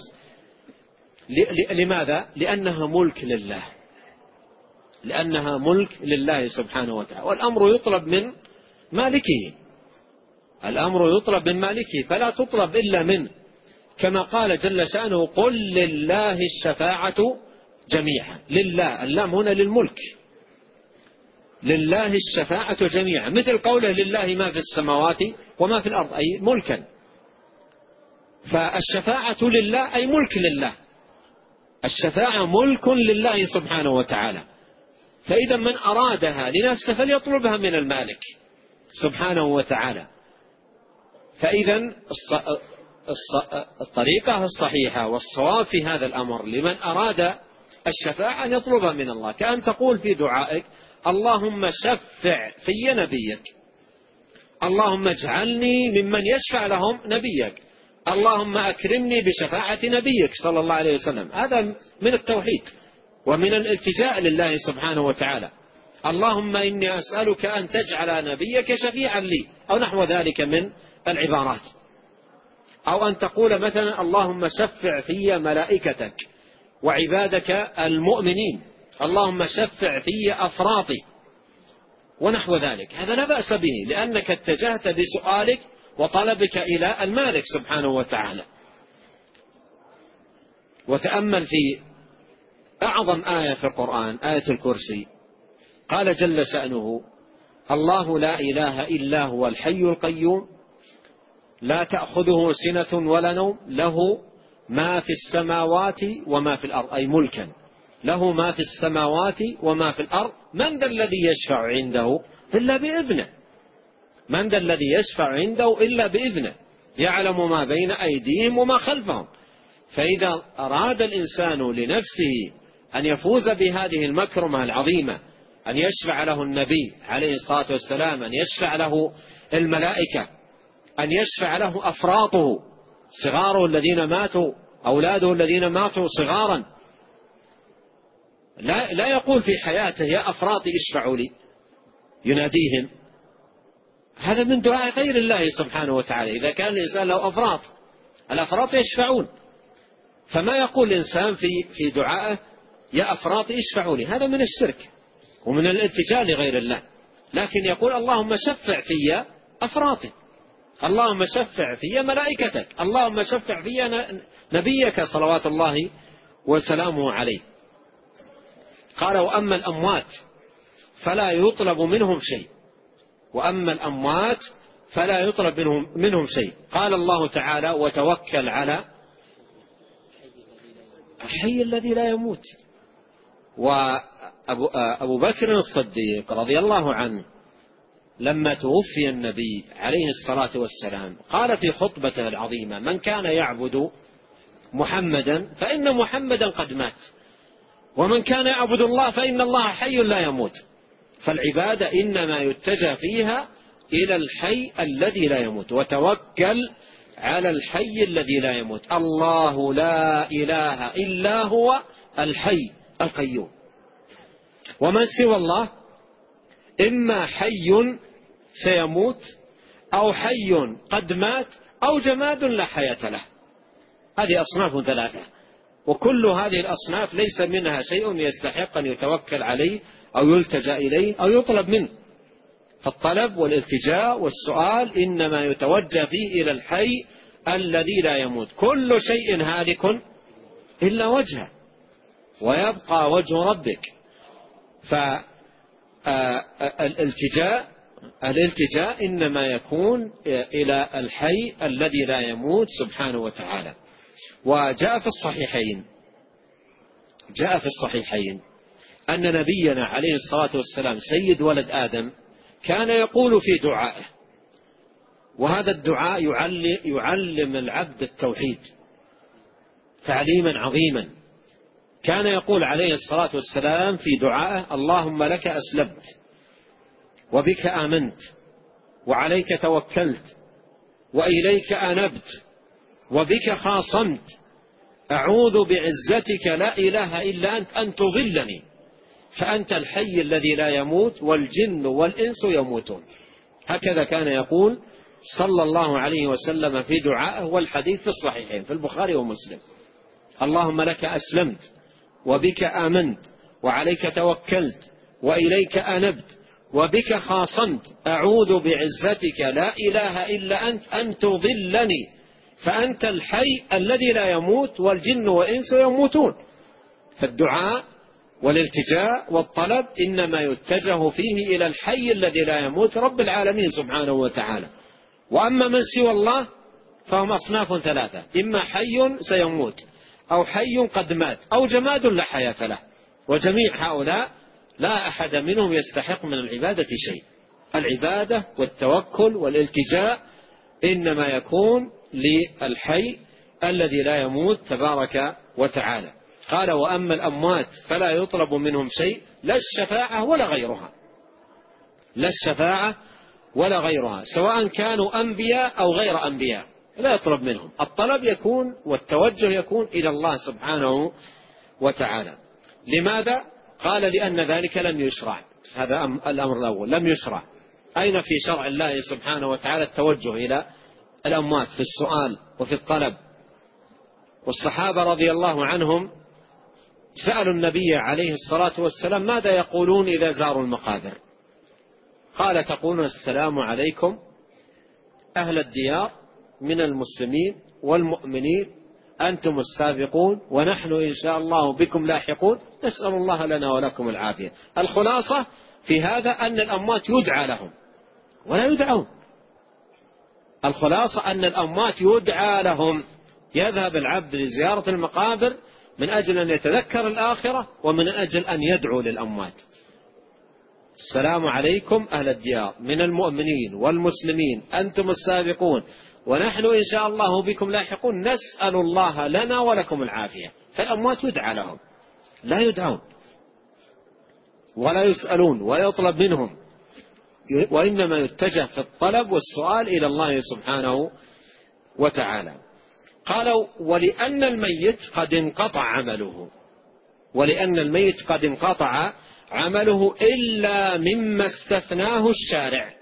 لماذا؟ لأنها ملك لله، لأنها ملك لله سبحانه وتعالى، والأمر يطلب من مالكه، الأمر يطلب من مالكه فلا تطلب إلا منه، كما قال جل شأنه قل لله الشفاعة جميعا. لله، اللام هنا للملك، لله الشفاعة جميعا، مثل قوله لله ما في السماوات وما في الأرض، أي ملكا. فالشفاعة لله أي ملك لله، الشفاعة ملك لله سبحانه وتعالى، فإذا من أرادها لنفسه فليطلبها من المالك سبحانه وتعالى. فإذا الطريقة الصحيحة والصواب في هذا الأمر لمن أراد الشفاعة أن يطلبها من الله، كأن تقول في دعائك: اللهم شفع في نبيك، اللهم اجعلني ممن يشفع لهم نبيك، اللهم أكرمني بشفاعة نبيك صلى الله عليه وسلم. هذا من التوحيد ومن الالتجاء لله سبحانه وتعالى. اللهم إني أسألك أن تجعل نبيك شفيعا لي، أو نحو ذلك من العبارات. أو أن تقول مثلا: اللهم شفع في ملائكتك وعبادك المؤمنين، اللهم شفع في أفراطي، ونحو ذلك. هذا لا بأس به، لأنك اتجهت بسؤالك وطلبك إلى المالك سبحانه وتعالى. وتأمل في أعظم آية في القرآن، آية الكرسي، قال جل شأنه: الله لا إله إلا هو الحي القيوم لا تأخذه سنة ولا نوم له ما في السماوات وما في الأرض، أي ملكا له ما في السماوات وما في الأرض، من ذا الذي يشفع عنده إلا بإذنه، من ذا الذي يشفع عنده إلا بإذنه، يعلم ما بين أيديهم وما خلفهم. فإذا أراد الإنسان لنفسه أن يفوز بهذه المكرمة العظيمة، أن يشفع له النبي عليه الصلاة والسلام، أن يشفع له الملائكة، أن يشفع له أفراطه، صغاره الذين ماتوا، أولاده الذين ماتوا صغارا، لا, لا يقول في حياته: يا أفراطي اشفعوا لي، يناديهم. هذا من دعاء غير الله سبحانه وتعالى. إذا كان الإنسان له أفراط، الأفراط يشفعون، فما يقول الإنسان في في دعائه: يا أفراطي اشفعوا لي، هذا من الشرك ومن الالتجاء لغير الله. لكن يقول: اللهم شفع في أفراطي، اللهم شفع في ملائكتك، اللهم شفع في نبيك صلوات الله وسلامه عليه. قال: وأما الأموات فلا يطلب منهم شيء، وأما الأموات فلا يطلب منهم, منهم شيء. قال الله تعالى: وتوكل على الحي الذي لا يموت. وأبو بكر الصديق رضي الله عنه لما توفي النبي عليه الصلاة والسلام قال في خطبته العظيمة: من كان يعبد محمدا فإن محمدا قد مات، ومن كان يعبد الله فإن الله حي لا يموت. فالعبادة إنما يتجه فيها إلى الحي الذي لا يموت. وتوكل على الحي الذي لا يموت، الله لا إله إلا هو الحي القيوم. ومن سوى الله إما حي سيموت، أو حي قد مات، أو جماد لا حياة له. هذه أصناف ثلاثة، وكل هذه الأصناف ليس منها شيء يستحق أن يتوكل عليه أو يلتجأ إليه أو يطلب منه. فالطلب والالتجاء والسؤال إنما يتوجه فيه إلى الحي الذي لا يموت. كل شيء هالك إلا وجهه، ويبقى وجه ربك. فالالتجاء الالتجاء إنما يكون إلى الحي الذي لا يموت سبحانه وتعالى. وجاء في الصحيحين جاء في الصحيحين أن نبينا عليه الصلاة والسلام سيد ولد آدم كان يقول في دعائه، وهذا الدعاء يعلم العبد التوحيد تعليما عظيما. كان يقول عليه الصلاة والسلام في دعائه: اللهم لك أسلمت، وبك آمنت، وعليك توكلت، وإليك أنبت، وبك خاصمت، أعوذ بعزتك لا إله إلا أنت أن تضلني، فأنت الحي الذي لا يموت، والجن والإنس يموتون. هكذا كان يقول صلى الله عليه وسلم في دعائه، والحديث في الصحيحين في البخاري ومسلم: اللهم لك أسلمت، وبك آمنت، وعليك توكلت، وإليك أنبت، وبك خاصمت، أعوذ بعزتك لا إله إلا أنت أن تضلني، فأنت الحي الذي لا يموت، والجن والإنس يموتون. فالدعاء والالتجاء والطلب إنما يتجه فيه إلى الحي الذي لا يموت رب العالمين سبحانه وتعالى. وأما من سوى الله فهم أصناف ثلاثة: إما حي سيموت، أو حي قد مات، أو جماد لا حياة له. وجميع هؤلاء لا أحد منهم يستحق من العبادة شيء. العبادة والتوكل والالتجاء إنما يكون للحي الذي لا يموت تبارك وتعالى. قال وأما الأموات فلا يطلب منهم شيء، لا الشفاعة ولا غيرها، لا الشفاعة ولا غيرها، سواء كانوا أنبياء أو غير أنبياء، لا يطلب منهم. الطلب يكون والتوجه يكون إلى الله سبحانه وتعالى. لماذا؟ قال لأن ذلك لم يشرع. هذا الأمر الأول، لم يشرع. أين في شرع الله سبحانه وتعالى التوجه إلى الأموات في السؤال وفي الطلب؟ والصحابة رضي الله عنهم سألوا النبي عليه الصلاة والسلام ماذا يقولون إذا زاروا المقابر؟ قال تقولون السلام عليكم أهل الديار من المسلمين والمؤمنين، أنتم السابقون ونحن إن شاء الله بكم لاحقون، نسأل الله لنا ولكم العافية. الخلاصة في هذا أن الأموات يدعى لهم ولا يدعون. الخلاصة أن الأموات يدعى لهم. يذهب العبد لزيارة المقابر من أجل أن يتذكر الآخرة ومن أجل أن يدعو للأموات. السلام عليكم أهل الديار من المؤمنين والمسلمين، أنتم السابقون ونحن إن شاء الله بكم لاحقون، نسأل الله لنا ولكم العافية. فالأموات يدعى لهم، لا يدعون ولا يسألون ولا يطلب منهم، وإنما يتجه في الطلب والسؤال إلى الله سبحانه وتعالى. قالوا ولأن الميت قد انقطع عمله، ولأن الميت قد انقطع عمله إلا مما استثناه الشارع،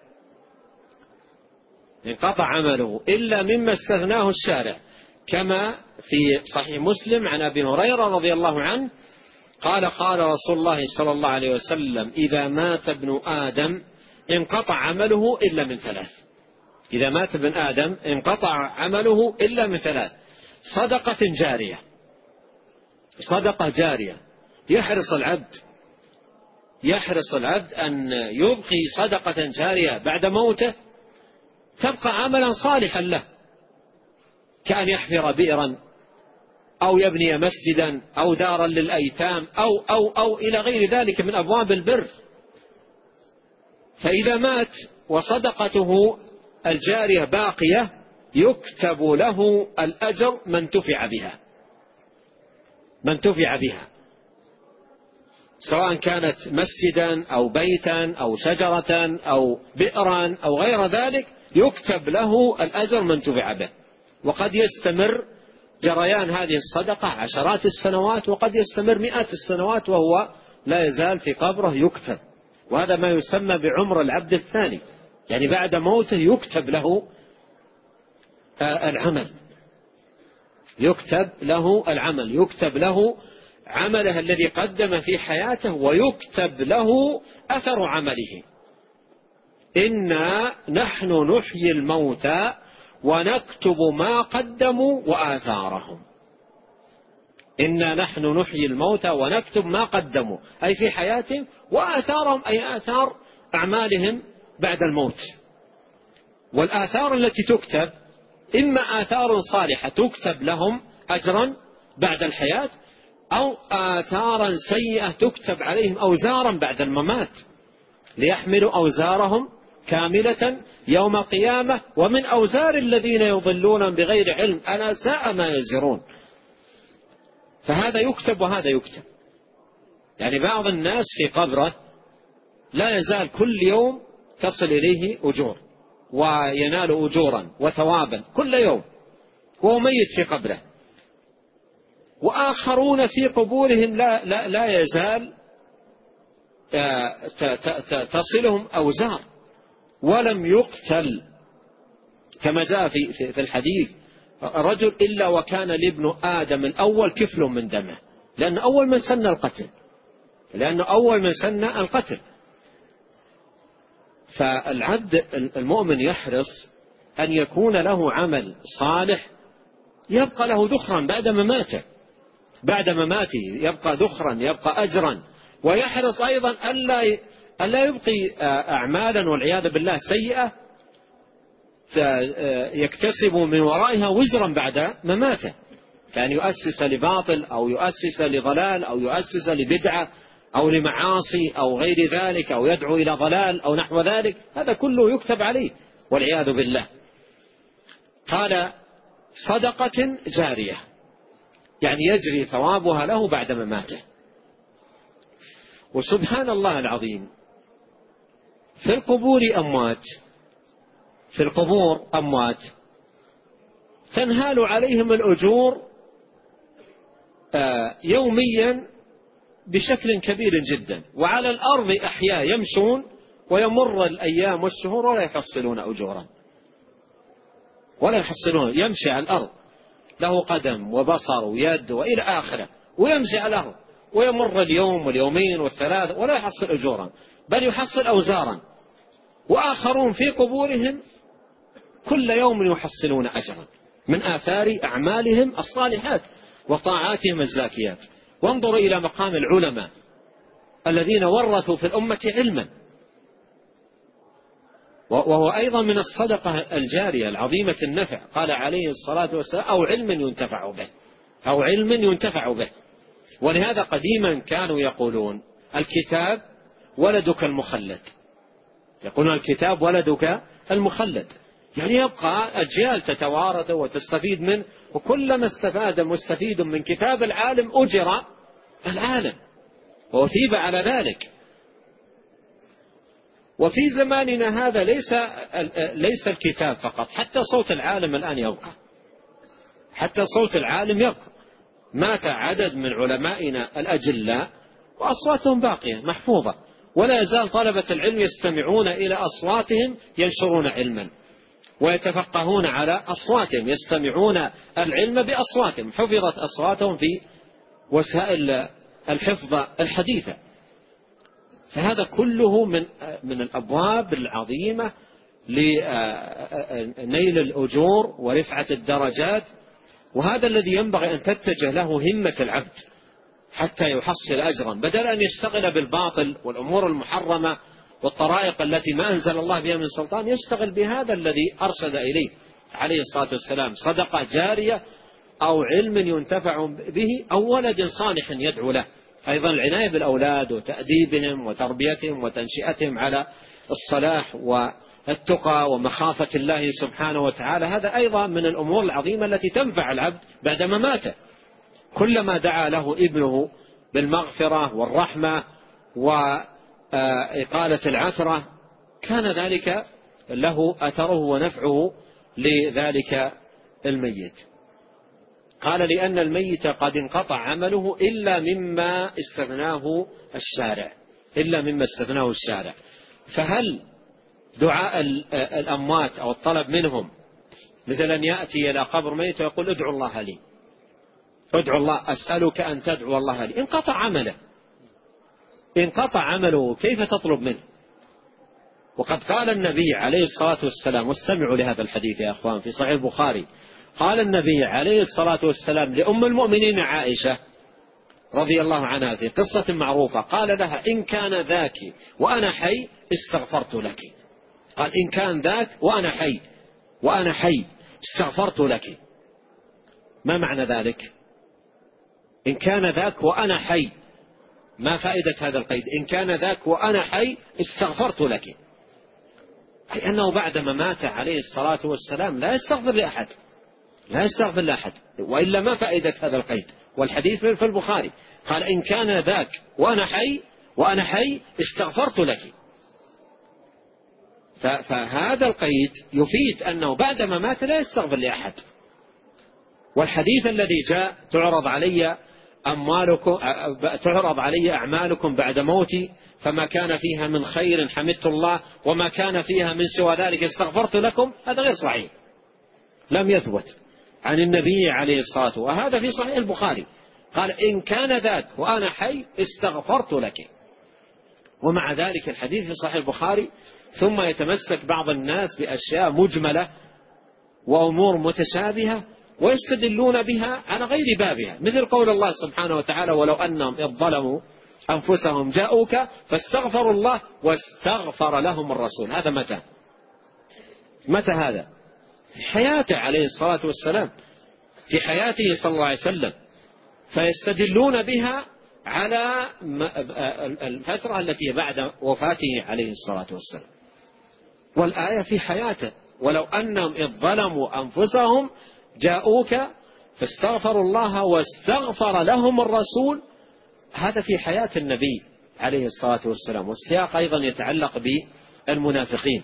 انقطع عمله إلا مما استثناه الشارع، كما في صحيح مسلم عن أبي هريرة رضي الله عنه قال قال رسول الله صلى الله عليه وسلم إذا مات ابن آدم انقطع عمله إلا من ثلاث. إذا مات ابن آدم انقطع عمله إلا من ثلاث: صدقة جارية، صدقة جارية يحرص العبد يحرص العبد أن يبقي صدقة جارية بعد موته تبقى عملا صالحا له، كأن يحفر بئرا أو يبني مسجدا أو دارا للأيتام أو أو أو إلى غير ذلك من أبواب البر. فإذا مات وصدقته الجارية باقية يكتب له الأجر ما انتفع بها، ما انتفع بها، سواء كانت مسجدا أو بيتا أو شجرة أو بئرا أو غير ذلك، يكتب له الأجر ما انتفع به. وقد يستمر جريان هذه الصدقة عشرات السنوات، وقد يستمر مئات السنوات وهو لا يزال في قبره يكتب. وهذا ما يسمى بعمر العبد الثاني، يعني بعد موته يكتب له العمل، يكتب له العمل، يكتب له عمله الذي قدم في حياته، ويكتب له أثر عمله. إنا نحن نحيي الموتى ونكتب ما قدموا وآثارهم. إنا نحن نحيي الموتى ونكتب ما قدموا أي في حياتهم، وآثارهم أي آثار أعمالهم بعد الموت. والآثار التي تكتب إما آثار صالحة تكتب لهم أجرا بعد الحياة، أو آثارا سيئة تكتب عليهم أوزارا بعد الممات، ليحملوا أوزارهم كاملة يوم القيامة ومن أوزار الذين يضلون بغير علم ألا ساء ما يزرون. فهذا يكتب وهذا يكتب. يعني بعض الناس في قبره لا يزال كل يوم تصل إليه أجور وينال أجورا وثوابا كل يوم وهو ميت في قبره، وآخرون في قبورهم لا, لا, لا يزال تصلهم أوزار ولم يقتل، كما جاء في, في الحديث رجل إلا وكان لابن آدم الأول كفل من دمه، لأن أول من سن القتل لأنه أول من سن القتل. فالعبد المؤمن يحرص أن يكون له عمل صالح يبقى له ذخرا بعد مماته، بعد مماته يبقى ذخرا، يبقى أجرا. ويحرص أيضا ألا ألا يبقي أعمالا والعياذ بالله سيئة يكتسب من ورائها وزرا بعد مماته، كان يؤسس لباطل أو يؤسس لضلال أو يؤسس لبدعة أو لمعاصي أو غير ذلك، أو يدعو إلى ضلال أو نحو ذلك، هذا كله يكتب عليه والعياذ بالله. قال صدقة جارية، يعني يجري ثوابها له بعد مماته. وسبحان الله العظيم، في القبور أموات، في القبور أموات تنهال عليهم الأجور يوميا بشكل كبير جدا، وعلى الأرض أحياء يمشون ويمر الأيام والشهور ولا يحصلون أجورا، ولا يحصلون. يمشي على الأرض له قدم وبصر ويد وإلى آخره، ويمشي على الأرض ويمر اليوم واليومين والثلاث ولا يحصل أجورا، بل يحصل أوزارا. وآخرون في قبورهم كل يوم يحصلون أجرا من آثار أعمالهم الصالحات وطاعاتهم الزاكيات. وانظروا إلى مقام العلماء الذين ورثوا في الأمة علما، وهو أيضا من الصدقة الجارية العظيمة النفع. قال عليه الصلاة والسلام: أو علم ينتفع به، أو علم ينتفع به. ولهذا قديما كانوا يقولون الكتاب ولدك المخلد، يقولون الكتاب ولدك المخلد، يعني يبقى أجيال تتوارث وتستفيد منه، وكلما استفاد مستفيد من كتاب العالم أجر العالم وأثيب على ذلك. وفي زماننا هذا ليس ليس الكتاب فقط، حتى صوت العالم الآن يبقى، حتى صوت العالم يبقى. مات عدد من علمائنا الأجلاء وأصواتهم باقية محفوظة، ولا يزال طلبة العلم يستمعون إلى أصواتهم ينشرون علما ويتفقهون على أصواتهم، يستمعون العلم بأصواتهم، حفظت أصواتهم في وسائل الحفظ الحديثة. فهذا كله من من الأبواب العظيمة لنيل الأجور ورفعة الدرجات، وهذا الذي ينبغي أن تتجه له همة العبد حتى يحصل أجرا، بدل أن يشتغل بالباطل والأمور المحرمة والطرائق التي ما أنزل الله بها من سلطان. يشتغل بهذا الذي أرشد إليه عليه الصلاة والسلام: صدقة جارية أو علم ينتفع به أو ولد صالح يدعو له. أيضا العناية بالأولاد وتأديبهم وتربيتهم وتنشئتهم على الصلاح والتقى ومخافة الله سبحانه وتعالى، هذا أيضا من الأمور العظيمة التي تنفع العبد بعدما مات. كلما دعا له ابنه بالمغفرة والرحمة وإقالة العثرة كان ذلك له أثره ونفعه لذلك الميت. قال: لأن الميت قد انقطع عمله إلا مما استثناه الشارع، إلا مما استثناه الشارع. فهل دعاء الأموات أو الطلب منهم مثل أن يأتي إلى قبر ميت ويقول: ادعو الله لي، ادعو الله، أسألك أن تدعو الله لي، انقطع عمله، انقطع عمله، كيف تطلب منه؟ وقد قال النبي عليه الصلاة والسلام، واستمعوا لهذا الحديث يا أخوان في صحيح البخاري، قال النبي عليه الصلاة والسلام لأم المؤمنين عائشة رضي الله عنها في قصة معروفة، قال لها: إن كان ذاك وأنا حي استغفرت لك. قال: إن كان ذاك وأنا حي، وأنا حي استغفرت لك. ما معنى ذلك؟ إن كان ذاك وأنا حي، ما فائدة هذا القيد؟ إن كان ذاك وأنا حي استغفرت لك، أي أنه بعدما مات عليه الصلاة والسلام لا يستغفر لأحد، لا يستغفر لأحد، وإلا ما فائدة هذا القيد؟ والحديث في البخاري قال: إن كان ذاك وأنا حي، وأنا حي استغفرت لك. فهذا القيد يفيد أنه بعدما مات لا يستغفر لأحد. والحديث الذي جاء: تعرض علي أموالكم، تعرض علي أعمالكم بعد موتي، فما كان فيها من خير حمدت الله، وما كان فيها من سوى ذلك استغفرت لكم، هذا غير صحيح، لم يثبت عن النبي عليه الصلاة والسلام، وهذا في صحيح البخاري. قال: إن كان ذاك وأنا حي استغفرت لك. ومع ذلك الحديث في صحيح البخاري، ثم يتمسك بعض الناس بأشياء مجملة وأمور متشابهة ويستدلون بها على غير بابها، مثل قول الله سبحانه وتعالى: ولو أنهم إذ ظلموا أنفسهم جاءوك فاستغفروا الله واستغفر لهم الرسول. هذا متى؟ متى هذا؟ في حياته عليه الصلاة والسلام، في حياته صلى الله عليه وسلم، فيستدلون بها على الفترة التي بعد وفاته عليه الصلاة والسلام، والآية في حياته. ولو أنهم إذ ظلموا أنفسهم جاءوك فاستغفروا الله واستغفر لهم الرسول، هذا في حياة النبي عليه الصلاة والسلام. والسياق أيضا يتعلق بالمنافقين.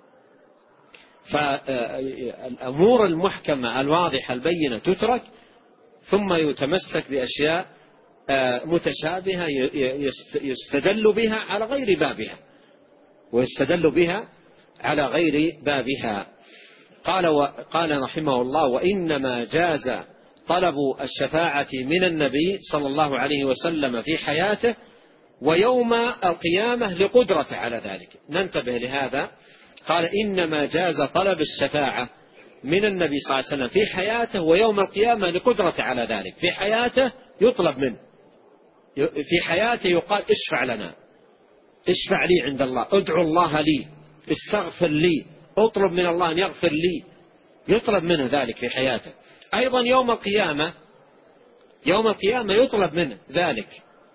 فالأمور المحكمة الواضحة البينة تترك، ثم يتمسك بأشياء متشابهة يستدل بها على غير بابها، ويستدل بها على غير بابها. قال قال رحمه الله: وإنما جاز طلب الشفاعة من النبي صلى الله عليه وسلم في حياته ويوم القيامة لقدرته على ذلك. ننتبه لهذا. قال: إنما جاز طلب الشفاعة من النبي صلى الله عليه وسلم في حياته ويوم القيامة لقدرته على ذلك. في حياته يطلب منه، في حياته يقال: اشفع لنا، اشفع لي عند الله، ادعو الله لي، استغفر لي، اطلب من الله أن يغفر لي، يطلب منه ذلك في حياته. أيضا يوم القيامة، يوم القيامة يطلب منه ذلك،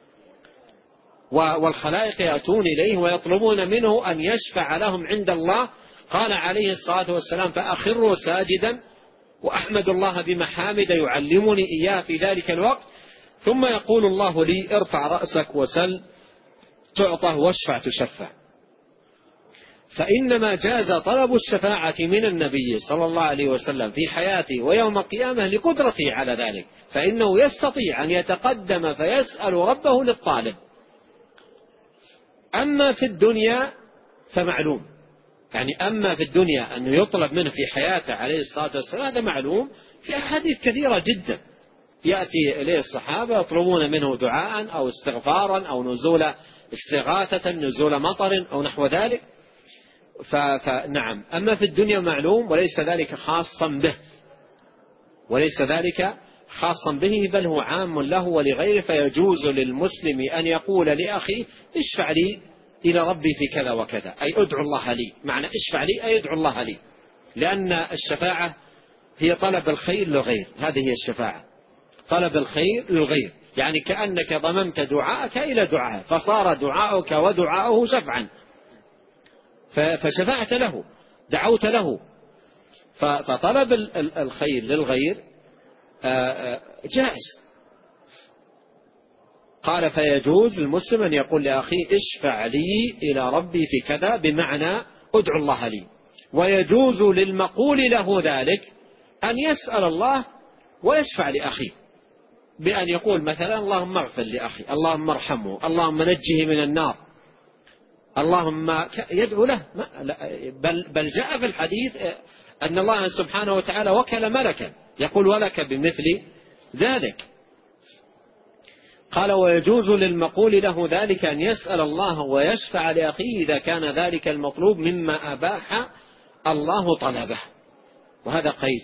والخلائق يأتون إليه ويطلبون منه أن يشفع لهم عند الله. قال عليه الصلاة والسلام: فأخروا ساجدا وأحمد الله بمحامد يعلمني إياه في ذلك الوقت، ثم يقول الله لي: ارفع رأسك وسل تعطى واشفع تشفع. فإنما جاز طلب الشفاعة من النبي صلى الله عليه وسلم في حياته ويوم القيامة لقدرته على ذلك، فإنه يستطيع أن يتقدم فيسأل ربه للطالب. أما في الدنيا فمعلوم، يعني أما في الدنيا أنه يطلب منه في حياته عليه الصلاة والسلام هذا معلوم في أحاديث كثيرة جدا. يأتي إليه الصحابة يطلبون منه دعاء أو استغفارا أو نزول استغاثة، نزول مطر أو نحو ذلك. فنعم، أما في الدنيا معلوم، وليس ذلك خاصا به، وليس ذلك خاصا به، بل هو عام له ولغيره. فيجوز للمسلم أن يقول لأخي: اشفع لي إلى ربي في كذا وكذا، أي ادعو الله لي. معنى اشفع لي أي ادعو الله لي، لأن الشفاعة هي طلب الخير للغير. هذه هي الشفاعة، طلب الخير للغير، يعني كأنك ضممت دعاءك إلى دعاء، فصار دعاؤك ودعاؤه شفعا، فشفعت له، دعوت له. فطلب الخير للغير جائز. قال: فيجوز المسلم أن يقول لأخيه: اشفع لي إلى ربي في كذا، بمعنى ادعو الله لي. ويجوز للمقول له ذلك أن يسأل الله ويشفع لأخيه، بأن يقول مثلا: اللهم اغفر لأخي، اللهم ارحمه، اللهم نجه من النار، اللهم يدعو له. بل, بل جاء في الحديث أن الله سبحانه وتعالى وكل ملكا يقول: ولك بمثل ذلك. قال: ويجوز للمقول له ذلك أن يسأل الله ويشفع لأخيه إذا كان ذلك المطلوب مما أباح الله طلبه. وهذا قيد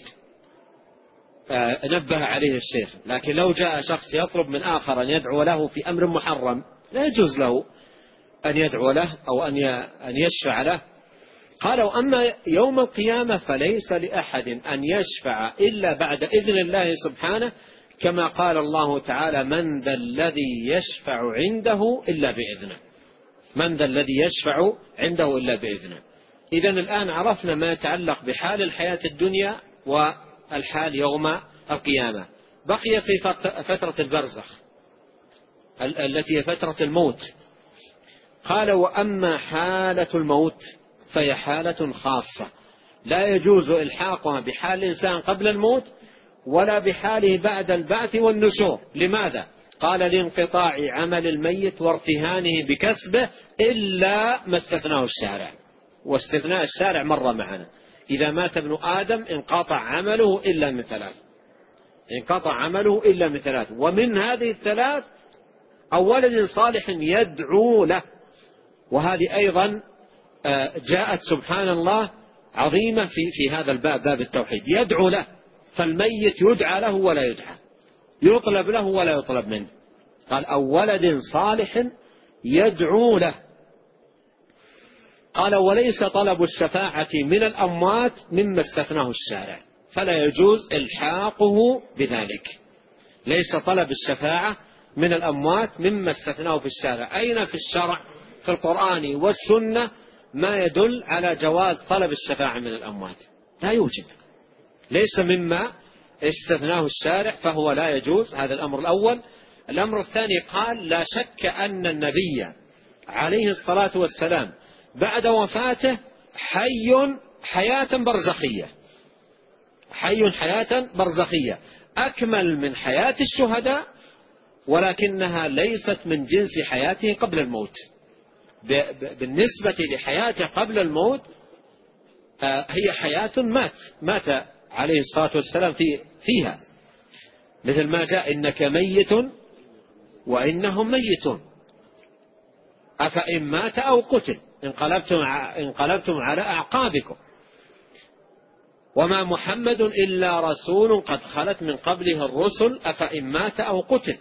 نبه عليه الشيخ. لكن لو جاء شخص يطلب من آخر أن يدعو له في أمر محرم لا يجوز له أن يدعو له أو أن يشفع له. قالوا: أما يوم القيامة فليس لأحد أن يشفع إلا بعد إذن الله سبحانه، كما قال الله تعالى: من ذا الذي يشفع عنده إلا بإذنه، من ذا الذي يشفع عنده إلا بإذنه. إذن الآن عرفنا ما يتعلق بحال الحياة الدنيا والحال يوم القيامة. بقي في فترة البرزخ التي هي فترة الموت. قال: وأما حالة الموت فهي حالة خاصة لا يجوز إلحاقها بحال الإنسان قبل الموت ولا بحاله بعد البعث والنشور. لماذا؟ قال: لانقطاع عمل الميت وارتهانه بكسبه إلا ما استثناه الشارع. واستثناء الشارع مر معنا: إذا مات ابن آدم انقطع عمله إلا من ثلاث، انقطع عمله إلا من ثلاث، ومن هذه الثلاث أو ولد صالح يدعو له. وهذه أيضا جاءت سبحان الله عظيمة في في هذا الباب، باب التوحيد، يدعو له. فالميت يدعى له ولا يدعى، يطلب له ولا يطلب منه. قال: أو ولد صالح يدعو له. قال: وليس طلب الشفاعة من الأموات مما استثناه الشارع، فلا يجوز إلحاقه بذلك. ليس طلب الشفاعة من الأموات مما استثناه في الشارع. أين في الشرع في القرآن والسنة ما يدل على جواز طلب الشفاعة من الأموات؟ لا يوجد، ليس مما استثناه الشارع فهو لا يجوز. هذا الأمر الأول. الأمر الثاني قال لا شك أن النبي عليه الصلاة والسلام بعد وفاته حي حياة برزخية، حي حياة برزخية أكمل من حياة الشهداء، ولكنها ليست من جنس حياته قبل الموت. بالنسبة لحياته قبل الموت هي حياة مات مات عليه الصلاة والسلام في فيها، مثل ما جاء إنك ميت وإنهم ميتون أفإن مات أو قتل انقلبتم انقلبتم على أعقابكم وما محمد إلا رسول قد خلت من قبله الرسل أفإن مات أو قتل.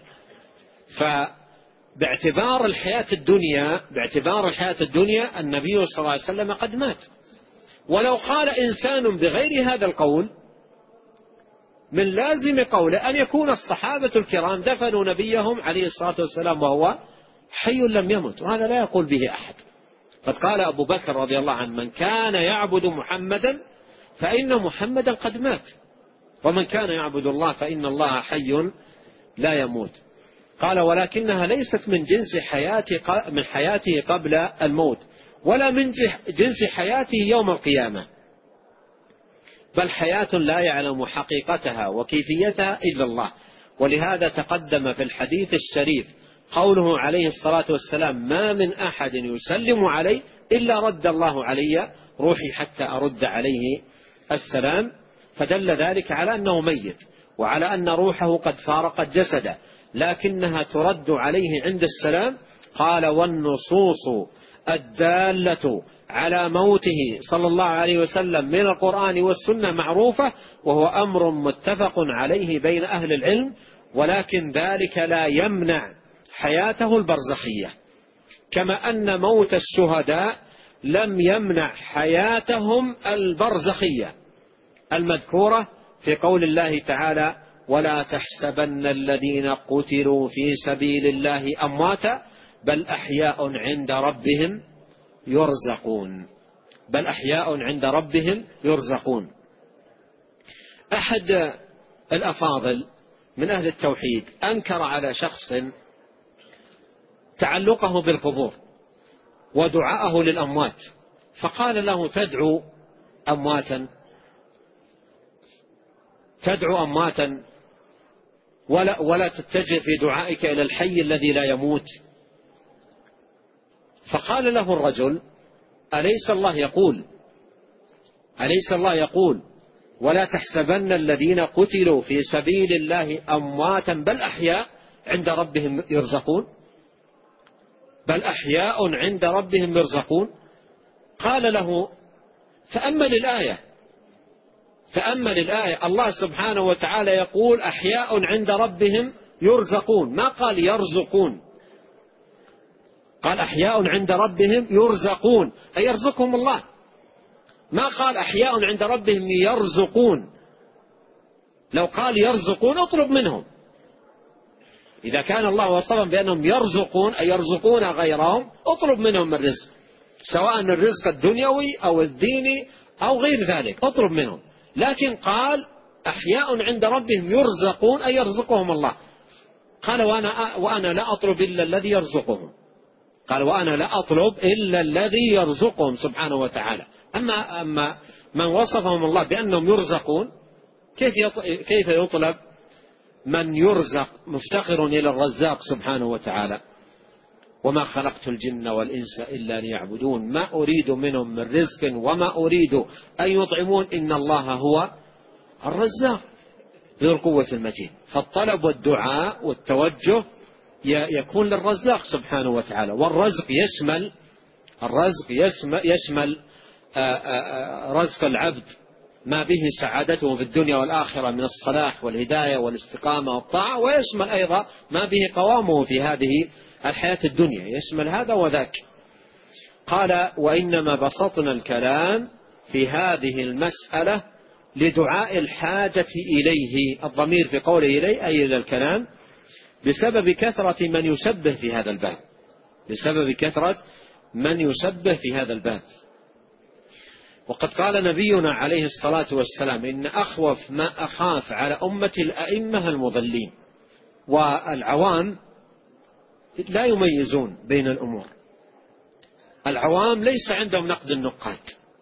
فباعتبار الحياة الدنيا باعتبار الحياة الدنيا النبي صلى الله عليه وسلم قد مات. ولو قال إنسان بغير هذا القول من لازم قوله أن يكون الصحابة الكرام دفنوا نبيهم عليه الصلاة والسلام وهو حي لم يمت، وهذا لا يقول به أحد. قد قال أبو بكر رضي الله عنه من كان يعبد محمدا فإن محمدا قد مات، ومن كان يعبد الله فإن الله حي لا يموت. قال ولكنها ليست من جنس حياته من حياته قبل الموت ولا من جنس حياته يوم القيامة، بل حياة لا يعلم حقيقتها وكيفيتها إلا الله. ولهذا تقدم في الحديث الشريف قوله عليه الصلاة والسلام ما من أحد يسلم علي إلا رد الله علي روحي حتى أرد عليه السلام، فدل ذلك على أنه ميت وعلى أن روحه قد فارقت جسده لكنها ترد عليه عند السلام. قال والنصوص الدالة على موته صلى الله عليه وسلم من القرآن والسنة معروفة، وهو أمر متفق عليه بين أهل العلم، ولكن ذلك لا يمنع حياته البرزخية، كما أن موت الشهداء لم يمنع حياتهم البرزخية المذكورة في قول الله تعالى ولا تحسبن الذين قتلوا في سبيل الله أمواتا بل أحياء عند ربهم يرزقون بل أحياء عند ربهم يرزقون. أحد الأفاضل من أهل التوحيد أنكر على شخص تعلقه بالقبور ودعاءه للأموات، فقال له تدعو أمواتا تدعو أمواتا ولا, ولا تتجه في دعائك إلى الحي الذي لا يموت. فقال له الرجل أليس الله يقول أليس الله يقول ولا تحسبن الذين قتلوا في سبيل الله أمواتا بل أحياء عند ربهم يرزقون بل أحياء عند ربهم يرزقون. قال له تأمل الآية تأمل الآية الله سبحانه وتعالى يقول أحياء عند ربهم يرزقون، ما قال يرزقون، قال أحياء عند ربهم يرزقون أي يرزقهم الله، ما قال أحياء عند ربهم يرزقون. لو قال يرزقون اطلب منهم، إذا كان الله وصفهم بأنهم يرزقون أي يرزقون غيرهم اطلب منهم الرزق، سواء الرزق الدنيوي أو الديني أو غير ذلك اطلب منهم. لكن قال أحياء عند ربهم يرزقون أي يرزقهم الله. قال وأنا, وأنا لا أطلب إلا الذي يرزقهم قال وأنا لا أطلب إلا الذي يرزقهم سبحانه وتعالى. أما, أما من وصفهم الله بأنهم يرزقون كيف كيف يطلب من يرزق مفتقر إلى الرزاق سبحانه وتعالى. وما خلقت الجن والإنس إلا ليعبدون ما أريد منهم من رزق وما أريد أن يطعمون إن الله هو الرزاق ذو القوة المتين. فالطلب والدعاء والتوجه يكون للرزاق سبحانه وتعالى. والرزق يشمل الرزق يشمل, يشمل رزق العبد ما به سعادته في الدنيا والآخرة من الصلاح والهداية والاستقامة والطاعة، ويشمل أيضا ما به قوامه في هذه الحياة الدنيا، يشمل هذا وذاك. قال وإنما بسطنا الكلام في هذه المسألة لدعاء الحاجة إليه، الضمير في قوله إليه أي إلى الكلام، بسبب كثرة من يشبه في هذا الباب، بسبب كثرة من يشبه في هذا الباب. وقد قال نبينا عليه الصلاة والسلام: إن أخوف ما أخاف على أمة الأئمة المضلين. والعوام لا يميزون بين الأمور، العوام ليس عندهم نقد النقاد،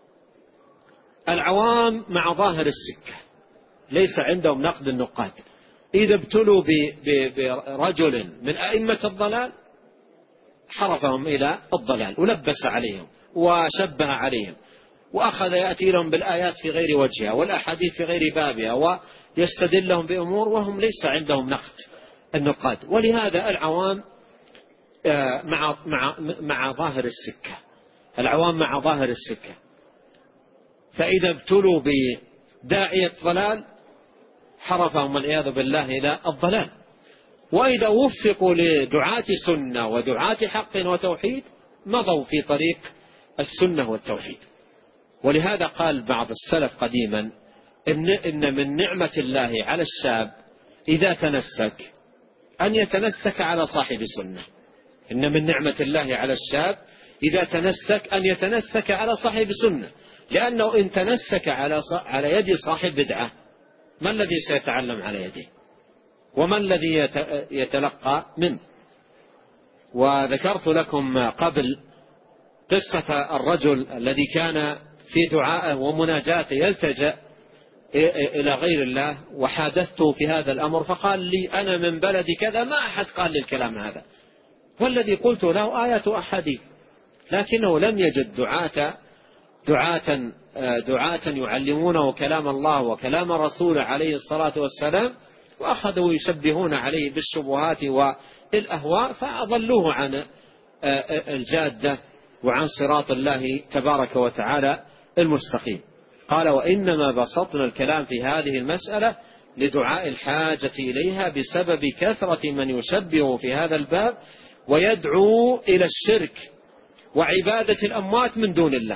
العوام مع ظاهر السكة، ليس عندهم نقد النقاد. إذا ابتلوا برجل من أئمة الضلال حرفهم إلى الضلال ولبس عليهم وشبه عليهم، وأخذ يأتي لهم بالآيات في غير وجهها والأحاديث في غير بابها، ويستدل لهم بأمور وهم ليس عندهم نقد النقاد. ولهذا العوام مع, مع, مع ظاهر السكة، العوام مع ظاهر السكة، فإذا ابتلوا بداعية ضلال حرفهم والعياذ بالله إلى الضلال، وإذا وفقوا لدعاة سنة ودعاة حق وتوحيد مضوا في طريق السنة والتوحيد. ولهذا قال بعض السلف قديما: إن, إن من نعمة الله على الشاب إذا تنسك أن يتنسك على صاحب سنة. إن من نعمة الله على الشاب إذا تنسك أن يتنسك على صاحب سنة، لأنه إن تنسك على على يد صاحب بدعة ما الذي سيتعلم على يده وما الذي يتلقى منه؟ وذكرت لكم قبل قصة الرجل الذي كان في دعائه ومناجاته يلتجأ إلى غير الله، وحادثته في هذا الأمر فقال لي: أنا من بلد كذا ما أحد قال لي الكلام هذا، والذي قلت له آيات أحاديث، لكنه لم يجد دعاة دعاة دعاة يعلمونه كلام الله وكلام رسوله عليه الصلاة والسلام، وأخذوا يشبهون عليه بالشبهات والأهواء فأضلوه عن الجادة وعن صراط الله تبارك وتعالى المستقيم. قال: وإنما بسطنا الكلام في هذه المسألة لدعاء الحاجة إليها بسبب كثرة من يشبه في هذا الباب ويدعو إلى الشرك وعبادة الأموات من دون الله،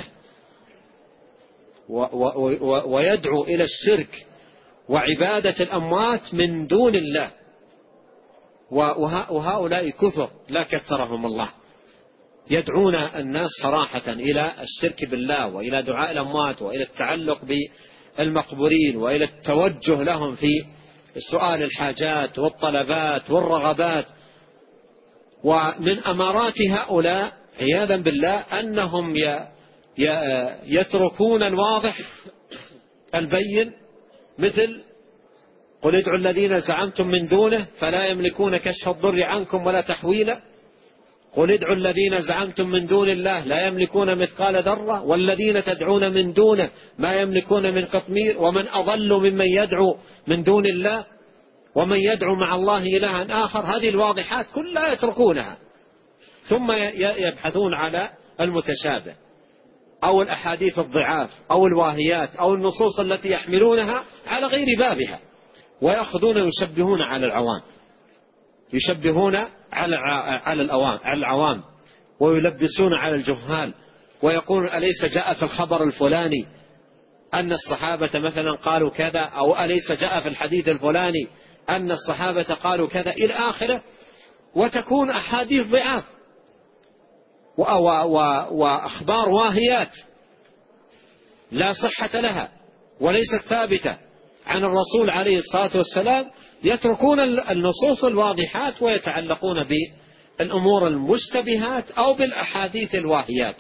ويدعو إلى الشرك وعبادة الأموات من دون الله، وهؤلاء كثر لا كثرهم الله، يدعون الناس صراحة إلى الشرك بالله وإلى دعاء الأموات وإلى التعلق بالمقبورين وإلى التوجه لهم في سؤال الحاجات والطلبات والرغبات. ومن أمارات هؤلاء عياذا بالله أنهم يتركون الواضح البين، مثل: قل ادعوا الذين زعمتم من دونه فلا يملكون كشف الضر عنكم ولا تحويلا، قل ادعوا الذين زعمتم من دون الله لا يملكون مثقال ذرة والذين تدعون من دونه ما يملكون من قطمير، ومن أضل ممن يدعو من دون الله ومن يدعو مع الله إلها آخر. هذه الواضحات كلها يتركونها، ثم يبحثون على المتشابه أو الأحاديث الضعاف أو الواهيات أو النصوص التي يحملونها على غير بابها، ويأخذون يشبهون على العوام، يشبهون على على الأوام على العوام ويلبسون على الجهال، ويقول: أليس جاء في الخبر الفلاني أن الصحابة مثلا قالوا كذا، أو أليس جاء في الحديث الفلاني أن الصحابة قالوا كذا إلى آخره، وتكون أحاديث ضعاف وأخبار واهيات لا صحة لها وليست ثابتة عن الرسول عليه الصلاة والسلام، يتركون النصوص الواضحات ويتعلقون بالأمور المشتبهات أو بالأحاديث الواهيات.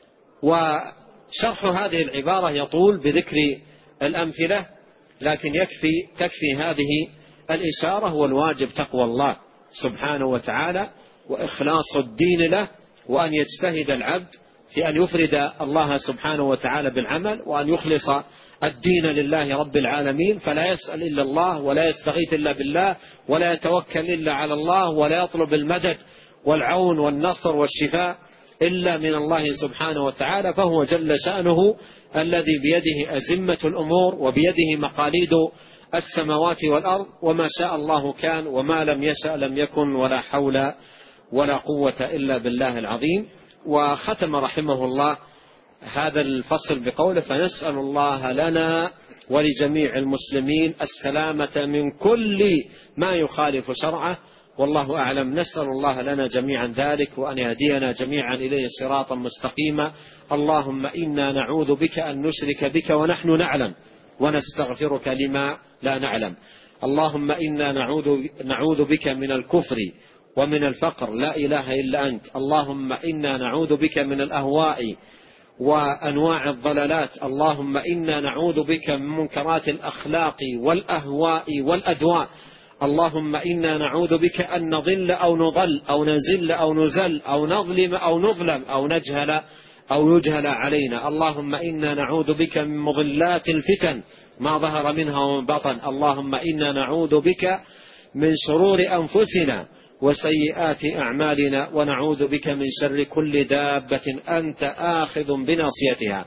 وشرح هذه العبارة يطول بذكر الأمثلة، لكن يكفي تكفي هذه الإشارة. والواجب تقوى الله سبحانه وتعالى وإخلاص الدين له، وأن يجتهد العبد في أن يفرد الله سبحانه وتعالى بالعمل، وأن يخلص الدين لله رب العالمين، فلا يسأل إلا الله ولا يستغيث إلا بالله ولا يتوكل إلا على الله ولا يطلب المدد والعون والنصر والشفاء إلا من الله سبحانه وتعالى، فهو جل شأنه الذي بيده أزمة الأمور وبيده مقاليد السماوات والأرض، وما شاء الله كان وما لم يشأ لم يكن، ولا حول ولا قوة إلا بالله العظيم. وختم رحمه الله هذا الفصل بقوله: فنسأل الله لنا ولجميع المسلمين السلامة من كل ما يخالف شرعه، والله أعلم. نسأل الله لنا جميعا ذلك، وأن يهدينا جميعا إليه صراطا مستقيما. اللهم إنا نعوذ بك أن نشرك بك ونحن نعلم، ونستغفرك لما لا نعلم. اللهم إنا نعوذ, نعوذ بك من الكفر ومن الفقر، لا إله إلا أنت. اللهم إنا نعوذ بك من الأهواء وأنواع الضلالات. اللهم إنا نعوذ بك من منكرات الأخلاق والأهواء والأدواء. اللهم إنا نعوذ بك أن نضل أو نضل أو نزل أو نزل أو نظلم أو نظلم أو نجهل أو يجهل علينا. اللهم إنا نعوذ بك من مضلات الفتن ما ظهر منها ومن بطن. اللهم إنا نعوذ بك من شرور أنفسنا وسيئات أعمالنا، ونعوذ بك من شر كل دابة أنت آخذ بناصيتها.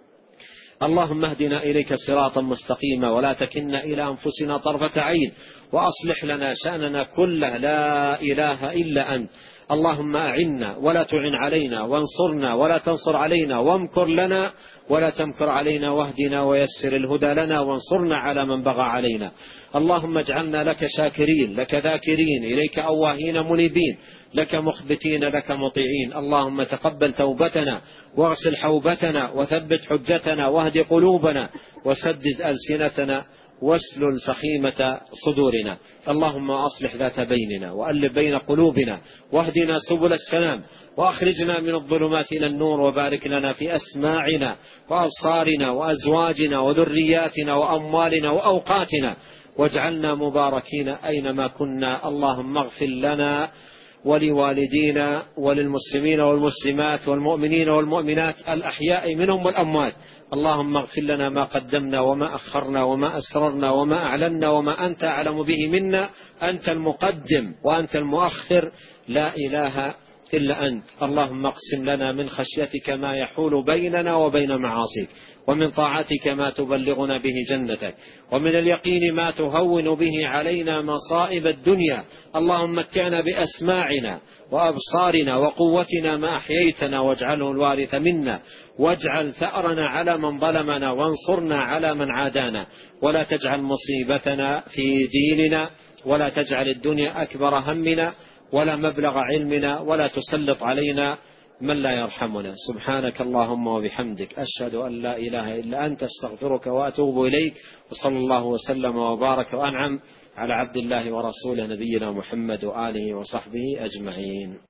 اللهم اهدنا إليك صراطا مستقيما، ولا تكلنا إلى أنفسنا طرفة عين، وأصلح لنا شأننا كله، لا إله إلا أنت. اللهم أعنا ولا تعن علينا، وانصرنا ولا تنصر علينا، وامكر لنا ولا تمكر علينا، واهدنا ويسر الهدى لنا، وانصرنا على من بغى علينا. اللهم اجعلنا لك شاكرين، لك ذاكرين، إليك أواهين منيبين، لك مخبتين، لك مطيعين. اللهم تقبل توبتنا، واغسل حوبتنا، وثبت حجتنا، واهد قلوبنا، وسدد ألسنتنا، واسلل سخيمة صدورنا. اللهم أصلح ذات بيننا، وألف بين قلوبنا، واهدنا سبل السلام، وأخرجنا من الظلمات إلى النور، وبارك لنا في أسماعنا وأبصارنا وأزواجنا وذرياتنا وأموالنا وأوقاتنا، واجعلنا مباركين أينما كنا. اللهم اغفر لنا ولوالدينا وللمسلمين والمسلمات والمؤمنين والمؤمنات الأحياء منهم والأموات. اللهم اغفر لنا ما قدمنا وما أخرنا وما أسررنا وما أعلنا وما أنت أعلم به منا. أنت المقدم وأنت المؤخر، لا إله إلا أنت. اللهم اقسم لنا من خشيتك ما يحول بيننا وبين معاصيك، ومن طاعتك ما تبلغنا به جنتك، ومن اليقين ما تهون به علينا مصائب الدنيا. اللهم متعنا بأسماعنا وأبصارنا وقوتنا ما أحييتنا، واجعله الوارث منا، واجعل ثأرنا على من ظلمنا، وانصرنا على من عادانا، ولا تجعل مصيبتنا في ديننا، ولا تجعل الدنيا أكبر همنا ولا مبلغ علمنا، ولا تسلط علينا من لا يرحمنا. سبحانك اللهم وبحمدك، أشهد أن لا إله إلا أنت، استغفرك وأتوب إليك. وصلى الله وسلم وبارك وأنعم على عبد الله ورسوله نبينا محمد وآله وصحبه أجمعين.